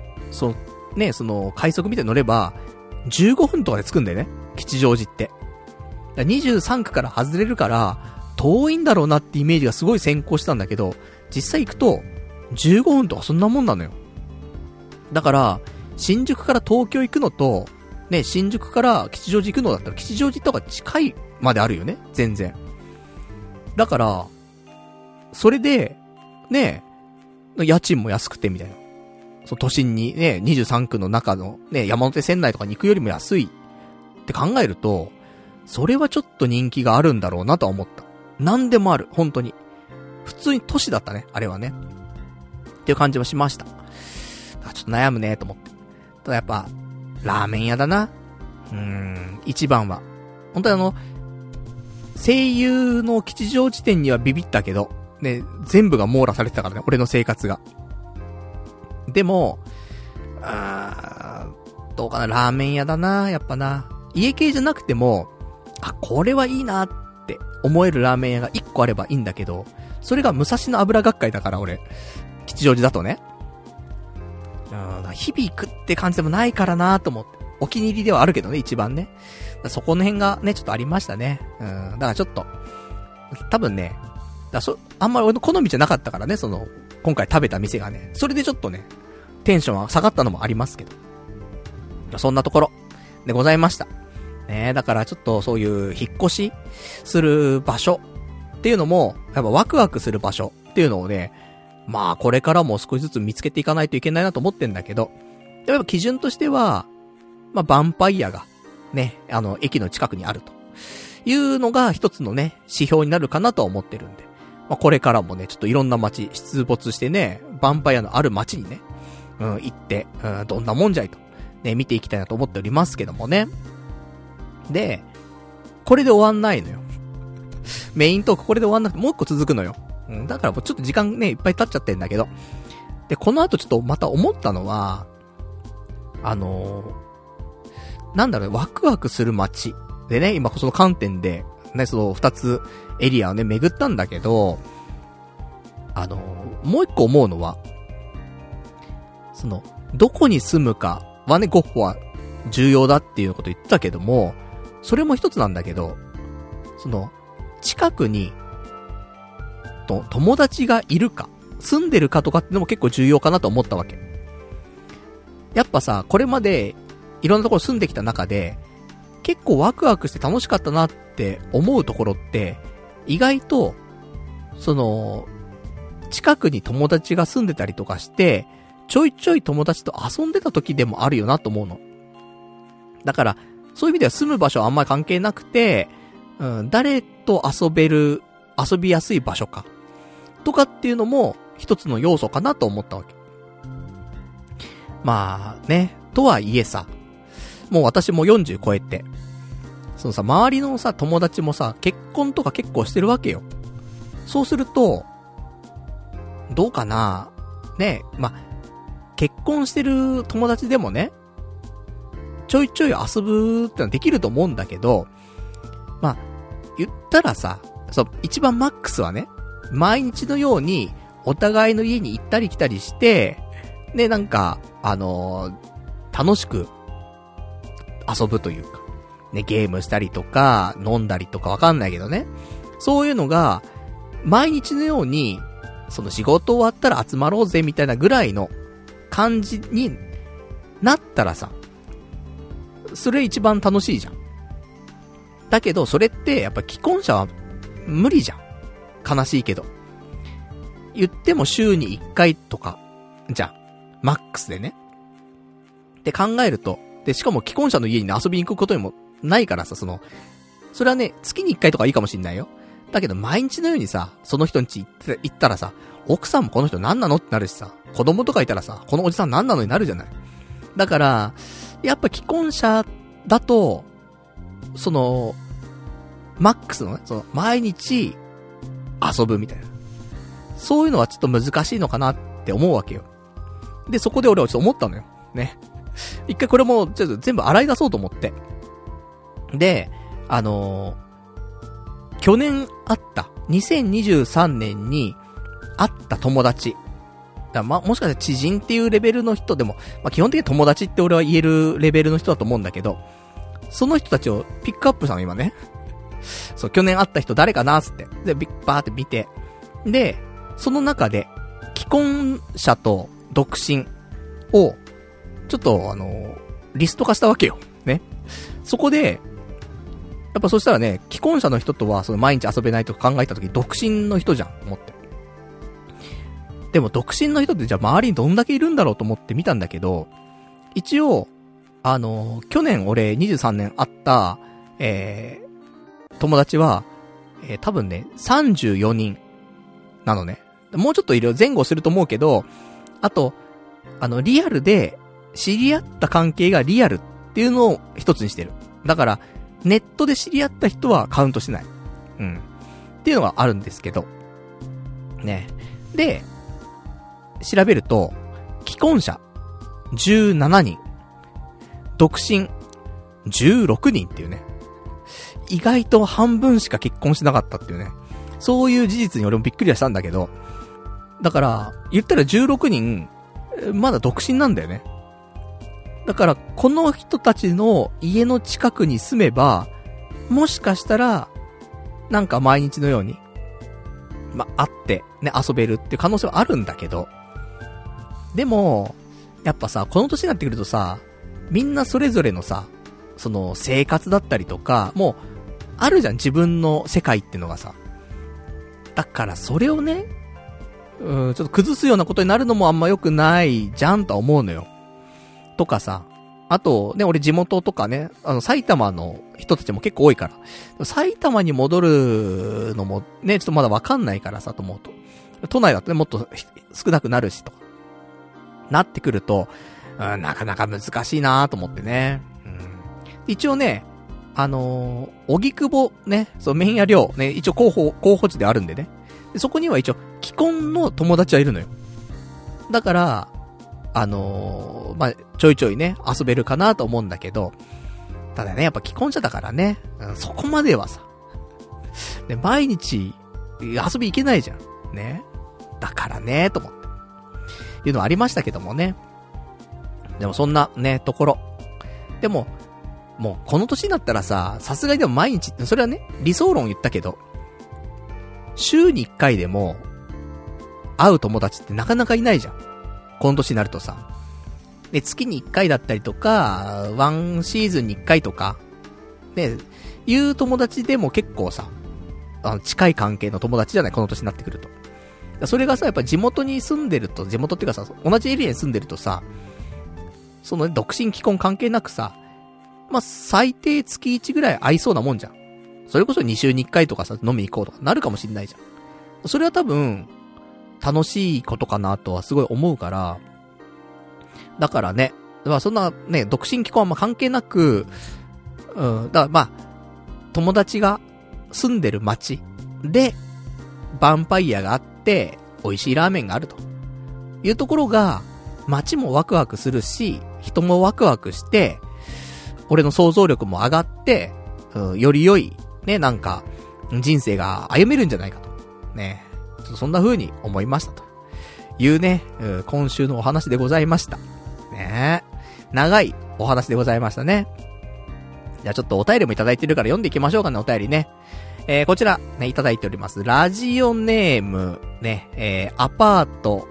快速みたいに乗れば、15分とかで着くんだよね。吉祥寺って。23区から外れるから、遠いんだろうなってイメージがすごい先行したんだけど、実際行くと、15分とかそんなもんなのよ。だから、新宿から東京行くのと、ね、新宿から吉祥寺行くのだったら、吉祥寺とか近いまであるよね。全然。だから、それで、ね、家賃も安くてみたいな。都心にね、23区の中のね、山手線内とかに行くよりも安いって考えると、それはちょっと人気があるんだろうなとは思った。なんでもある、本当に。普通に都市だったね、あれはね。っていう感じはしました。ちょっと悩むねと思って。ただやっぱ、ラーメン屋だな。一番は。本当に声優の吉祥寺店にはビビったけど、ね、全部が網羅されてたからね、俺の生活が。 でも、どうかな、ラーメン屋だな、やっぱな。家系じゃなくても、これはいいなって思えるラーメン屋が1個あればいいんだけど、それが武蔵野油学会だから俺、吉祥寺だとね。日々行くって感じでもないからなと思って。お気に入りではあるけどね、一番ね。そこの辺がね、ちょっとありましたね。だからちょっと、多分ね、あんまり俺の好みじゃなかったからね、今回食べた店がね。それでちょっとね、テンションは下がったのもありますけど。そんなところでございました。ね、だからちょっとそういう引っ越しする場所っていうのも、やっぱワクワクする場所っていうのをね、まあこれからも少しずつ見つけていかないといけないなと思ってんだけど、やっぱ基準としては、まあヴァンパイアがね、駅の近くにあるというのが一つのね、指標になるかなとは思ってるんで、まあこれからもね、ちょっといろんな街出没してね、ヴァンパイアのある街にね、行って、どんなもんじゃいとね、見ていきたいなと思っておりますけどもね。で、これで終わんないのよ。メイントークこれで終わんなくてもう一個続くのよ。だからもうちょっと時間ね、いっぱい経っちゃってんだけど。で、この後ちょっとまた思ったのは、なんだろうね、ワクワクする街。でね、今その観点で、ね、その二つエリアをね、巡ったんだけど、もう一個思うのは、どこに住むかはね、ゴッホは重要だっていうこと言ったけども、それも一つなんだけど、近くに、友達がいるか、住んでるかとかってのも結構重要かなと思ったわけ。やっぱさ、これまでいろんなところ住んできた中で、結構ワクワクして楽しかったなって思うところって、意外と、近くに友達が住んでたりとかして、ちょいちょい友達と遊んでた時でもあるよなと思うの。だから、そういう意味では住む場所はあんまり関係なくて、誰と遊びやすい場所か。とかっていうのも一つの要素かなと思ったわけ。まあね、とはいえさ、もう私も40超えて、周りのさ、友達もさ、結婚とか結構してるわけよ。そうすると、どうかなね、まあ、結婚してる友達でもね、ちょいちょい遊ぶってのはできると思うんだけど、まあ、言ったらさ、一番マックスはね、毎日のようにお互いの家に行ったり来たりして、で、なんか、楽しく遊ぶというか、ね、ゲームしたりとか、飲んだりとかわかんないけどね。そういうのが、毎日のように、仕事終わったら集まろうぜみたいなぐらいの感じになったらさ、それ一番楽しいじゃん。だけど、それって、やっぱ既婚者は無理じゃん。悲しいけど。言っても週に1回とか、じゃん。マックスでね。って考えると、で、しかも既婚者の家に、ね、遊びに行くことにもないからさ、それはね、月に1回とかいいかもしんないよ。だけど、毎日のようにさ、その人ん家行ったらさ、奥さんもこの人何なのってなるしさ、子供とかいたらさ、このおじさん何なのになるじゃない。だから、やっぱ既婚者だと、マックスのね、毎日遊ぶみたいな。そういうのはちょっと難しいのかなって思うわけよ。で、そこで俺はちょっと思ったのよ。ね。一回これもちょっと全部洗い出そうと思って。で、去年会った、2023年に会った友達。もしかしたら知人っていうレベルの人でも、基本的に友達って俺は言えるレベルの人だと思うんだけど、その人たちをピックアップしたの今ね。そう、去年会った人誰かなーつって。で、バーって見て。で、その中で、既婚者と独身を、ちょっとリスト化したわけよ。ね。そこで、やっぱそしたらね、既婚者の人とは毎日遊べないとか考えたとき、独身の人じゃん、思って。でも独身の人ってじゃあ周りにどんだけいるんだろうと思って見たんだけど、一応、去年俺23年会った、友達は、多分ね、34人なのね。もうちょっといるよ。前後すると思うけど、あと、リアルで知り合った関係がリアルっていうのを一つにしてる。だから、ネットで知り合った人はカウントしてない。うん。っていうのがあるんですけど。ね。で、調べると、 既婚者17人、独身16人っていうね。意外と半分しか結婚しなかったっていうね。そういう事実に俺もびっくりはしたんだけど、だから、言ったら16人、まだ独身なんだよね。だから、この人たちの家の近くに住めば、もしかしたら、なんか毎日のように、会って、ね、遊べるっていう可能性はあるんだけど、でも、やっぱさ、この年になってくるとさ、みんなそれぞれのさ、その生活だったりとか、もう、あるじゃん、自分の世界ってのがさ。だからそれをね、ちょっと崩すようなことになるのもあんま良くないじゃんとは思うのよ。とかさ、あとね、俺地元とかね、埼玉の人たちも結構多いから、埼玉に戻るのもね、ちょっとまだわかんないからさ、と思うと。都内だとね、もっと少なくなるしと。なってくると、なかなか難しいなと思ってね。一応ね、荻窪ね、そう、麺屋寮ね、一応候補地であるんでね。でそこには一応、既婚の友達はいるのよ。だから、ちょいちょいね、遊べるかなと思うんだけど、ただね、やっぱ既婚者だからね、そこまではさ、で、毎日、遊び行けないじゃん。ね。だからね、と思って。いうのはありましたけどもね。でもそんなね、ところ。でも、もうこの年になったらさ、さすがにでも毎日、それはね、理想論言ったけど、週に1回でも、会う友達ってなかなかいないじゃん。この年になるとさ。で、月に1回だったりとか、ワンシーズンに1回とか、ね、いう友達でも結構さ、近い関係の友達じゃない、この年になってくると。それがさ、やっぱ地元に住んでると、地元っていうかさ、同じエリアに住んでるとさ、その、ね、独身既婚関係なくさ、最低月1ぐらい会いそうなもんじゃん。それこそ2週に1回とかさ、飲み行こうとかなるかもしんないじゃん。それは多分、楽しいことかなとはすごい思うから、だからね、そんなね、独身既婚は関係なく、だから友達が住んでる町で、ヴァンパイアがあって、美味しいラーメンがあるというところが、街もワクワクするし、人もワクワクして、俺の想像力も上がって、より良い、ね、なんか、人生が歩めるんじゃないかと。ね。ちょっとそんな風に思いましたと。いうね、今週のお話でございました。ね。長いお話でございましたね。じゃあちょっとお便りもいただいてるから読んでいきましょうかね、お便りね。こちら、ね、いただいております。ラジオネーム、ね、アパート、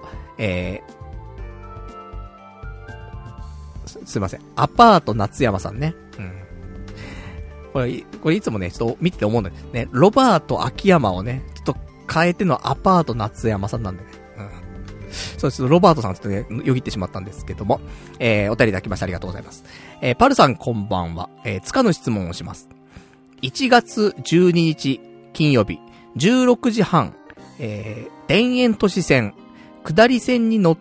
すいません。アパート夏山さんね。これいつもね、ちょっと見てて思うんだけどね、ロバート秋山をね、ちょっと変えてのアパート夏山さんなんでね。そうです。ロバートさんちょっとね、よぎってしまったんですけども、お便りいただきましてありがとうございます。パルさんこんばんは。つかぬ質問をします。1月12日金曜日、16時半、田園都市線、下り線に乗って、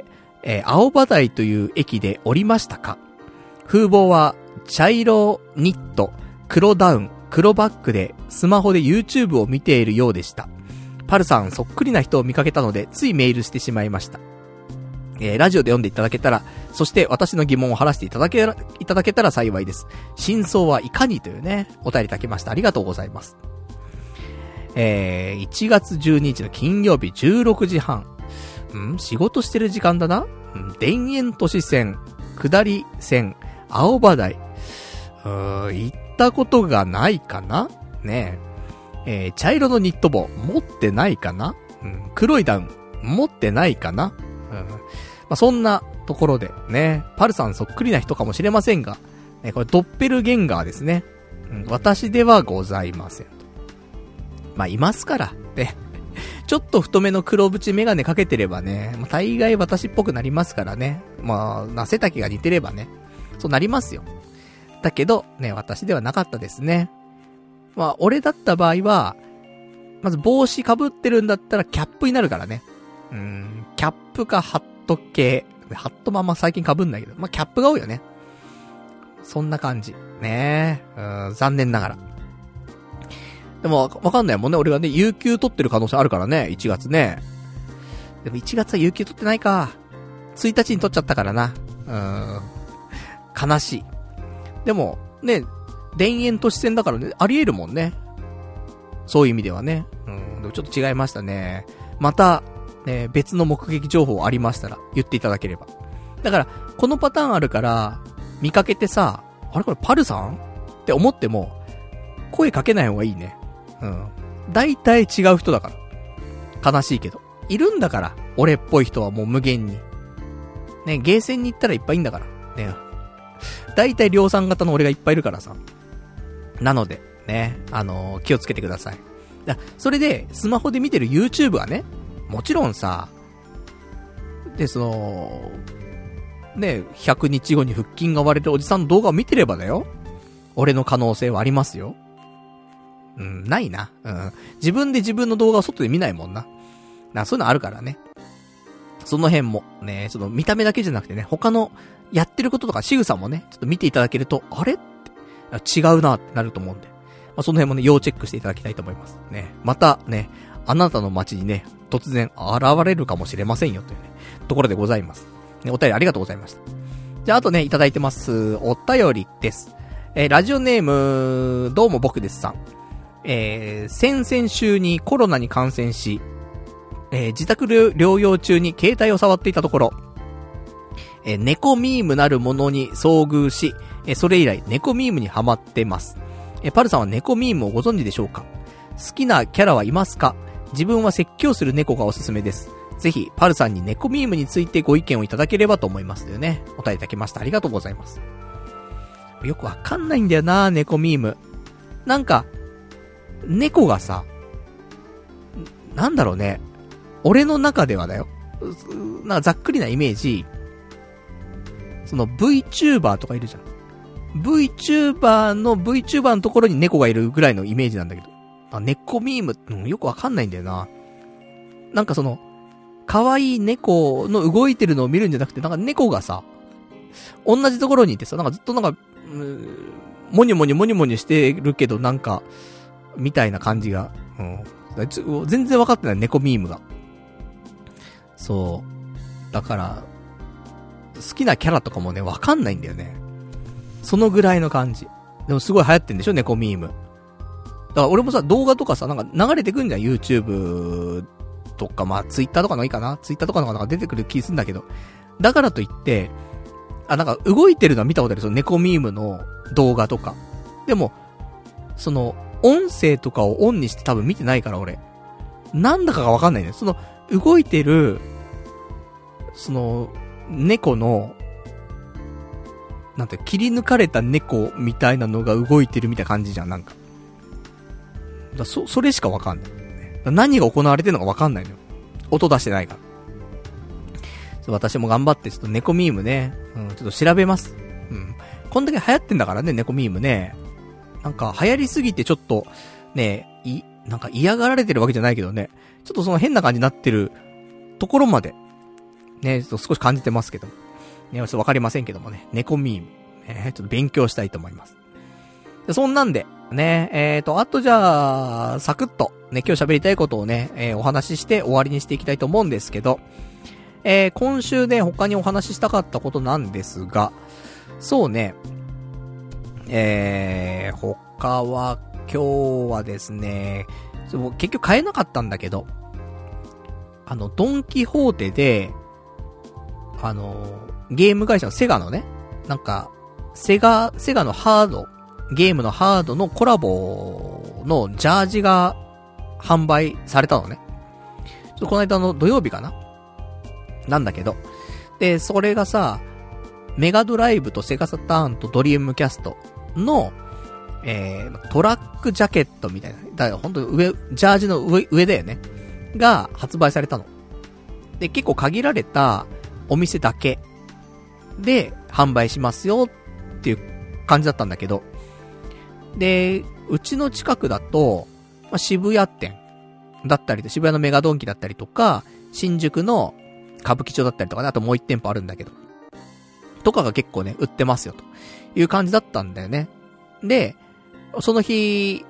青葉台という駅で降りましたか？風貌は茶色ニット、黒ダウン、黒バッグでスマホで YouTube を見ているようでした。パルさんそっくりな人を見かけたのでついメールしてしまいました。ラジオで読んでいただけたら、そして私の疑問を晴らしていただけたら幸いです。真相はいかにというね、お便りいただきました。ありがとうございます。1月12日の金曜日16時半。仕事してる時間だな。田園都市線、下り線、青葉台。行ったことがないかなねえ。茶色のニット帽、持ってないかな、黒いダウン、持ってないかな、そんなところでね、パルさんそっくりな人かもしれませんが、ね、これドッペルゲンガーですね。私ではございません。いますから、ね。ちょっと太めの黒縁メガネかけてればね、大概私っぽくなりますからね。背丈が似てればね、そうなりますよ。だけど、ね、私ではなかったですね。俺だった場合は、まず帽子被ってるんだったらキャップになるからね。キャップかハット系。ハットもあんま最近被んないけど、キャップが多いよね。そんな感じ。ね残念ながら。でも、わかんないもんね。俺がね、有給取ってる可能性あるからね、1月ね。でも1月は有給取ってないか。 1日に撮っちゃったからな。悲しい。でも、ね、田園都市線だからね、あり得るもんね。そういう意味ではね。でもちょっと違いましたね。また、ね、別の目撃情報ありましたら言っていただければ。だから、このパターンあるから、見かけてさ、あれこれパルさんって思っても、声かけない方がいいね。大体違う人だから。悲しいけど。いるんだから、俺っぽい人はもう無限に。ね、ゲーセンに行ったらいっぱいいんだから。ね。大体量産型の俺がいっぱいいるからさ。なので、ね、気をつけてください。それで、スマホで見てる YouTube はね、もちろんさ、で、ね、100日後に腹筋が割れるおじさんの動画を見てればだよ。俺の可能性はありますよ。ないな。自分で自分の動画を外で見ないもんな。そういうのあるからね。その辺も、ね、見た目だけじゃなくてね、他のやってることとか仕草もね、ちょっと見ていただけると、あれって違うなってなると思うんで。その辺もね、要チェックしていただきたいと思います。ね。またね、あなたの街にね、突然現れるかもしれませんよというね、ところでございます。ね、お便りありがとうございました。じゃあ、あとね、いただいてます。お便りです。ラジオネーム、どうも僕ですさん。先々週にコロナに感染し、自宅療養中に携帯を触っていたところ、猫ミームなるものに遭遇し、それ以来猫ミームにハマってます。パルさんは猫ミームをご存知でしょうか？好きなキャラはいますか？自分は説教する猫がおすすめです。ぜひ、パルさんに猫ミームについてご意見をいただければと思いますというね、お便りいただきました。ありがとうございます。よくわかんないんだよな、猫ミーム。なんか、猫がさ、なんだろうね、俺の中ではだよ。なんかざっくりなイメージ、VTuber とかいるじゃん。VTuber のところに猫がいるぐらいのイメージなんだけど。猫ミーム、よくわかんないんだよな。なんか可愛い猫の動いてるのを見るんじゃなくて、なんか猫がさ、同じところにいてさ、なんかずっとなんか、モニョモニョしてるけど、なんか、みたいな感じが、全然わかってない、猫ミームが。そう。だから、好きなキャラとかもね、わかんないんだよね。そのぐらいの感じ。でもすごい流行ってんでしょ、猫ミーム。だから俺もさ、動画とかさ、なんか流れてくんじゃん、YouTube とか、Twitter とかのいいかな？ Twitter とかのがなんか出てくる気するんだけど。だからといって、なんか動いてるのは見たことある、猫ミームの動画とか。でも、音声とかをオンにして多分見てないから俺。なんだかがわかんないね。動いてる、猫の、なんて、切り抜かれた猫みたいなのが動いてるみたいな感じじゃん、なんか。それしかわかんない。何が行われてるのかわかんないのよ。音出してないから。私も頑張って、ちょっと猫ミームね、ちょっと調べます。こんだけ流行ってんだからね、猫ミームね。なんか流行りすぎてちょっと、ね、なんか嫌がられてるわけじゃないけどね。ちょっと変な感じになってるところまで、ね、ちょっと少し感じてますけど。ね、ちょっとわかりませんけどもね。猫ミーム。ちょっと勉強したいと思います。そんなんで、ね、あとじゃあ、サクッと、ね、今日喋りたいことをね、お話しして終わりにしていきたいと思うんですけど、今週ね、他にお話ししたかったことなんですが、そうね、他は、今日はですね、結局買えなかったんだけど、ドンキホーテで、ゲーム会社のセガのね、なんか、セガのハード、ゲームのハードのコラボのジャージが販売されたのね。この間の土曜日かななんだけど。で、それがさ、メガドライブとセガサターンとドリームキャストの、トラックジャケットみたいな。だから本当にジャージの上だよね。が発売されたの。で、結構限られたお店だけで販売しますよっていう感じだったんだけど。で、うちの近くだと、渋谷店だったりと、渋谷のメガドンキだったりとか、新宿の歌舞伎町だったりとかね、あともう一店舗あるんだけど。とかが結構ね、売ってますよという感じだったんだよね。で、その日、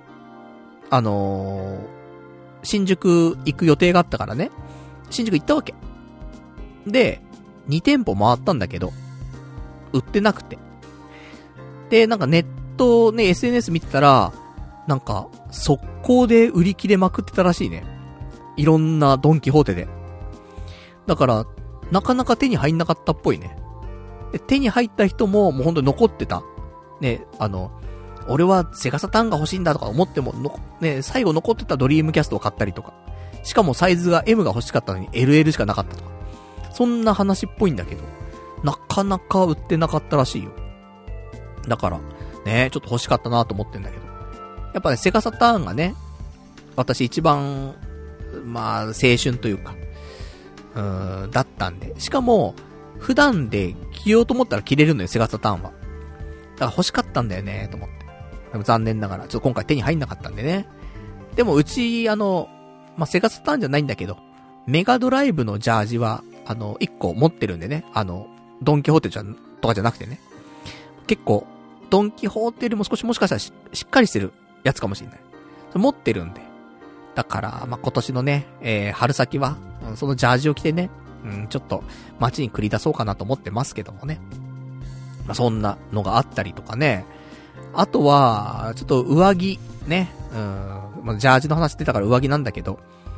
新宿行く予定があったからね、新宿行ったわけ。で、 2店舗回ったんだけど、売ってなくて。で、なんかネットね、SNS 見てたら、なんか、速攻で売り切れまくってたらしいね。いろんなドンキホーテで。だから、なかなか手に入んなかったっぽいね。で、手に入った人も、もうほんと残ってた。ね、俺はセガサターンが欲しいんだとか思っても、ね、最後残ってたドリームキャストを買ったりとか。しかもサイズが M が欲しかったのに LL しかなかったとか。そんな話っぽいんだけど、なかなか売ってなかったらしいよ。だから、ね、ちょっと欲しかったなと思ってんだけど。やっぱね、セガサターンがね、私一番、まあ、青春というか、だったんで。しかも、普段で着ようと思ったら着れるのよ、セガサターンは。だから欲しかったんだよね、と思って。でも残念ながら、ちょっと今回手に入んなかったんでね。でもうち、まあ、セガサターンじゃないんだけど、メガドライブのジャージは、1個持ってるんでね。ドンキホーテとかじゃなくてね。結構、ドンキホーテよりも少しもしかしたら しっかりしてるやつかもしれない。持ってるんで。だから、まあ、今年のね、春先は、そのジャージを着てね、ちょっと街に繰り出そうかなと思ってますけどもね。まあ、そんなのがあったりとかね。あとは、ちょっと上着、ね。まあ、ジャージの話出たから上着なんだけど、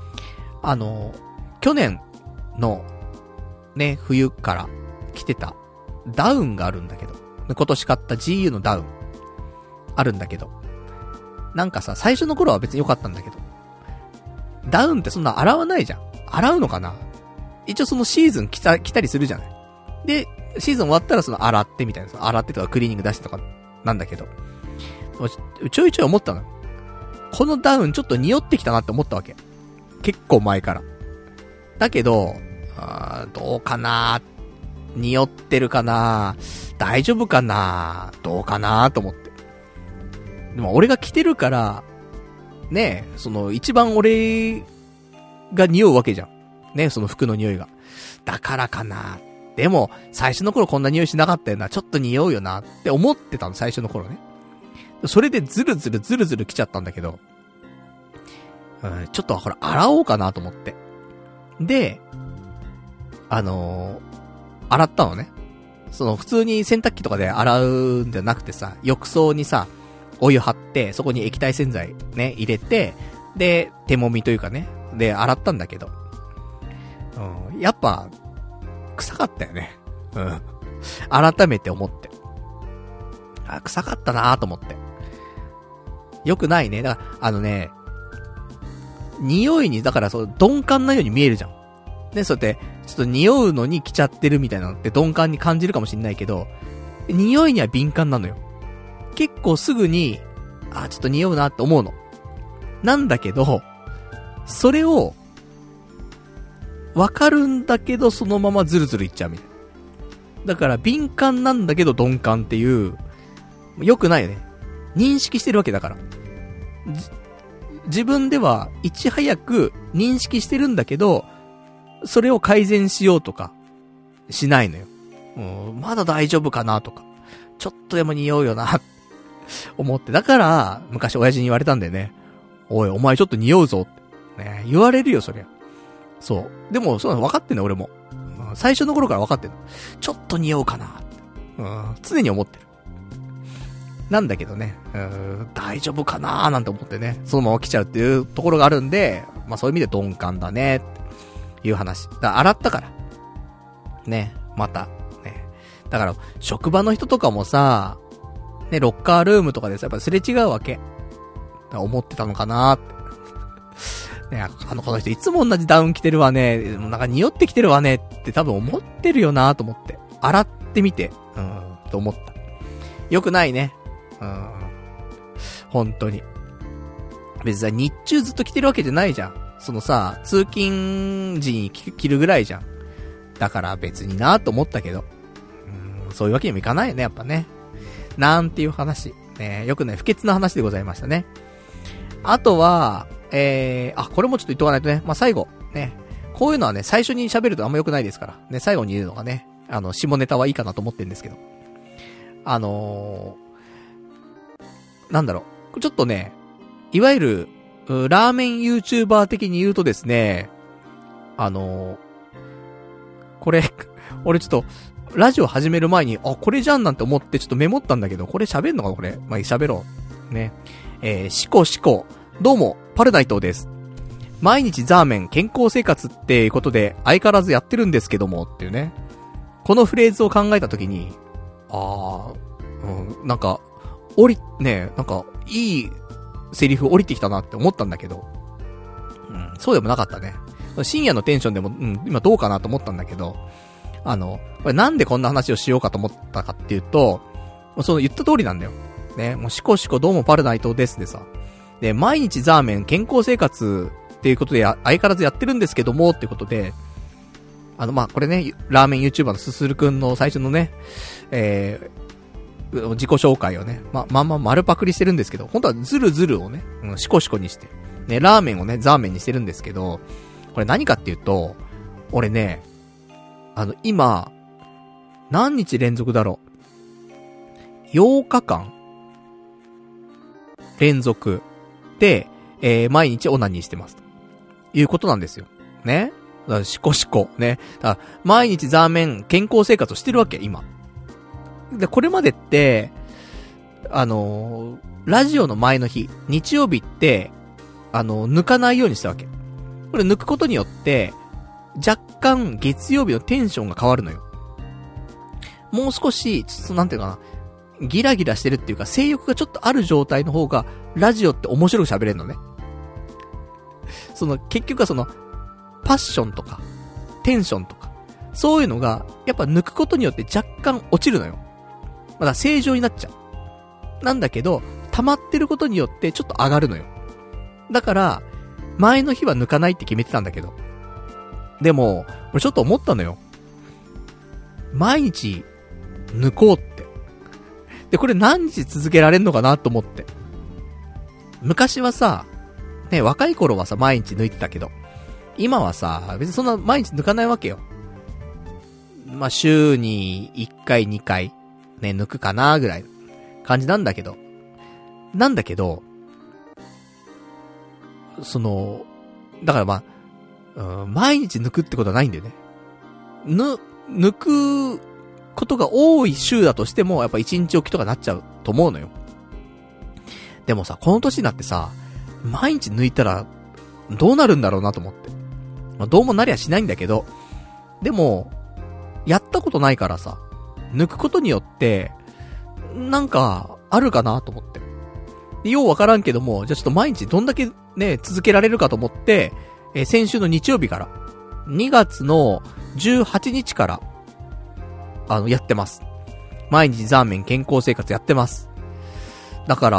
去年の、ね、冬から着てたダウンがあるんだけど、今年買った GU のダウン、あるんだけど、なんかさ、最初の頃は別に良かったんだけど、ダウンってそんな洗わないじゃん。洗うのかな？一応そのシーズン来たりするじゃない。で、シーズン終わったらその洗ってみたいな、洗ってとかクリーニング出してとかなんだけど、ちょいちょい思ったの。このダウンちょっと匂ってきたなって思ったわけ。結構前から。だけど、どうかな？匂ってるかな？大丈夫かな？どうかなと思って。でも俺が着てるから、ねえ、その一番俺が匂うわけじゃん。ねえ、その服の匂いが。だからかな。でも、最初の頃こんな匂いしなかったよな。ちょっと匂うよなって思ってたの、最初の頃ね。それでズルズル来ちゃったんだけど、ちょっとほら、洗おうかなと思って。で、洗ったのね。その普通に洗濯機とかで洗うんじゃなくてさ、浴槽にさ、お湯張って、そこに液体洗剤ね、入れて、で、手もみというかね、で、洗ったんだけど、やっぱ、臭かったよね。改めて思って。臭かったなーと思って。よくないね。だから、匂いに、だからそう、鈍感なように見えるじゃん。ね、そうやって、ちょっと匂うのに来ちゃってるみたいなのって鈍感に感じるかもしんないけど、匂いには敏感なのよ。結構すぐに、ちょっと匂うなって思うの。なんだけど、それを、わかるんだけど、そのままズルズルいっちゃうみたいな。だから、敏感なんだけど鈍感っていう、良くないよね。認識してるわけだから。自分ではいち早く認識してるんだけど、それを改善しようとか、しないのよ。まだ大丈夫かなとか、ちょっとでも匂うよな、思って。だから、昔親父に言われたんだよね。おい、お前ちょっと匂うぞって。ね、言われるよ、そりゃ。そう。でも、そうなの分かってんの、俺も。最初の頃から分かってんの。ちょっと匂うかなって。常に思ってる。なんだけどね、大丈夫かなーなんて思ってね、そのまま来ちゃうっていうところがあるんで、まあそういう意味で鈍感だね、っていう話。だから洗ったから。ね、また、ね。だから、職場の人とかもさ、ね、ロッカールームとかでさ、やっぱすれ違うわけ。だから思ってたのかなーって。ね、この人いつも同じダウン着てるわね、なんか匂ってきてるわねって多分思ってるよなーと思って。洗ってみて、と思った。よくないね。本当に。別にさ、日中ずっと着てるわけじゃないじゃん。そのさ、通勤時に着るぐらいじゃん。だから別になと思ったけど。そういうわけにもいかないよね、やっぱね。なんていう話。よくね、不潔な話でございましたね。あとは、これもちょっと言っとかないとね。まあ、最後、ね。こういうのはね、最初に喋るとあんま良くないですから。ね、最後に言うのがね、下ネタはいいかなと思ってるんですけど。なんだろう。ちょっとね、いわゆる、ラーメン YouTuber 的に言うとですね、ここれ、俺ちょっと、ラジオ始める前に、これじゃんなんて思ってちょっとメモったんだけど、これ喋んのかこれ。まあ、喋ろう。ね。シコ。どうも、パルナイトです。毎日ザーメン健康生活っていうことで相変わらずやってるんですけどもっていうね。このフレーズを考えたときに、なんか、なんか、いいセリフ降りてきたなって思ったんだけど、そうでもなかったね。深夜のテンションでも、今どうかなと思ったんだけど、これなんでこんな話をしようかと思ったかっていうと、その言った通りなんだよ。ね、もうシコどうもパルナイトですでさ。で、毎日ザーメン健康生活っていうことで相変わらずやってるんですけどもっていうことで、これね、ラーメン YouTuber のすするくんの最初のね、自己紹介をね、丸パクリしてるんですけど、本当はズルをね、シコにして、ね、ラーメンをね、ザーメンにしてるんですけど、これ何かっていうと、俺ね、今、何日連続だろう。8日間連続で、毎日オナニーしてます。ということなんですよ。ね。だからシコ。ね。だから毎日ザーメン健康生活をしてるわけ、今。で、これまでって、ラジオの前の日、日曜日って、抜かないようにしたわけ。これ抜くことによって、若干月曜日のテンションが変わるのよ。もう少し、ちょっとなんていうかな、ギラギラしてるっていうか、性欲がちょっとある状態の方が、ラジオって面白く喋れるのね。結局はパッションとか、テンションとか、そういうのが、やっぱ抜くことによって若干落ちるのよ。まだ正常になっちゃう。なんだけど、溜まってることによってちょっと上がるのよ。だから、前の日は抜かないって決めてたんだけど。でも、俺ちょっと思ったのよ。毎日、抜こうって。で、これ何日続けられんのかなと思って。昔はさ、ね、若い頃はさ、毎日抜いてたけど、今はさ、別にそんな毎日抜かないわけよ。まあ、週に1回2回、ね、抜くかなぐらいの感じなんだけど、だから毎日抜くってことはないんだよね。抜くことが多い週だとしても、やっぱ1日おきとかなっちゃうと思うのよ。でもさ、この年になってさ、毎日抜いたら、どうなるんだろうなと思って。まあ、どうもなりゃしないんだけど、でも、やったことないからさ、抜くことによって、なんか、あるかなと思って。で、ようわからんけども、じゃあちょっと毎日どんだけね、続けられるかと思って、先週の日曜日から、2月の18日から、やってます。毎日ザーメン健康生活やってます。だから、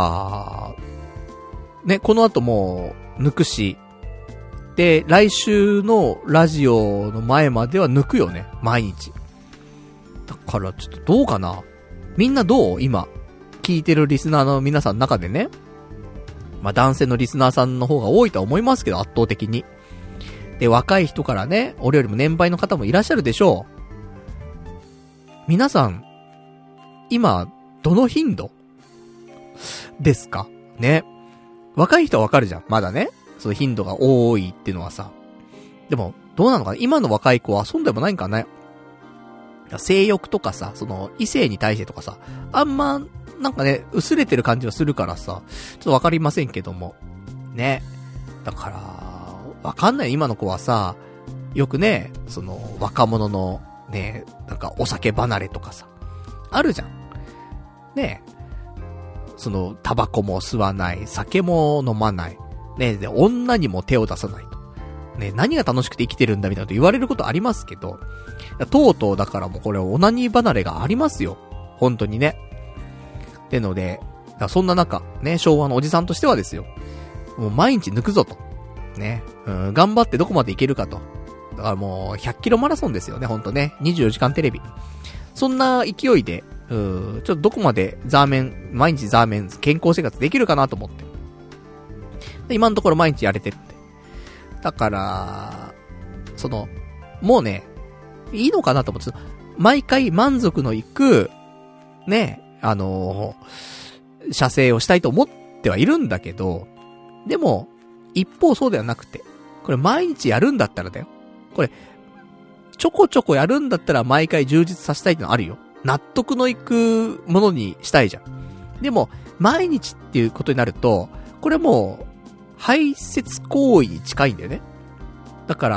ね、この後も抜くし、で、来週のラジオの前までは抜くよね、毎日。だからちょっとどうかな？みんなどう？今、聞いてるリスナーの皆さんの中でね。まあ、男性のリスナーさんの方が多いとは思いますけど、圧倒的に。で、若い人からね、俺よりも年配の方もいらっしゃるでしょう。皆さん、今、どの頻度ですかね。若い人はわかるじゃん。まだね。その頻度が多いっていうのはさ。でも、どうなのかな？今の若い子は遊んでもないんかね。性欲とかさ、異性に対してとかさ、あんま、なんかね、薄れてる感じはするからさ、ちょっとわかりませんけども。ね。だから、わかんない。今の子はさ、よくね、若者の、ね、なんかお酒離れとかさ、あるじゃん。ね。タバコも吸わない、酒も飲まない。ね、で、女にも手を出さないと。ね、何が楽しくて生きてるんだみたいなこと言われることありますけど、とうとうだからもうこれオナニー離れがありますよ。本当にね。ってので、そんな中、ね、昭和のおじさんとしてはですよ。もう毎日抜くぞと。ね、頑張ってどこまでいけるかと。だからもう100キロマラソンですよね、ほんとね。24時間テレビ。そんな勢いで、ちょっとどこまで毎日ザーメン健康生活できるかなと思って。で、今のところ毎日やれてるって。だから、もうね、いいのかなと思って、毎回満足のいく、ね、射精をしたいと思ってはいるんだけど、でも、一方そうではなくて、これ毎日やるんだったらだよ。これ、 ちょこちょこやるんだったら毎回充実させたいってのあるよ。納得のいくものにしたいじゃん。でも、毎日っていうことになると、これもう、排泄行為に近いんだよね。だから、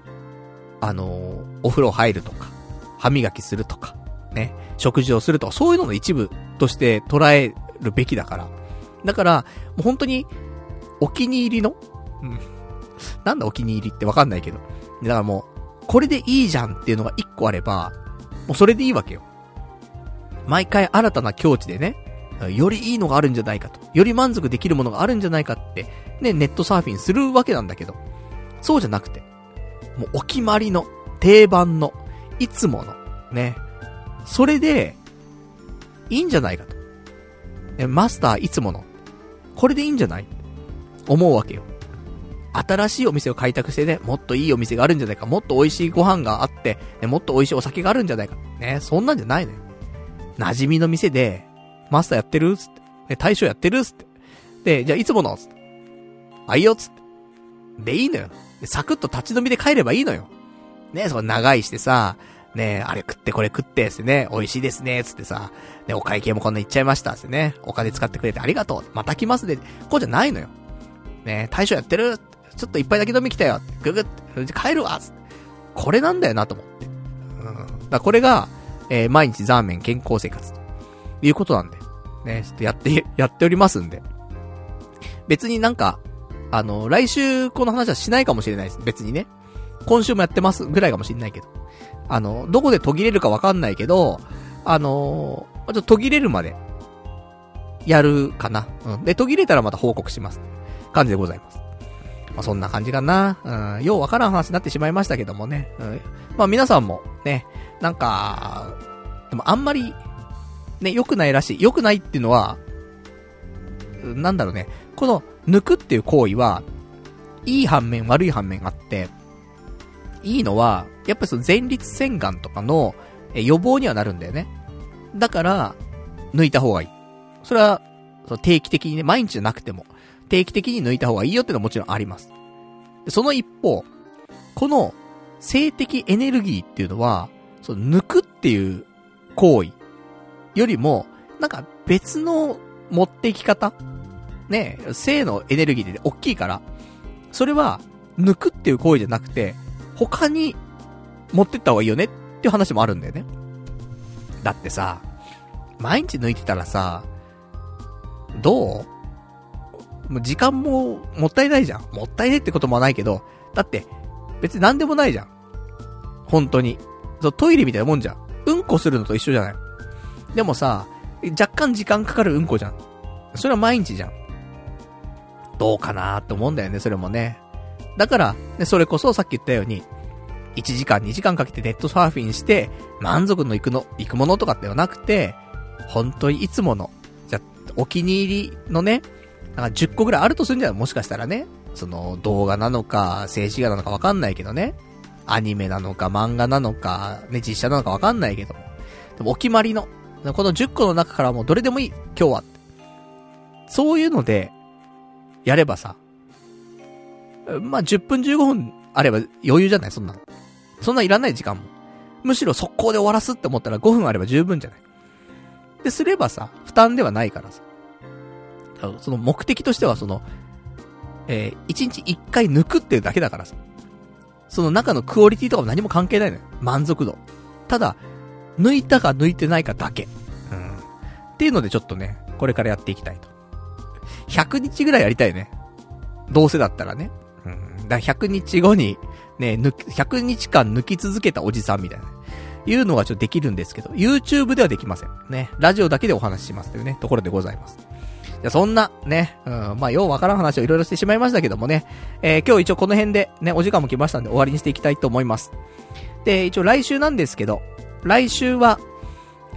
お風呂入るとか、歯磨きするとか、ね、食事をするとか、そういうのの一部として捉えるべきだから。だから、もう本当に、お気に入りの、なんだお気に入りってわかんないけど。だからもう、これでいいじゃんっていうのが一個あれば、もうそれでいいわけよ。毎回新たな境地でね、よりいいのがあるんじゃないかと。より満足できるものがあるんじゃないかって、ね、ネットサーフィンするわけなんだけど。そうじゃなくて、もうお決まりの、定番の、いつもの、ね。それで、いいんじゃないかと。マスターいつもの。これでいいんじゃない思うわけよ。新しいお店を開拓してね、もっといいお店があるんじゃないか、もっと美味しいご飯があって、ね、もっと美味しいお酒があるんじゃないか。ね、そんなんじゃないのよ。馴染みの店で、マスターやってるつって。ね、大将やってるつって。で、じゃあいつものつって。あ、いいよつって。で、いいのよ。で、サクッと立ち飲みで帰ればいいのよ。ね、そこ長いしてさ、ね、あれ食ってこれ食ってってね、美味しいですね、つってさ、ね、お会計もこんな言っちゃいました、つってね、お金使ってくれてありがとう、また来ますね、こうじゃないのよ。ね、大将やってる、ちょっと一杯だけ飲み来たよ、ぐぐって、帰るわ、つって。これなんだよなと思って。だこれが、毎日ザーメン健康生活ということなんで、ね、ちょっとやっておりますんで。別になんか、来週この話はしないかもしれないです。別にね。今週もやってますぐらいかもしれないけど。どこで途切れるかわかんないけど、ちょっと途切れるまで、やるかな。で、途切れたらまた報告します。感じでございます。まあ、そんな感じかな。ようわからん話になってしまいましたけどもね。まあ、皆さんも、ね、なんか、でもあんまり、ね、良くないらしい。良くないっていうのは、なんだろうね。この、抜くっていう行為は、いい反面悪い反面があって、いいのは、やっぱりその前立腺がんとかの予防にはなるんだよね。だから、抜いた方がいい。それは、定期的にね、毎日じゃなくても、定期的に抜いた方がいいよっていうのはもちろんあります。その一方、この、性的エネルギーっていうのは、その抜くっていう行為よりも、なんか別の持っていき方ね、性のエネルギーで大きいから、それは、抜くっていう行為じゃなくて、他に持ってった方がいいよねっていう話もあるんだよね。だってさ、毎日抜いてたらさ、どう？もう時間ももったいないじゃん。もったいないってこともないけど、だって別に何でもないじゃん。本当に。トイレみたいなもんじゃん。うんこするのと一緒じゃない。でもさ、若干時間かかるうんこじゃん。それは毎日じゃん。どうかなーって思うんだよね、それもね。だから、ね、それこそさっき言ったように、1時間2時間かけてネットサーフィンして、満足のいくものとかではなくて、本当にいつもの、じゃ、お気に入りのね、なんか10個ぐらいあるとするんじゃない？もしかしたらね。その、動画なのか、静止画なのかわかんないけどね。アニメなのか、漫画なのか、ね、実写なのかわかんないけども。でもお決まりの、この10個の中からもうどれでもいい、今日は。そういうので、やればさ、まあ、10分15分あれば余裕じゃない？そんなの。そんないらない時間も。むしろ速攻で終わらすって思ったら5分あれば十分じゃない。で、すればさ、負担ではないからさ。その目的としてはその、1日1回抜くっていうだけだからさ。その中のクオリティとかも何も関係ないのよ。満足度。ただ、抜いたか抜いてないかだけ。っていうのでちょっとね、これからやっていきたいと。100日ぐらいやりたいね。どうせだったらね。だから100日後に、ね、100日間抜き続けたおじさんみたいな。いうのがちょっとできるんですけど、YouTube ではできません。ね。ラジオだけでお話ししますというね、ところでございます。じゃあそんな、ね、まあ、ようわからん話をいろいろしてしまいましたけどもね、今日一応この辺で、ね、お時間も来ましたんで終わりにしていきたいと思います。で、一応来週なんですけど、来週は、もう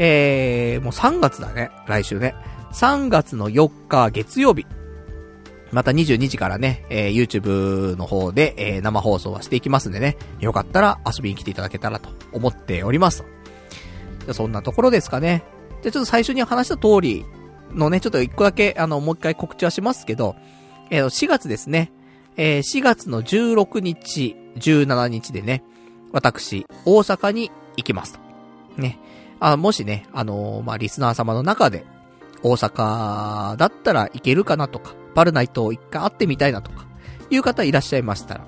3月だね、来週ね。3月の4日月曜日。また22時からね、YouTube の方で、生放送はしていきますんでね、よかったら遊びに来ていただけたらと思っております。じゃそんなところですかね。じゃちょっと最初に話した通りのね、ちょっと一個だけ、もう一回告知はしますけど、4月ですね、4月の16日、17日でね、 私、大阪に行きますと。ね。もしね、リスナー様の中で、大阪だったら行けるかなとか、パルナイト一回会ってみたいなとか、いう方いらっしゃいましたら、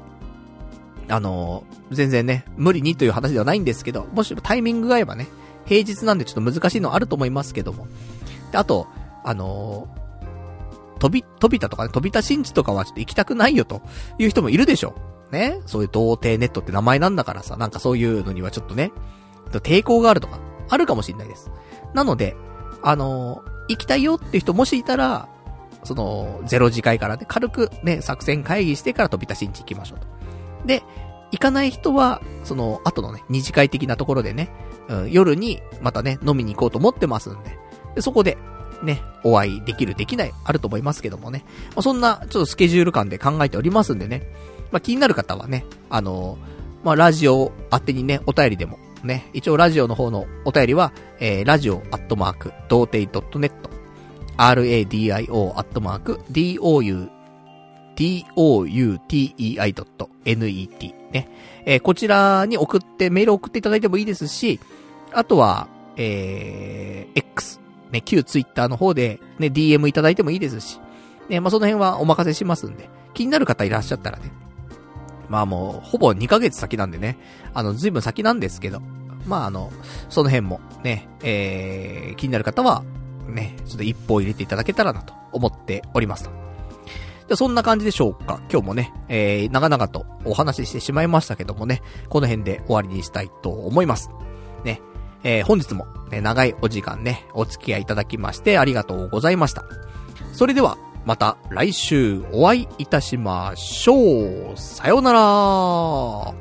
全然ね、無理にという話ではないんですけど、もしタイミングが合えばね、平日なんでちょっと難しいのあると思いますけども。で、あと、飛田とかね、飛田新地とかはちょっと行きたくないよという人もいるでしょ。ね。そういう童貞ネットって名前なんだからさ、なんかそういうのにはちょっとね、抵抗があるとか、あるかもしれないです。なので、行きたいよっていう人もしいたら、0次会からね、軽くね、作戦会議してから飛田新地行きましょうと。で、行かない人は、後のね、二次会的なところでね、夜にまたね、飲みに行こうと思ってますんで、そこで、ね、お会いできるできない、あると思いますけどもね。そんな、ちょっとスケジュール感で考えておりますんでね。気になる方はね、ラジオ宛てにね、お便りでも、ね、一応ラジオの方のお便りは、ラジオアットマーク、童貞 .net、radio.doutei.net ね。こちらにメール送っていただいてもいいですし、あとは、X、ね、旧ツイッターの方で、ね、DM いただいてもいいですし、ね、その辺はお任せしますんで、気になる方いらっしゃったらね、もう、ほぼ2ヶ月先なんでね、ずいぶん先なんですけど、その辺も、ね、気になる方は、ね、ちょっと一歩入れていただけたらなと思っておりますと。じゃあそんな感じでしょうか。今日もね、長々とお話ししてしまいましたけどもね、この辺で終わりにしたいと思います。ね、本日も、ね、長いお時間ね、お付き合いいただきましてありがとうございました。それでは、また来週お会いいたしましょう。さようなら。